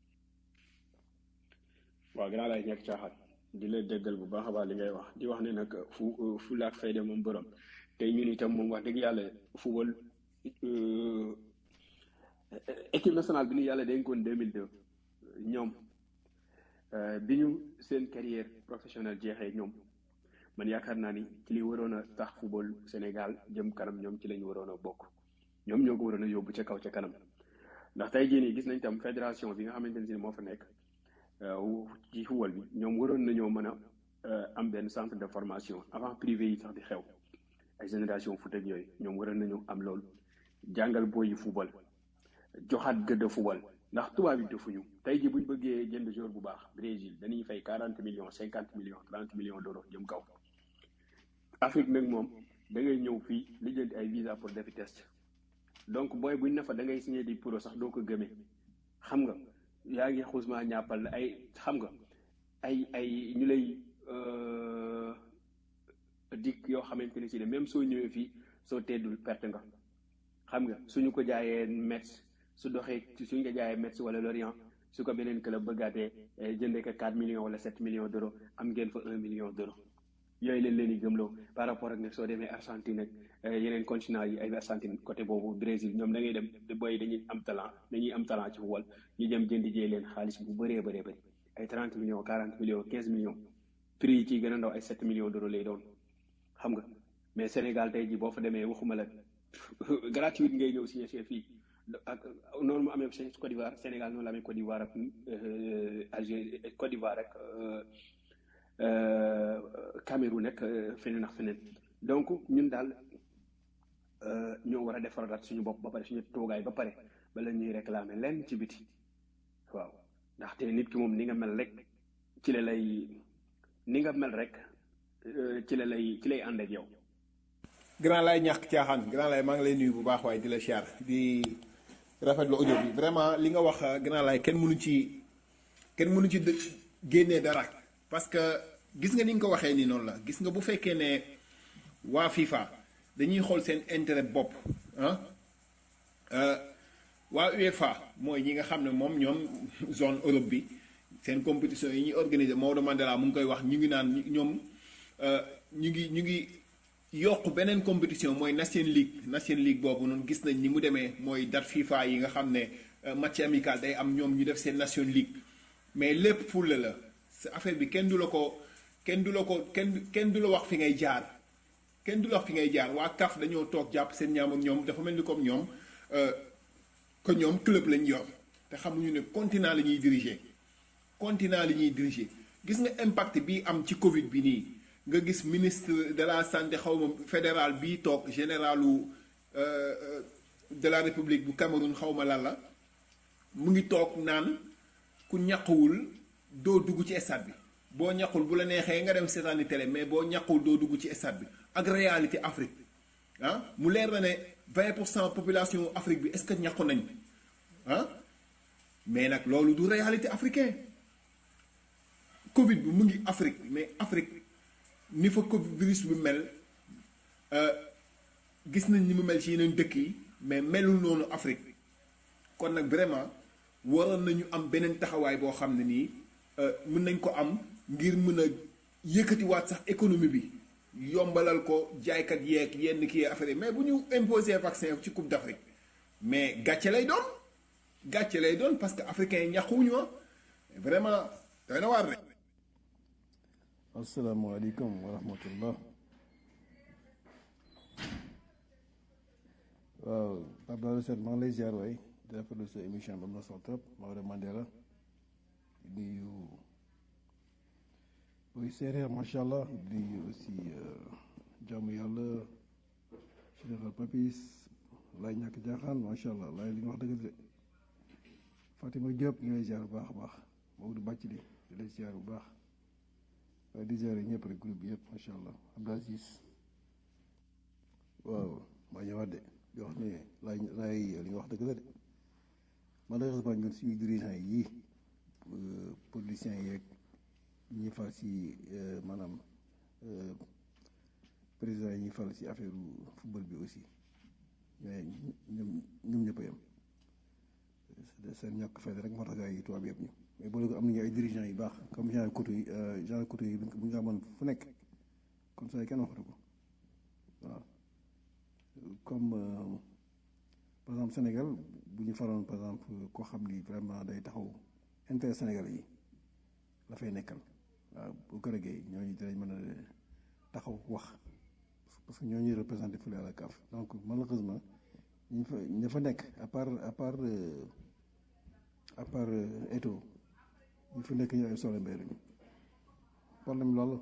waaw gannaaw laay ñekk caaxaan di la déggal bu baax a baax li ngay wax di wax ne nag fu fu laak fayda moom borom tey ñun itam moom wax dëgg yàlla football équipe nationale bi ñu yàlla dénkoon deux mille deux ñoom bi ñu seen carrière professionnelle jeexee ñoom man yaakaar naa ni ci li waroon a tax football Sénégal jëm kanam ñoom ci lañu waroon a bokk ñoom ñoo ko waroon a yóbbu ca kaw ca kanam ndax tey jii nii gis nañ tam fédération bi nga xamante ne si moo fa nekk ci football bi ñoom waroon nañoo mën a am benn centre de formation avant privé yi sax di xew ay génération foot ak yooyu ñoom waroon nañoo am loolu jàngal booy yi football joxaat gëdd football ndax tubaab yi defuñu tey ji buñ bëggee jënd joueur bu baax Brésil dañuy fay quarante millions cinquante millions trente millions d'euros jëm kaw Afrique nag moom da ngay ñëw fii lijjanti ay visa pour defi test donc booy buñ ne fa da ngay signé di pro sax doo ko gëmee xam nga yaa ngi xusma ñàppal ay xam nga ay ay ñu lay dikk yoo xamante ne si ne même soo ñëwee fii soo teddul perte nga xam nga suñu ko jaayee Metz su doxee suñu ko jaayee Metz wala Lorient su ko beneen club bëggaatee jëndee ko quatre millions wala sept millions d'euros am ngeen fa un million d'euros yooyu leen leen di gëmloo par rapport ak ne soo demee Argentine ak yeneen continent yi ay Argentine côté boobu Brésil ñoom da ngay dem booy dañuy am talent dañuy am talent ci football ñu dem jëndi jee leen xaalis bu bëree bëree bëri ay trente millions quarante millions quinze millions prix yi ciy gën a ndaw ay sept millions d'euros lay doon xam nga mais Sénégal tey ji boo fa demee waxuma la gratuite ngay ñëw signé fii ak noonu mu amee Côte d'Ivoire Sénégal noonu la amee Côte d'Ivoire ak Algérie Côte d'Ivoire ak Cameroun ak feneen ak feneen donc ñun daal ñoo war a defaraat suñu bopp ba pare suñu toogaay ba pare bala ñuy réclamer lenn ci biti waaw ndaxte nit ki moom ni nga mel rek ci la lay ni nga mel rek ci la lay ci lay ànd ak yow. grand lay ñàkk caaxaan grand lay maa ngi lay nuyu bu baax waaye di la siyaar di rafetlu audio bi vraiment li nga wax grand lay kenn mënu ci kenn mënu ci génnee dara parce que gis nga ni nga ko waxee nii noonu la gis nga bu fekkee ne waa FIFA dañuy xool seen intérêt bopp ah waa UEFA mooy ñi nga xam ne moom ñoom zone Europe bi seen compétition yi ñuy organiser Maodo Mandela mu ngi koy wax ñu ngi naan ñoom ñu ngi ñu ngi yokk beneen compétition mooy Nation League Nation League boobu noonu gis nañ ni mu demee mooy date FIFA yi nga xam ne match amical day am ñoom ñu def seen Nation League mais lépp fulla la sa affaire bi kenn du la ko kenn du la ko kenn kenn du la wax fi ngay jaar kenn du la wax fi ngay jaar waa C A F dañoo toog jàpp seen ñaam ak ñoom dafa mel ni comme ñoom que ñoom club lañ yor te xamuñu ne continent la ñuy diriger continent la ñuy diriger gis nga impact bi am ci Covid bi nii nga gis ministre de la santé xaw ma fédéral bii toog généralu de la république bu Cameroun xaw ma lan la mu ngi toog naan ku ñàquwul doo dugg ci stade bi boo ñàqul bu la neexee nga dem seetaani télé mais boo ñàqul doo dugg ci stade bi ak réalité Afrique ah mu leer na ne vingt pour cent population Afrique bi est-ce que ñàqu nañ ah mais nag loolu du réalité africain Covid bi mu ngi Afrique mais Afrique ni fa Covid virus bi mel gis nañ ni mu mel ci yeneen dëkk yi mais melul noonu Afrique kon nag vraiment waroon nañu am beneen taxawaay boo xam ne nii mën nañ ko am ngir mën a yëkkatiwaat sax économie bi yombalal ko jaaykat yeeg yenn kii affaire mais bu ñu imposer vaccin ci Coupe d'Afrique mais gàcce lay doon gàcce lay doon parce que africains yi ñàkkuwuñu ah vraiment doy na waar de. asalaamaaleykum wa rahmatullah waaw Pape Daouda Sène maa ngi lay ziar waay di rafetlu sa émission ba mu na solo trop Maodo Mandela di nuyu buy séeréer macha allah di nuyu aussi jaamu yàlla général Papis lay ñàkk jaaxaan macha allah lay li nga wax dëgg de Fatima Diop ñu lay ziar bu baax a baax Maodo bàcc di di lay ziar bu baax waaye di ziar ñëpp rek groupe bi yëpp macha allah Abdou Aziz waaw maa ñëwaat de di wax ne lay lay li nga wax dëgg la de malheureusement ñun suñu dirigeants yi politiciens yeeg ñi fal si maanaam président yi ñuy fal si affaire football bi aussi mais ñoom ñoom ñëpp a yem seen ñàkk fayda rek moo tax gars yi tubaab yëpp ñu mais boo léegi am nañu ay dirigeants yu baax comme genre côté yi genre côté yi bu ñu ko amoon fu nekk comme ça kenn waxatu ko waaw comme par exemple Sénégal bu ñu faroon par exemple koo xam ni vraiment day taxaw intérêt Sénégalais yi la fay nekkal waaw bu ko rëggee ñooñu dinañ mën a taxaw wax parce que ñooñu représenté fële à la C A F donc malheureusement ñu fa ña fa nekk à part à part à part Eto'o ñu fa nekk ñu ay solo mbay lañu problème loolu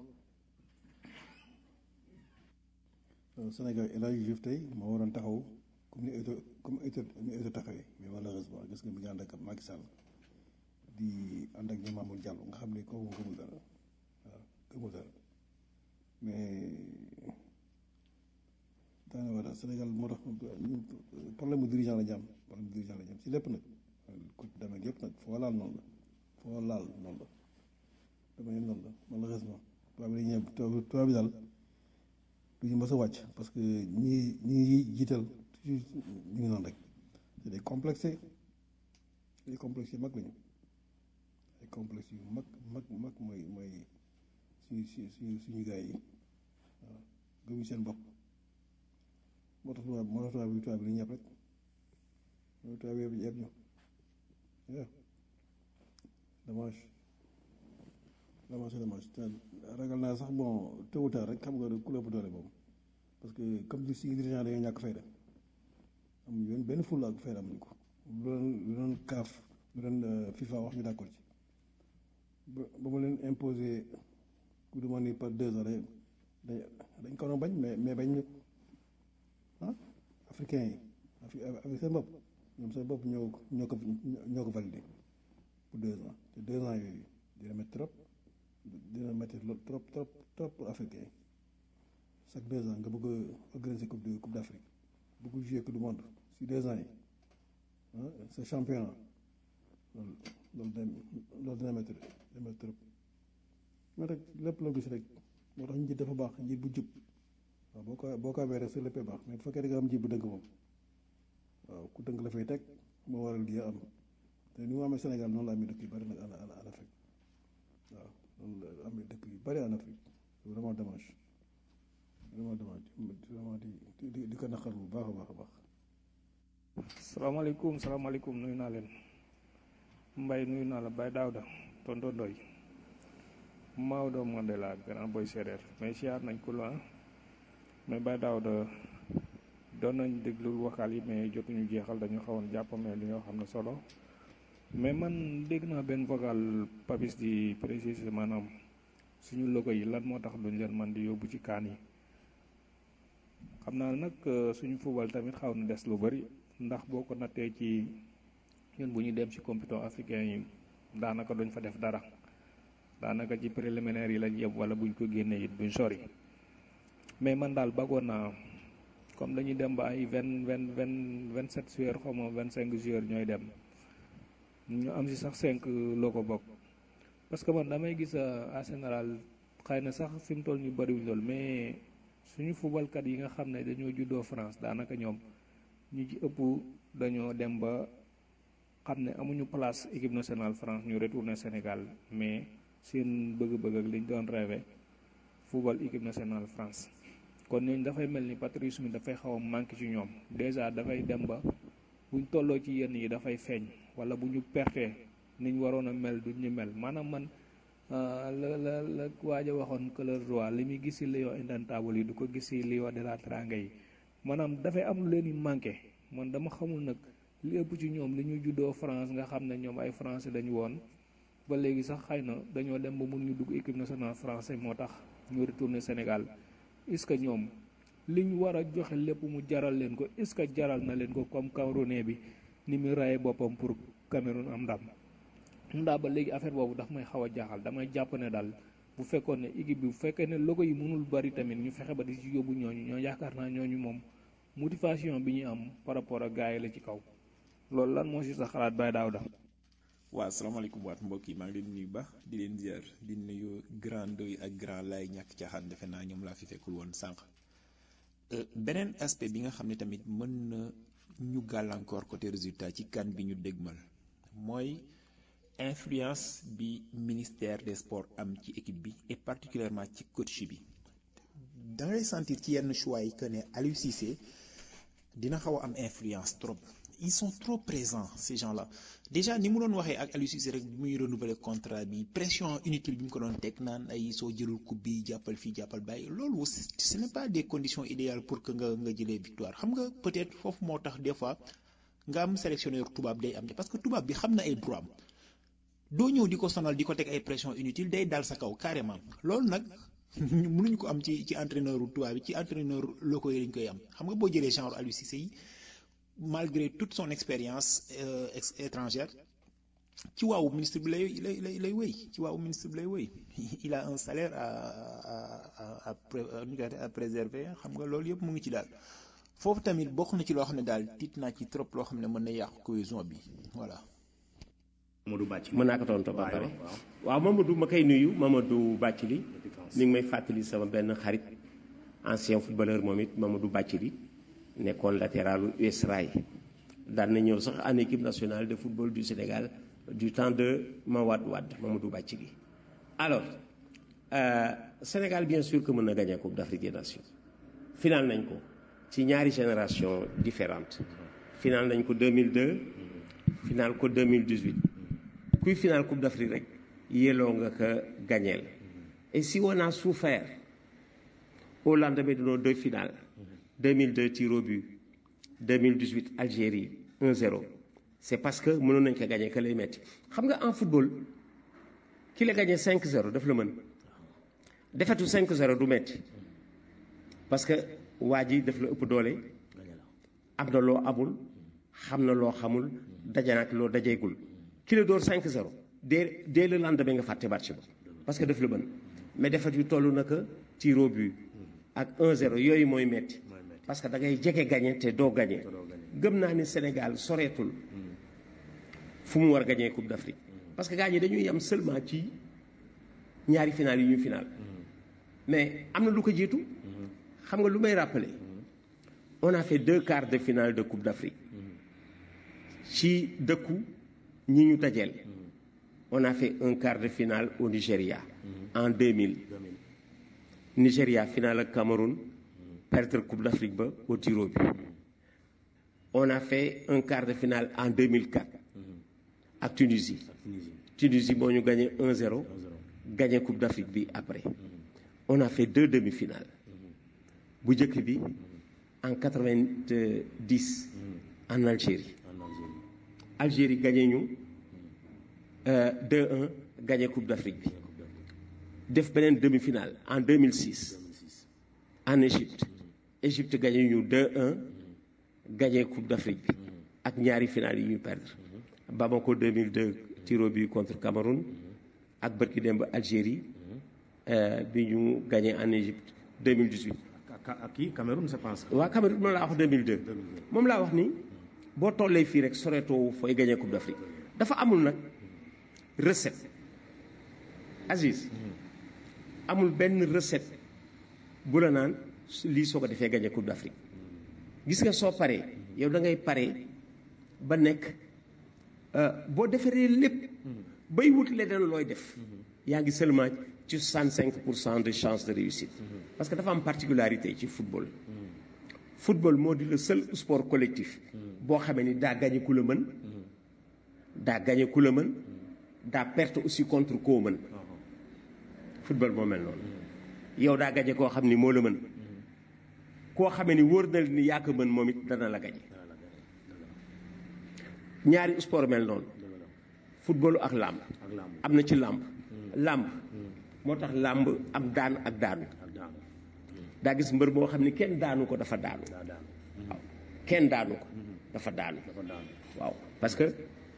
Sénégal El Hadji Diouf tey moo waroon taxaw comme ni Eto'o comme Eto'o ni Eto'o taxawee mais malheureusement gis nga mi ngi ànd ak Macky Sall di ànd ak ñoom Mamour Diallo nga xam ne kooku gëmul dara waaw gëmul dara mais daanaka wala Sénégal moo tax problème mu dirigeant la ñu am problème mu dirigeant la ñu am si lépp nag côté domaine yëpp nag foo laal noonu la foo laal noonu la domaine noonu la malheureusement tubaab bi dañuy ñëw tubaab bi daal du ñu mës a wàcc parce que ñi ñi jiital toujours ñu ngi noonu rek c'est des complexés des complexes yu mag lañu ay complexe yu mag mag mag mooy mooy suñu suñu suñu gars yi waaw gëmuñ seen bopp moo tax tubaab moo tax tubaab bi tubaab bi dañuy yeb rek moo tax tubaab bi yeb ñu waaw dommage dommage c'est dommage ragal naa sax bon tôt ou tard rek xam nga ku la ëpp doole boobu parce que comme li si dirigeant dañoo ñàkk fayda amuñu benn benn fulla ak fayda amuñu ko lu doon lu doon kaaf lu doon FIFA wax ñu d'accord ci ba ba ma leen imposer coupe du monde par deux ans dañ dañ ko doon bañ mais mais bañ ñu ah africain yi avec seen bopp ñoom seen bopp ñoo ñoo ko ñoo ko validé pour deux ans te deux ans yooyu dina métti trop dina métti trop trop trop pour africain yi chaque deux ans nga bëgg a organiser coupe de coupe d'Afrique bëgg jouer coupe du monde si deux ans yi ah c'est championnat loolu loolu day loolu dina métti dina métti trop mais rek lépp loo gis rek moo tax njiit dafa baax njiit bu jub waaw boo ko boo ko amee rek sa léppay baax mais bu fekkee da nga am njiit bu dëgg moom waaw ku dëgg la fay teg moo waral lii am te ni mu amee Sénégal noonu la amee dëkk yu bari nag en en Afrique waaw noonu la amee dëkk yu bari en Afrique c'est vraiment dommage vraiment dommage vraiment di di di ko naqar bu baax a baax a baax. salaamaaleykum salaamaaleykum nuyu naa leen Mbaye nuyu naa la Baye Daouda tonton Ndoy Maodo Mandela grand boy séeréer mais siyaar nañ ko la mais Baye Daouda doon nañ déglu waxal yi mais jotuñu jeexal dañu xawoon jàppamee li nga xam ne solo mais man dégg naa benn vocal Papis di préciser maanaam suñu logo yi lan moo tax duñ leen man di yóbbu ci kaan yi xam naa nag suñu football tamit xaw na des lu bari ndax boo ko nattee ci ñun bu ñu dem ci compétition africain yi daanaka duñ fa def dara daanaka ci préliminaire yi lañ yeb wala buñ ko génnee it duñ sori mais man daal bëggoon naa comme dañuy dem ba ay vingt vingt vingt vingt sept joueurs xaw ma vingt cinq joueurs ñooy dem ñu am si sax cinq loo ko bokk parce que man damay gis en général xëy na sax fi mu toll ñu bëriwuñ loolu mais suñu footballkat yi nga xam ne dañoo juddoo France daanaka ñoom ñu ci ëpp dañoo dem ba xam ne amuñu place équipe nationale France ñu retourné Sénégal mais seen bëgg-bëgg ak liñ doon rêvé football équipe nationale France kon ñooñu dafay mel ni patriotisme dafay xaw a manqué ci ñoom déjà dafay dem ba buñ tolloo ci yenn yi dafay feeñ wala bu ñu pertee niñ waroon a mel duñ ñu mel maanaam man la la la waaj a waxoon que le roi li muy gis ci lion indomptable yi du ko gis ci lion de la Teranga yi maanaam dafay am lu leen di manqué man dama xamul nag li ëpp ci ñoom li ñu juddoo France nga xam ne ñoom ay français dañu woon ba léegi sax xëy na dañoo dem ba mun ñu dugg équipe nationale français moo tax ñu retourné Sénégal est-ce que ñoom li ñu war a joxe lépp mu jaral leen ko est-ce que jaral na leen ko comme Camerounais bi ni muy raye boppam pour Cameroun am ndam ndaa ba léegi affaire boobu daf may xaw a jaaxal damay jàpp ne daal bu fekkoon ne équipe bi bu fekkee ne logo yi mënul bari tamit ñu fexe ba di ci yóbbu ñooñu ñoo yaakaar naa ñooñu moom motivation bi ñu am par rapport ak gars yi la ci kaw loolu lan moo si sa xalaat Baye Daouda. waaw salaamaaleykum waat mbokk yi maa ngi leen nuyu baax di leen ziar di nuyu grand doy ak grand lay ñàkk caaxaan defe naa ñoom laa fi fekkul woon sànq beneen aspect bi nga xam ne tamit mën na ñu gàllankoor côté résultat ci kan bi ñu dégmal mooy influence bi ministère des sports am ci équipe bi et particulièrement ci coach bi da ngay sentir ci yenn choix yi que ne Aliou Cissé dina xaw a am influence trop ils sont trop présents ces gens-là déjà ni mu doon waxee ak Aliou Cissé rek bi muy renouveler contrat bi pression inutile bi mu ko doon teg naan ay soo jëlul coupe bi jàppal fii jàppal bàyyi loolu ce n'est pas des conditions idéales pour que nga nga jëlee victoire xam nga peut-être foofu moo tax des fois nga am sélectionneur tubaab day am parce que tubaab bi xam na ay droit am doo ñëw di ko sonal di ko teg ay pression inutile day dal sa kaw carrément loolu nag mënuñu ko am ci ci entraîneur tubaab bi ci entraîneur locaux yi lañ koy am xam nga boo jëlee genre Aliou Cissé yi malgré toute son expérience euh, étrangère ci waawu ministre bi lay lay lay lay wéy ci waawu ministre bi lay wéy il a un salaire à à à à à préserver xam nga loolu yëpp mu ngi ci daal foofu tamit bokk na ci loo xam ne daal tiit naa ci trop loo xam ne mën na yàqu cohésion bi voilà. Mamadou Bathily mën naa ko tontu ba pare waaw Mamadou ma koy nuyu Mamadou Bathily mi ngi may fàttali sama benn xarit ancien footballeur moom it Mamadou Bathily nekkoon latéralu U S Rail daan na ñëw sax en équipe nationale de football du Sénégal du temps de Mawade Wade Mamadou Bathily alors euh, Sénégal bien sûr que mën na gagner Coupe d'Afrique des Nations final nañ ko ci ñaari génération différentes final nañ ko deux mille deux final ko deux mille dix-huit kuy final Coupe d'Afrique rek yelloo nga ko gagneel et si on a souffert au lendemain de nos deux finales deux mille deux tir au but deux mille dix-huit Algérie un zéro c'est parce que mënoon nañ ko gagné que lay metti xam nga en football ki la gagné cinq zéro daf la mën defetu cinq zéro du metti parce que waa ji daf la ëpp doole am na loo amul xam na loo xamul daje nag loo dajeegul ki la door cinq zéro dès dès le lendemain nga fàtte match ba parce que daf la mën mais defet yu toll na que tir au but ak un zéro yooyu mooy metti parce que da ngay jege gagné te doo gagné gëm naa ni Sénégal soreetul fu mu war gagné Coupe d'Afrique parce que gars ñi dañuy yem seulement ci ñaari final yi ñu final mais am na lu ko jiitu xam nga lu may rappeler on a fait deux quarts de finale de Coupe d'Afrique ci dëkku ñi ñu dajeel on a fait un quart de finale au Nigeria en deux mille Nigeria finale ak Cameroun perdre Coupe d'Afrique ba au tir au but on a fait un quart de finale en deux mille quatre ak Tunisie Tunisie moo ñu gagné un zéro gagné Coupe d'Afrique bi après on a fait deux demi-finales bu njëkk bi en quatre-vingt-dix en Algérie Algérie gagné ñu deux un gagné Coupe d'Afrique bi def beneen demi-finale en deux mille six en Égypte Égypte gagné ñu deux un gagné Coupe d'Afrique bi ak ñaari finale yi ñu perdre Bamako deux mille deux tir au but contre Cameroun ak bërki démb Algérie bi ñu gagné en Égypte deux mille dix-huit. ak kii Cameroun je pense. waaw Cameroun moom laa wax deux mille deux moom laa wax ni boo tollee fii rek soreetoo fooy gagné Coupe d'Afrique dafa amul nag recette Aziz amul benn recette bu la naan lii soo ko defee gagné Coupe d'Afrique gis nga soo paree yow da ngay pare ba nekk boo defaree lépp bay wut leneen looy def yaa ngi seulement ci soixante-cinq pour cent de chance de réussite parce que dafa am particularité ci football football moo di le seul sport collectif boo xamee ni daa gagné ku la mën daa gagné ku la mën daa perte aussi contre koo mën football moo mel noonu yow daa gagné koo xam ni moo la mën koo xamee ni wóor na ni yaa ko mën moom it dana la gagné ñaari sport mel noonu footballu ak làmb am na ci làmb làmb moo tax làmb am daan ak daanu daa gis mbër boo xam ni kenn daanu ko dafa daanu waaw kenn daanu ko dafa daanu waaw parce que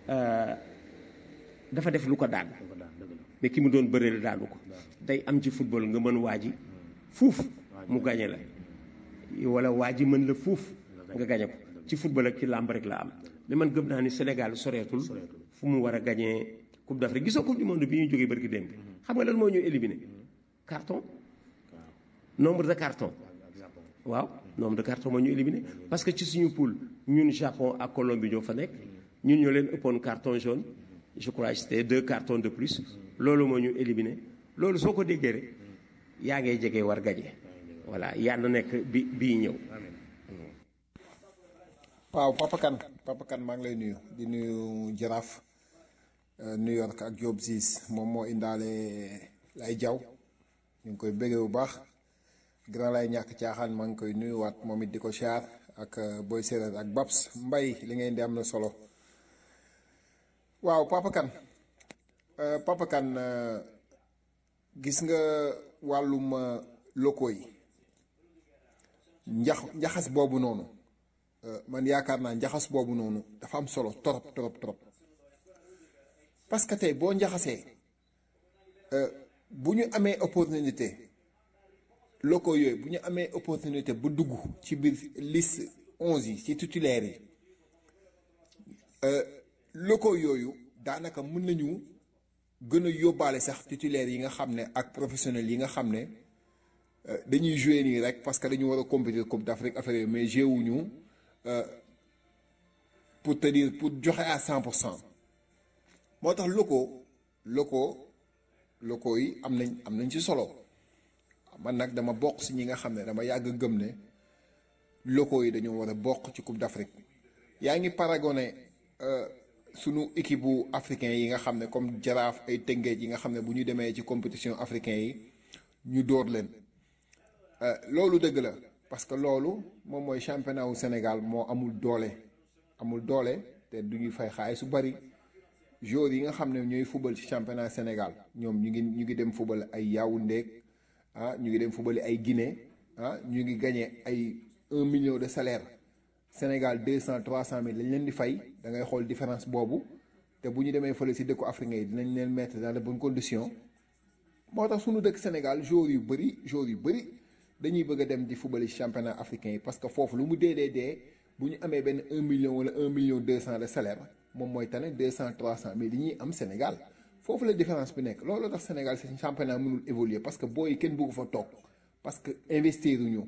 dafa def lu ko daan mais ki mu doon bëree daanu ko day am ci football nga mën waa ji fuuf mu gañe la wala waa ji mën la fuuf nga gañe ko ci football ak ci làmb rek la am mais man gëm naa ni Sénégal soreetul fu mu war a gañee Coupe d'Afrique gisoo Coupe du monde bi ñuy jógee barki démb xam nga lan moo ñu éliminé carton nombre de carton waaw nombre de carton moo ñu éliminé parce que ci suñu poule ñun Japon ak Colombie ñoo fa nekk ñun ñoo leen ëppoon carton jaune je crois que c'était deux cartons de plus loolu moo ñu éliminé loolu soo ko déggee rek yaa ngay jege war gañe voilà yàlla nekk bi bii ñëw. waaw Papa Kane Papa Kane maa ngi lay nuyu di nuyu Jaraaf New York ak Diop Ziz moom moo indaale lay jaw ñu ngi koy bëggee bu baax grand lay ñàkk caaxaan maa ngi koy nuyuwaat moom it di ko siyaar ak Boy Séeréer ak Babs Mbay li ngay indi am na solo waaw Papa Kane Papa Kane gis nga wàllum locaux yi njax njaxas boobu noonu man yaakaar naa njaxas boobu noonu dafa am solo trop trop trop parce que tey boo njaxasee bu ñu amee opportunité locaux yooyu bu ñu amee opportunité bu dugg ci biir liste onze yi ci titulaire yi locaux yooyu daanaka mën nañu gën a yóbbaale sax titulaire yi nga xam ne ak professionnels yi nga xam ne dañuy jouer nii rek parce que dañu war a compétir Coupe d'Afrique affaire yooyu mais jouer wuñu pour te dire pour joxe à cent pour cent moo tax locaux locaux locaux yi am nañ am nañ ci solo man nag dama bokk si ñi nga xam ne dama yàgg gëm ne locaux yi dañoo war a bokk ci Coupe d'Afrique yaa ngi paragoné sunu équipe bu africain yi nga xam ne comme Jaraaf ay Tëngéej yi nga xam ne bu ñu demee ci compétition africain yi ñu dóor leen loolu dëgg la parce que loolu moom mooy championnat wu Sénégal moo amul doole amul doole te du ñuy fay xaalis su bari joueurs yi nga xam ne ñooy football ci championnat Sénégal ñoom ñu ngi ñu ngi dem football ay Yaoundé ah ñu ngi dem football ay Guinée ah ñu ngi gagné ay un million de salaire Sénégal deux cent trois cent mille lañ leen di fay da ngay xool différence boobu te bu ñu demee fële si dëkku africain yi dinañ leen mettre dans de bonnes conditions moo tax suñu dëkk Sénégal joueurs yu bëri joueurs yu bëri dañuy bëgg a dem di football championnat africain yi parce que foofu lu mu dee dee dee bu ñu amee benn un million wala un million deux cent de salaire moom mooy tane deux cent trois cent mais li ñuy am Sénégal foofu la différence bi nekk loolu tax Sénégal seen championnat mënul évoluer parce que booy kenn bëggu fa toog parce que investir ñu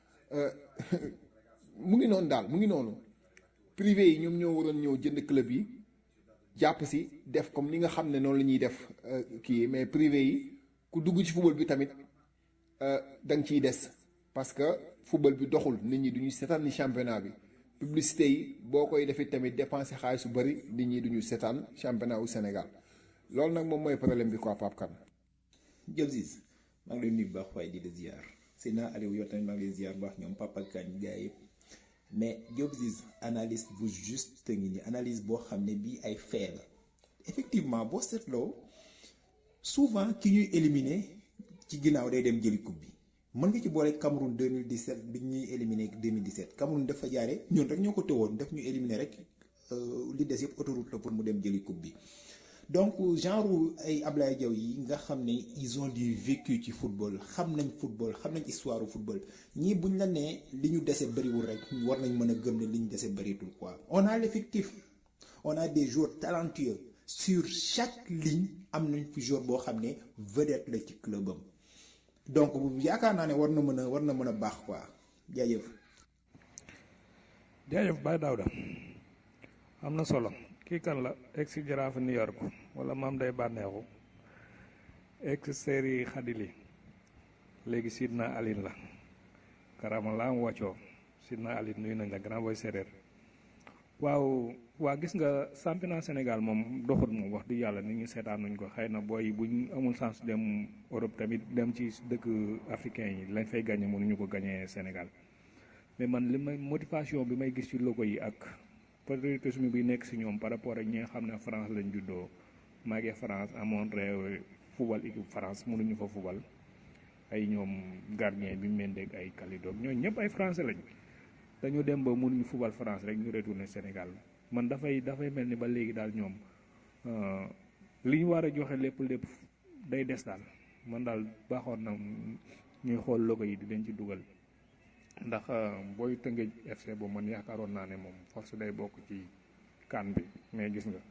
mu ngi noonu daal mu ngi noonu privé yi ñoom ñoo waroon ñëw jënd club yi jàpp si def comme ni nga xam ne noonu la ñuy def kii mais privé yi ku dugg ci football bi tamit da nga ciy des parce que football bi doxul nit ñi duñu seetaan ni championnat bi publicité yi boo koy defee tamit dépenser xaalis su bëri nit ñi duñu seetaan championnat wu Sénégal loolu nag moom mooy problème bi quoi Pape Kane. Diop Ziz maa ngi lay nuyu bu baax waaye di la ziar Seydina Aliou yow tamit maa ngi lay ziar bu baax ñoom Papa Kane gars yëpp mais Diop Ziz analyse bu juste ngi ni analyse boo xam ne bii ay fait la effectivement boo seetloo souvent ki ñuy éliminer ci ginnaaw day dem jëli coupe bi mën nga ci boole Cameroun deux mille dix-sept bi ñuy éliminer deux mille dix-sept Cameroun dafa jaare ñun rek ñoo ko tëwoon daf ñu éliminer rek li des yëpp autoroute la pour mu dem jëli coupe bi. donc genre ay Ablaye Diaw yi nga xam ne ils ont du vécu ci football xam nañ football xam nañ histoire du football ñii buñ la nee li ñu dese bëriwul rek war nañ mën a gëm ne li ñu dese bëritul quoi. on a l'effectif on a des joueurs talentueux sur chaque ligne am nañ fi joueur boo xam ne vedette la ci clubam donc yaakaar naa ne war na mën a war na mën a baax quoi jaajëf. jaajëf Baye Daouda am na solo. kii kan la ex Jaraaf New York wala maam day bànneexu ex série xadili léegi Sidna Aline la karama laa am wàccoo Sidna Aline nuyu nañ la grand boy séeréer waaw waa gis nga championnat Sénégal moom doxut moom wax di yàlla nit ñi seetaan nañ ko xëy na booy buñ amul chance dem Europe tamit dem ci dëkk africain yi lañ fay gagné mënuñu ko gagné Sénégal mais man li may motivation bi may gis ci logo yi ak patriotisme bi nekk si ñoom par rapport ak ñi nga xam ne France lañ juddoo màggee France amoon réew football équipe France mënuñu fa football ay ñoom gardien bi Mendy ay Kalidou ñooñu ñëpp ay français lañ dañu dem ba mënuñu football France rek ñu retourné Sénégal man dafay dafay mel ni ba léegi daal ñoom li ñu war a joxe lépp lépp day des daal man daal baaxoon na ñuy xool logo yi di leen ci dugal. ndax booy Tëngéej F C boobu man yaakaaroon naa ne moom force day bokk ci kan bi mais gis nga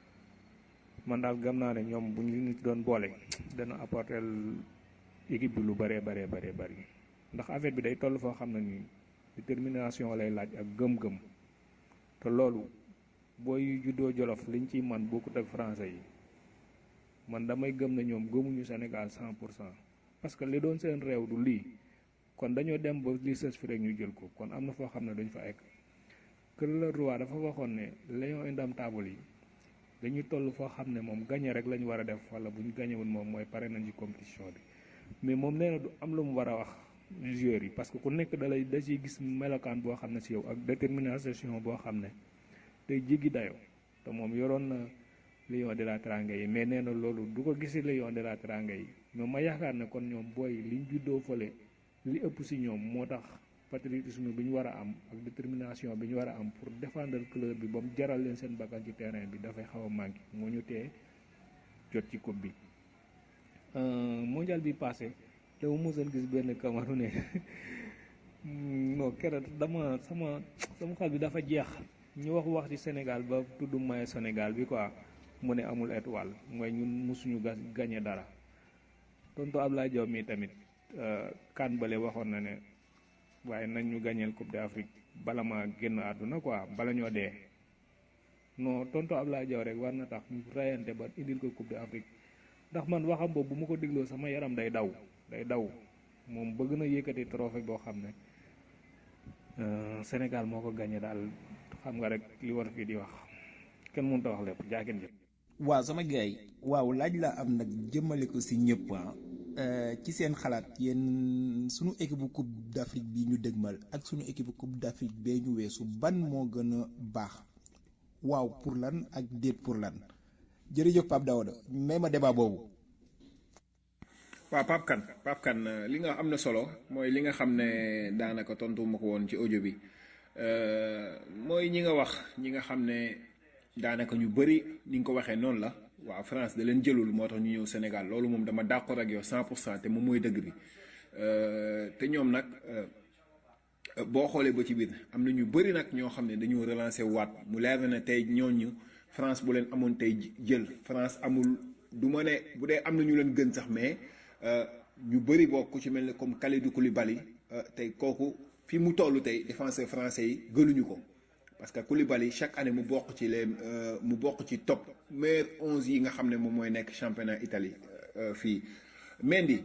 man daal gëm naa ne ñoom bu ñu nit doon boole dana apporter équipe bi lu bëree bëree bëree bëri ndax affaire bi day toll foo xam ne nii détermination lay laaj ak gëm-gëm te loolu booy juddoo Jolof liñ ciy man bokkut ak français yi man damay gëm ne ñoom gëmuñu Sénégal cent pour cent parce que li doon seen réew du lii. kon dañoo dem ba li sës fi rek ñu jël ko kon am na foo xam ne dañ fa egg kër la roi dafa waxoon ne lion indomptable yi dañuy toll foo xam ne moom gagné rek la ñu war a def wala bu ñu gagné wul moom mooy pare nañ ci compétition bi mais moom nee na du am lu mu war a wax joueurs yi parce que ku nekk da lay da ciy gis melokaan boo xam ne si yow ak détermination boo xam ne day jéggi dayoo te moom yoroon na lion de la Teranga yi mais nee na loolu du ko gisi lion de la Teranga yi mais ma yaakaar ne kon ñoom booy liñ juddoo fële li ëpp si ñoom moo tax patriotisme bi ñu war a am ak détermination bi ñu war a am pour défendre club bi ba mu jaral leen seen bakkan ci terrain bi dafay xaw a manqué moo ñu tee jot ci coupe bi. mondial bi passé dama mosoon gis benn Camerounais non keroog dama sama sama xol bi dafa jeex ñu wax wax ci Sénégal ba tudd maye Sénégal bi quoi mu ne amul étoile mooy ñun mosuñu gas gagné dara tonton Ablaye Diaw mi tamit. kan bale waxoon na ne waaye nañ ñu gañeel coupe d'Afrique bala ma génn àdduna quoi bala ñoo dee non tonto Ablaye Diaw rek war na tax ñu rayante ba indil ko coupe d'Afrique ndax man waxam boobu bu ma ko dégloo sama yaram day daw day daw moom bëgg na yëkkati trophée boo xam ne Sénégal moo ko gañe daal xam nga rek li war fii di wax kenn mënut a wax lépp jaagen jëf. waaw sama gars yi waaw laaj la am nag jëmale ko si ñëpp ci seen xalaat yéen sunu équipe bu coupe d'Afrique bi ñu dëgmal ak sunu équipe bu coupe d'Afrique bee ñu weesu ban moo gën a baax waaw pour lan ak déet pour lan jërëjëf Pape Daouda may ma débat boobu. waaw Pape Kane Pape Kane li nga am na solo mooy li nga xam ne daanaka tontu ma ko woon ci audio bi mooy ñi nga wax ñi nga xam ne daanaka ñu bëri ni nga ko waxee noonu la. waaw France da leen jëlul moo tax ñu ñëw Sénégal loolu moom dama d'accord ak yow cent pour cent te moom mooy dëgg bi te ñoom nag boo xoolee ba ci biir am na ñu bëri nag ñoo xam ne dañoo relancer waat mu leer na ne tey ñooñu France bu leen amoon tey jël France amul du ma ne bu dee am na ñu leen gën sax mais ñu bëri bokk ku ci mel ne comme Kalidou Koulibaly tey kooku fi mu toll tey défenseur français yi gënuñu ko parce que Koulibaly chaque année mu bokk ci les mu bokk ci top meilleur onze yi nga xam ne moom mooy nekk championnat Italie fii Mendy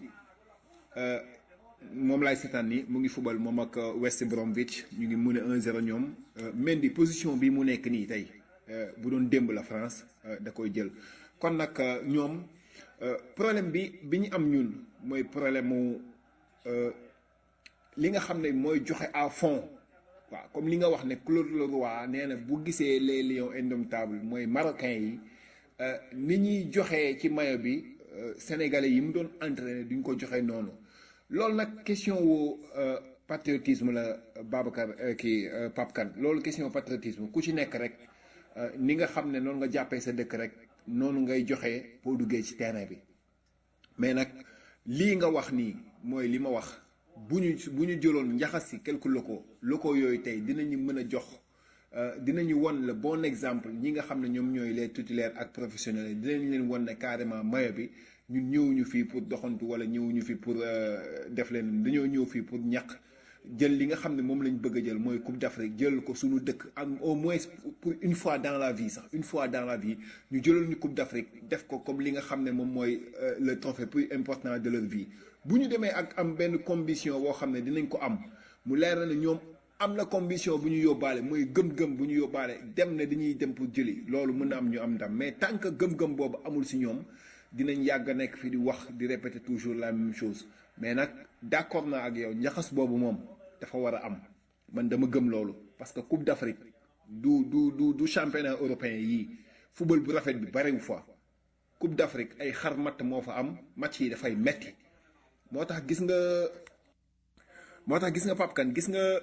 moom laay seetaan ni mu ngi fubal moom ak West Bromwich ñu ngi mun a un zéro ñoom Mendy position bi mu nekk nii tey bu doon démb la France da koy jël kon nag ñoom problème bi bi ñu am ñun mooy problème mu li nga xam ne mooy joxe à fond waaw comme li nga wax ne Claude Leroy nee na bu gisee les lions indomptables mooy marocains yi ni ñuy joxee ci maillot bi sénégalais yi mu doon entraîné duñ ko joxe noonu loolu nag question wu patriotisme la Babacar kii Pape Kane loolu question patriotisme ku ci nekk rek ni nga xam ne noonu nga jàppee sa dëkk rek noonu ngay joxe boo duggee ci terrain bi mais nag lii nga wax nii mooy li ma wax bu ñu bu ñu jëloon njaxas si quelques locaux locaux yooyu tey dinañu mën a jox dinañu won le bon exemple ñi nga xam ne ñoom ñooy les titulaires ak professionnels yi dinañ leen won ne carrément maillot bi ñun ñëwuñu fii pour doxantu wala ñëwuñu fii pour def leen dañoo ñëw fii pour ñàkk jël li nga xam ne moom lañ bëgg a jël mooy Coupe d'Afrique jël ko suñu dëkk am au moins pour une fois dans la vie sax une fois dans la vie ñu jëlal ñu Coupe d'Afrique def ko comme li nga xam ne moom mooy le trophée plus important de leur vie bu ñu demee ak am benn condition boo xam ne dinañ ko am mu leer na ne ñoom am na condition bu ñu yóbbaale mooy gëm-gëm bu ñu yóbbaale dem ne dañuy dem pour jëli loolu mën na am ñu am ndam mais tant que gëm-gëm boobu amul si ñoom dinañ yàgg a nekk fi di wax di répéter toujours la même chose mais nag d'accord naa ak yow njaxas boobu moom dafa war a am man dama gëm loolu parce que Coupe d'Afrique du du du du championnat européen yii football bu rafet bi bariwu fa Coupe d'Afrique ay xar matt moo fa am match yi dafay metti moo tax gis nga moo tax gis nga Pape Kane gis nga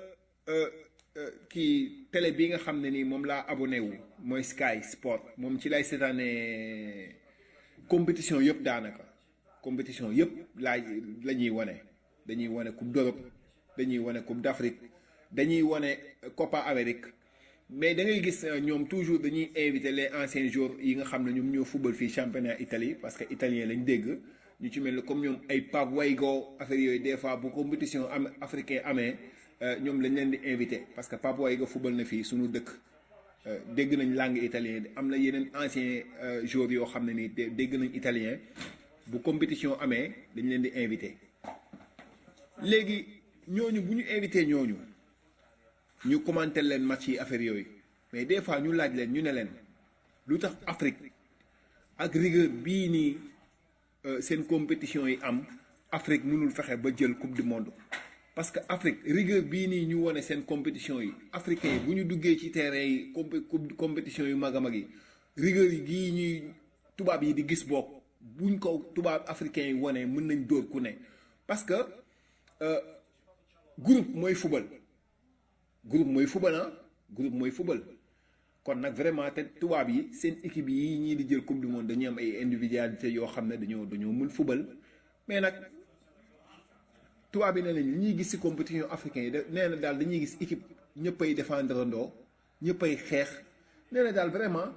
kii télé bi nga xam ne nii moom laa abonné wu mooy Sky Sport moom ci lay seetaane compétition yëpp daanaka compétition yëpp laay la ñuy wane dañuy wane Coupe d'Europe dañuy wane Coupe d'Afrique dañuy wane Copa Amérique mais da ngay gis ñoom toujours dañuy inviter les anciens joueurs yi nga xam ne ñoom ñoo football fii championnat Italie parce que italien lañ dégg ñu ci mel ni comme ñoom ay Pape Waygo affaire yooyu des fois bu compétition am africain amee ñoom lañ leen di invité parce que Pape Waygo football na fii suñu dëkk dégg nañ langue italien am na yeneen anciens joueurs yoo xam ne nii dégg nañ italien bu compétition amee dañ leen di invité léegi ñooñu bu ñu invité ñooñu ñu commenter leen match yi affaire yooyu mais des fois ñu laaj leen ñu ne leen lu tax Afrique ak rigueur bii nii seen compétition yi am Afrique mënul fexe ba jël coupe du monde parce que Afrique rigueur bii nii ñu wone seen compétition yi africain yi bu ñu duggee ci terrain yi comp compétition yu mag a mag yi rigueur yi gii ñuy tubaab yi di gis bokk buñ ko tubaab africain yi wone mën nañ dóor ku ne parce que groupe mooy football groupe mooy football ah groupe mooy football kon nag vraiment te tubaab yi seen équipe yi ñii di jël coupe du monde dañuy am ay individualité yoo xam ne dañoo dañoo mën football mais nag tubaab yi nee nañ li ñuy gis ci compétition africain yi da nee na daal dañuy gis équipe ñëppay défendre ndoo ñëppay xeex nee na daal vraiment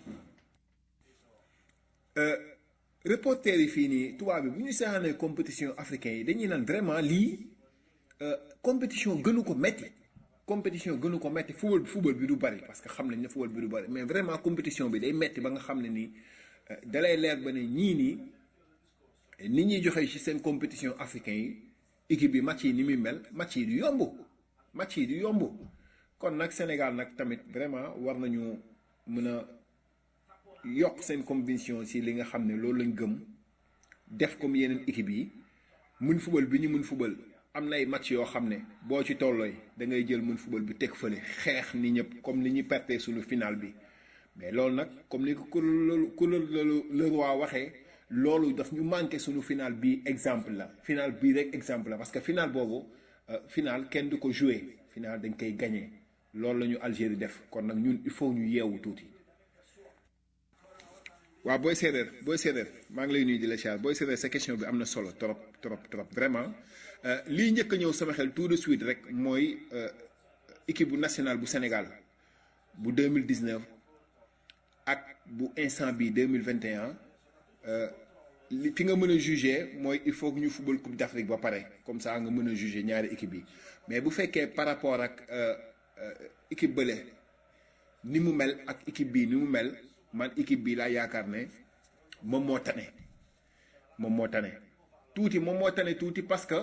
reporter yi fii nii tubaab yi bu ñu seetaanee compétition africain yi dañuy naan vraiment lii compétition gënu ko metti compétition gënu ko metti football bi football bi du bari parce que xam nañ ne football bi du bari mais vraiment compétition bi day metti ba nga xam ne nii dalay leer ba ne ñii nii ni ñuy joxe ci seen compétition africain yi équipe bi match yi ni muy mel match yi du yomb match yi du yomb kon nag Sénégal nag tamit vraiment war nañu mën a yokk seen conviction ci li nga xam ne loolu lañ gëm def comme yeneen équipe yi mën football bi ñu mën football am na ay match yoo xam ne boo ci tollooy da ngay jël mën football bi teg fële xeex ni ñëpp comme ni ñuy perte suñu final bi mais loolu nag comme ni ko Claude Leroy waxee loolu daf ñu manqué suñu final bi exemple la final bii rek exemple la parce que final boobu final kenn du ko joué final dañ koy gagné loolu la ñu Algérie def kon nag ñun il faut ñu yeewu tuuti waaw booy séeréer booy séeréer maa ngi lay nuyu di la char booy séeréer sa question bi am na solo trop trop trop vraiment lii njëkk a ñëw sama xel tout de suite rek mooy équipe bu nationale bu Sénégal bu deux mille dix-neuf ak bu instant bi deux mille vingt et un li fi nga mën a juger mooy il faut que ñu football coupe d'Afrique ba pare comme ça nga mën a juger ñaari équipe yi mais bu fekkee par rapport ak équipe bële ni mu mel ak équipe bii ni mu mel man équipe bi laa yaakaar ne moom moo tane moom moo tane tuuti moom moo tane tuuti parce que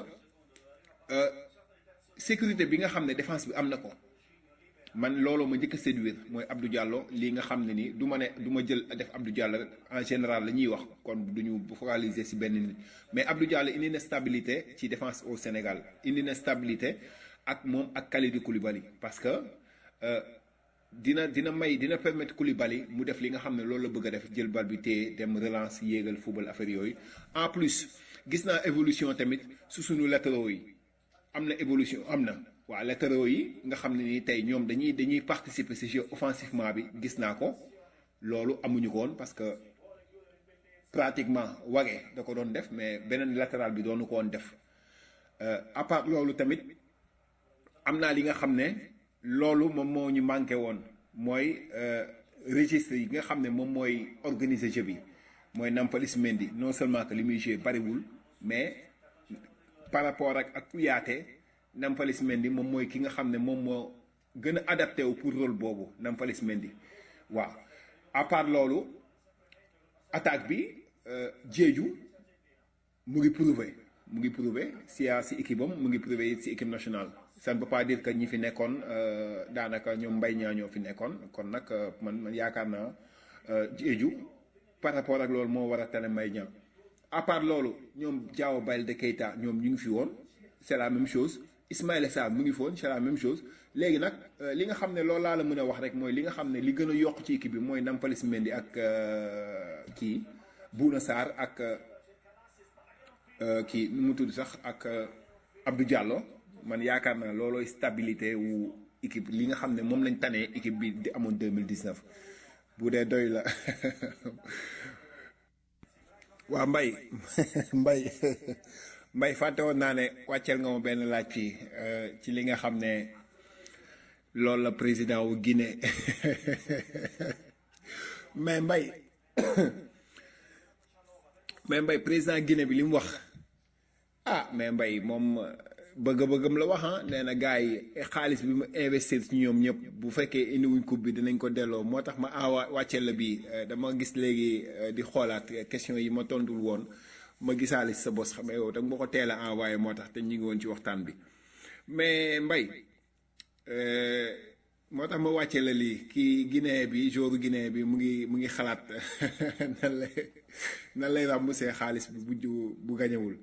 sécurité bi nga xam ne défense bi am na ko man loolu ma njëkk a séduire mooy Abdou Diallo lii nga xam ne ni du ma ne du ma jël def Abdou Diallo rek en général la ñuy wax kon du ñu focaliser ci benn nit mais Abdou Diallo indi na stabilité ci défense au Sénégal indi na stabilité ak moom ak Kalidou Koulibaly parce que dina dina may dina permettre Koulibaly mu def li nga xam ne loolu la bëgg a def jël bal bi téye dem relance yéegal football affaire yooyu en plus gis naa évolution tamit su suñu latéraux yi am na évolution am na waa latéraux yi nga xam ne ni tey ñoom dañuy dañuy participer ci jeu offensivement bi gis naa ko loolu amuñu ko woon parce que pratiquement Wagué da ko doon def mais beneen latéral bi doonu ko woon def à part loolu tamit am naa li nga xam ne loolu moom moo ñu manqué woon mooy registre yi nga xam ne moom mooy organiser jeu bi mooy Nampalys Mendy non seulement que li muy joué bariwul mais par rapport ak ak Kouyaté Nampalys Mendy moom mooy ki nga xam ne moom moo gën a adapté wu pour rôle boobu Nampalys Mendy waaw à part loolu attaque bi Diédhiou mu ngi prouvé mu ngi prouvé si si équipe am mu ngi prouvé si équipe nationale ça ne veut pas dire que ñi fi nekkoon daanaka ñoom Mbaye Niang ñoo fi nekkoon kon nag man man yaakaar naa Diédhiou par rapport ak loolu moo war a tane Mbaye Niang à part loolu ñoom Diao Baldé Keita ñoom ñu ngi fi woon c'est la même chose Ismaïla Sarr mu ngi fi woon c'est la même chose léegi nag li nga xam ne loolu laa la mën a wax rek mooy li nga xam ne li gën a yokk ci équipe bi mooy Nampalys Mendy ak kii Bouna Sarr ak kii nu mu tudd sax ak Abdou Diallo man yaakaar naa loolooy stabilité wu équipe li nga xam ne moom lañ tanee équipe bi di amoon deux mille dix-neuf bu dee doy la waa Mbaye Mbaye Mbaye fàtte woon naa ne wàcceel nga ma benn laaj fii ci li nga xam ne loolu la président wu Guinée mais Mbaye mais Mbaye président Guinée bi li mu wax ah mais Mbaye moom bëgg-bëggam la wax ah nee na gars yi xaalis bi mu investir ci ñoom ñëpp bu fekkee indiwuñ coupe bi dinañ ko delloo moo tax ma awa wàcceel la bii dama gis léegi di xoolaat question yi ma tontul woon ma gisaale si sa bos xam nga yow tam boo ko teel a envoyé moo tax te ñu ngi woon ci waxtaan bi mais Mbaye moo tax ma wàccee la lii kii Guinée bi joueur Guinée bi mu ngi mu ngi xalaat nan lay nan lay remboursé xaalis bi bu bu gañewul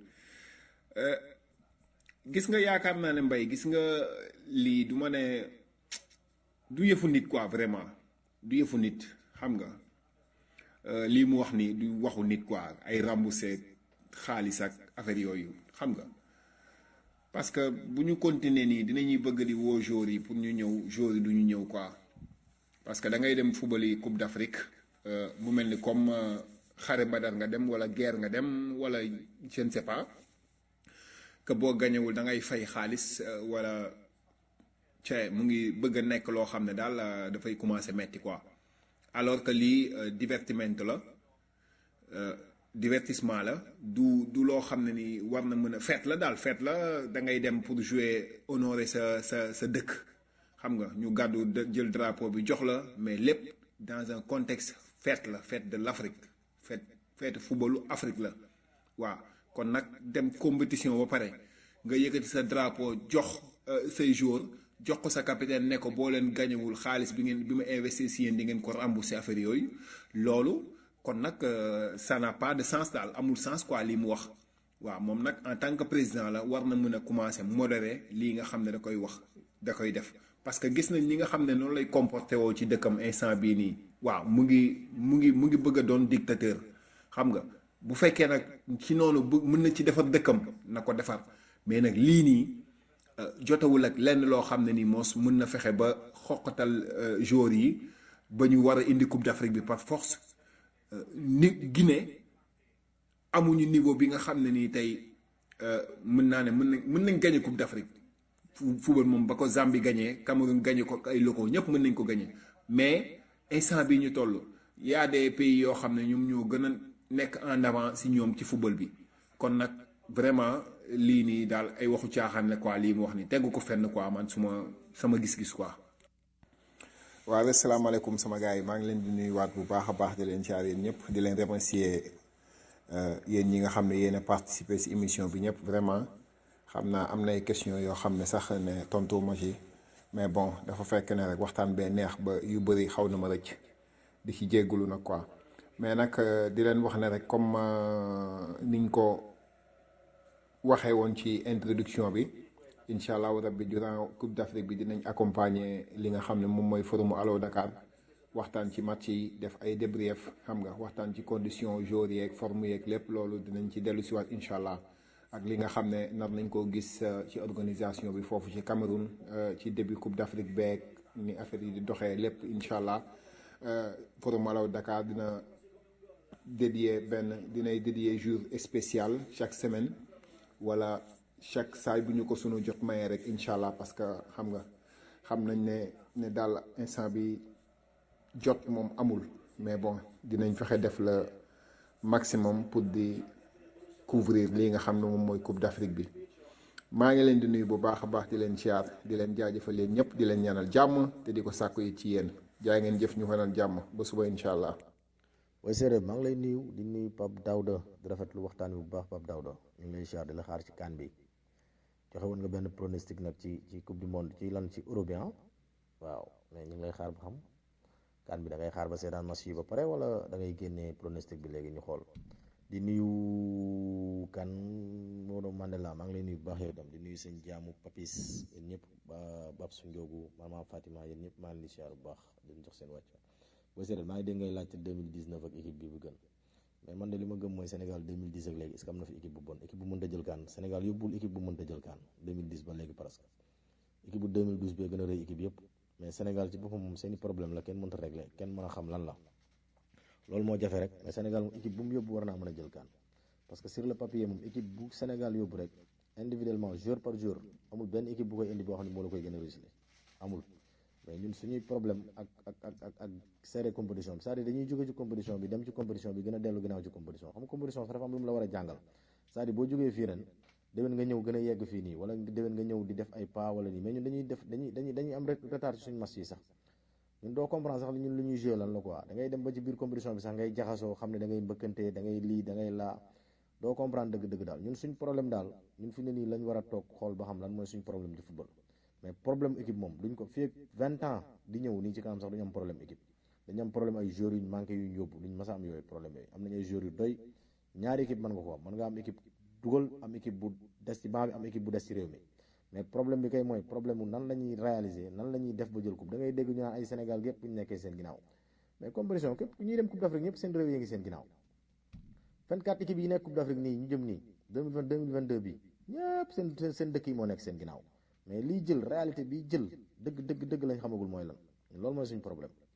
gis nga yaakaar naa ne Mbaye gis nga lii du ma ne du yëfu nit quoi vraiment du yëfu nit xam nga lii mu wax ni du waxu nit quoi ay remboursé xaalis ak affaire yooyu xam nga parce que bu ñu continuer nii dinañuy bëgg di woo joueurs yi pour ñu ñëw joueurs yi du ñu ñëw quoi parce que da ngay dem football yi Coupe d'Afrique mu mel ni comme xare Badar nga dem wala guerre nga dem wala je ne sais pas que boo gañewul da ngay fay xaalis wala ca mu ngi bëgg a nekk loo xam ne daal dafay commencer metti quoi alors que lii divertissement la divertissement la du du loo xam ne ni war na mën a fête la daal fête la da ngay dem pour jouer honorer sa sa sa dëkk xam nga ñu gàddu jël drapeau bi jox la mais lépp dans un contexte fête la fête de l'Afrique fête fête footballu Afrique la waaw kon nag dem compétition ba pare nga yëkkati sa drapeau jox say joueurs jox ko sa capitaine ne ko boo leen gañewul xaalis bi ngeen bi ma investir si yéen di ngeen ko rembourser affaire yooyu loolu kon nag ça n'a pas de sens daal amul sens quoi lii mu wax waaw moom nag en tant que président la war na mën a commencer modérer lii nga xam ne da koy wax da koy def parce que gis nañ ñi nga xam ne noonu lay comporté woo ci dëkkam instant bii nii waaw mu ngi mu ngi mu ngi bëgg a doon dictateur xam nga bu fekkee nag ci noonu bu mën na ci defar dëkkam na ko defar mais nag lii nii jotawul ak lenn loo xam ne nii moos mën na fexe ba xoqatal joueurs yi ba ñu war a indi Coupe d'Afrique bi par force ni Guinée amuñu niveau bi nga xam ne nii tey mën naa ne mën nañ mën nañ gagné coupe d'Afrique football moom ba ko Zambie gagné Cameroun gagné ko ay locaux ñëpp mën nañ ko gagné mais instant bi ñu toll y a des pays yoo xam ne ñoom ñoo gën a nekk en avant si ñoom ci football bi kon nag vraiment lii nii daal ay waxu caaxaan la quoi lii mu wax ni tegu ko fenn quoi man suma sama gis-gis quoi. waaw asalaamaaleykum sama gars yi maa ngi leen di nuyuwaat bu baax a baax di leen siyaar yéen ñëpp di leen remercier yéen ñi nga xam ne yéen a participé si émission bi ñëpp vraiment xam naa am na ay questions yoo xam ne sax ne tontu ma ci mais bon dafa fekk ne rek waxtaan bee neex ba yu bëri xaw na ma rëcc di ci jéggulu nag quoi mais nag di leen wax ne rek comme niñ ko waxee woon ci introduction bi incha allahu rabbi durant coupe d'Afrique bi dinañ accompagner li nga xam ne moom mooy forum Allo Dakar waxtaan ci match yi def ay débrief xam nga waxtaan ci condition joueurs yeeg forme yeeg lépp loolu dinañ ci dellu siwaat incha allah ak li nga xam ne nar nañ koo gis ci organisation bi foofu ci Cameroun ci début coupe d'Afrique beeg ni affaire yi di doxee lépp incha allah forum Allo Dakar dina dédié benn dinay dédié jour spécial chaque semaine wala chaque saay bu ñu ko sunu jot mayee rek incha allah parce que xam nga xam nañ ne ne daal instant bi jot moom amul mais bon dinañ fexe def le maximum pour di couvrir lii nga xam ne moom mooy coupe d'Afrique bi maa ngi leen di nuyu bu baax a baax di leen siyaar di leen jaajëfal leen ñëpp di leen ñaanal jàmm te di ko sàkku yi ci yéen jaay ngeen jëf ñu fanal jàmm ba suba incha allah. waaye séeréer maa ngi lay nuyu di nuyu Pape Daouda di rafetlu waxtaan wi bu baax Pape Daouda ñu ngi lay siyaar di la xaar ci kan bi joxe woon nga benn pronostic nag ci ci coupe du monde ci lan ci européen waaw mais ñu ngi lay xaar ba xam kan bi da ngay xaar ba seetaan match yi ba pare wala da ngay génnee pronostic bi léegi ñu xool di nuyu kan Maodo Mandela maa ngi lay nuyu bu baax yow itam di nuyu sëñ jaamu Papis yéen ñëpp ba Bab su Ndiogu Mama Fatima yéen ñëpp maa ngi leen di siyaar bu baax di leen jox seen wàcc boo seetee maa ngi dégg ngay laajte deux mille dix-neuf ak équipe bi bu gën mais man de li ma gëm mooy Sénégal deux mille dix ak léegi est-ce que am na fi équipe bu bon équipe bu mënta jël kaan Sénégal yóbbul équipe bu mënta jël kaan deux mille dix ba léegi presque équipe bu deux mille douze bee gën a rëy équipe yëpp mais Sénégal ci boppam moom seeni problème la kenn mënta régler kenn mën a xam lan la loolu moo jafe rek mais Sénégal moom équipe bu mu yóbbu war naa mën a jël kaan parce que sur le papier moom équipe bu Sénégal yóbbu rek individuellement joueur par joueur amul benn équipe bu koy indi boo xam ne moo la koy gën a réussir amul mais ñun suñuy problème ak ak ak ak ak serré compétition bi c'est-à-dire dañuy jóge ci compétition bi dem ci compétition bi gën a dellu ginnaaw ci compétition xam nga compétition sax dafa am lu mu la war a jàngal c'est-à-dire boo jógee fii ren déwén nga ñëw gën a yegg fii nii wala déwén nga ñëw di def ay pas wala nii mais ñun dañuy def dañuy dañuy dañuy am retard ci suñu match yi sax ñun doo comprendre sax ñun lu ñuy jouer lan la quoi da ngay dem ba ci biir compétition bi sax ngay jaxasoo xam ne da ngay mbëkkante da ngay lii da ngay laa doo comprendre dëgg-dëgg daal ñun suñ problème daal ñun fi ne nii lañ war a toog xool ba xam lan mooy suñ problème ci football mais problème équipe moom duñ ko fii ak vingt ans di ñëw nii ci kanam sax duñu am problème équipe dañu am problème ay joueurs yuñ manqué yuñ yóbbu duñ mës a am yooyu problème yooyu am nañ ay joueurs yu doy ñaari équipe mën nga ko am mën nga am équipe dugal am équipe bu des ci banc bi am équipe bu des ci réew mi mais problème bi kay mooy problème mu nan la ñuy réaliser nan la ñuy def ba jël coupe da ngay dégg ñu naan ay Sénégal gépp bu ñu nekkee seen ginnaaw mais compétition képp ñuy dem coupe d'Afrique ñëpp seen réew yi ngi seen ginnaaw vingt-quatre équipes yi nekk coupe d'Afrique nii ñu jëm nii deux mille vingt deux mille vingt-deux bi ñëpp seen seen dëkk yi moo nekk seen ginnaaw mais liy jël réalité bi jël dëgg dëgg dëgg lañ xamagul mooy lan loolu mooy suñu problème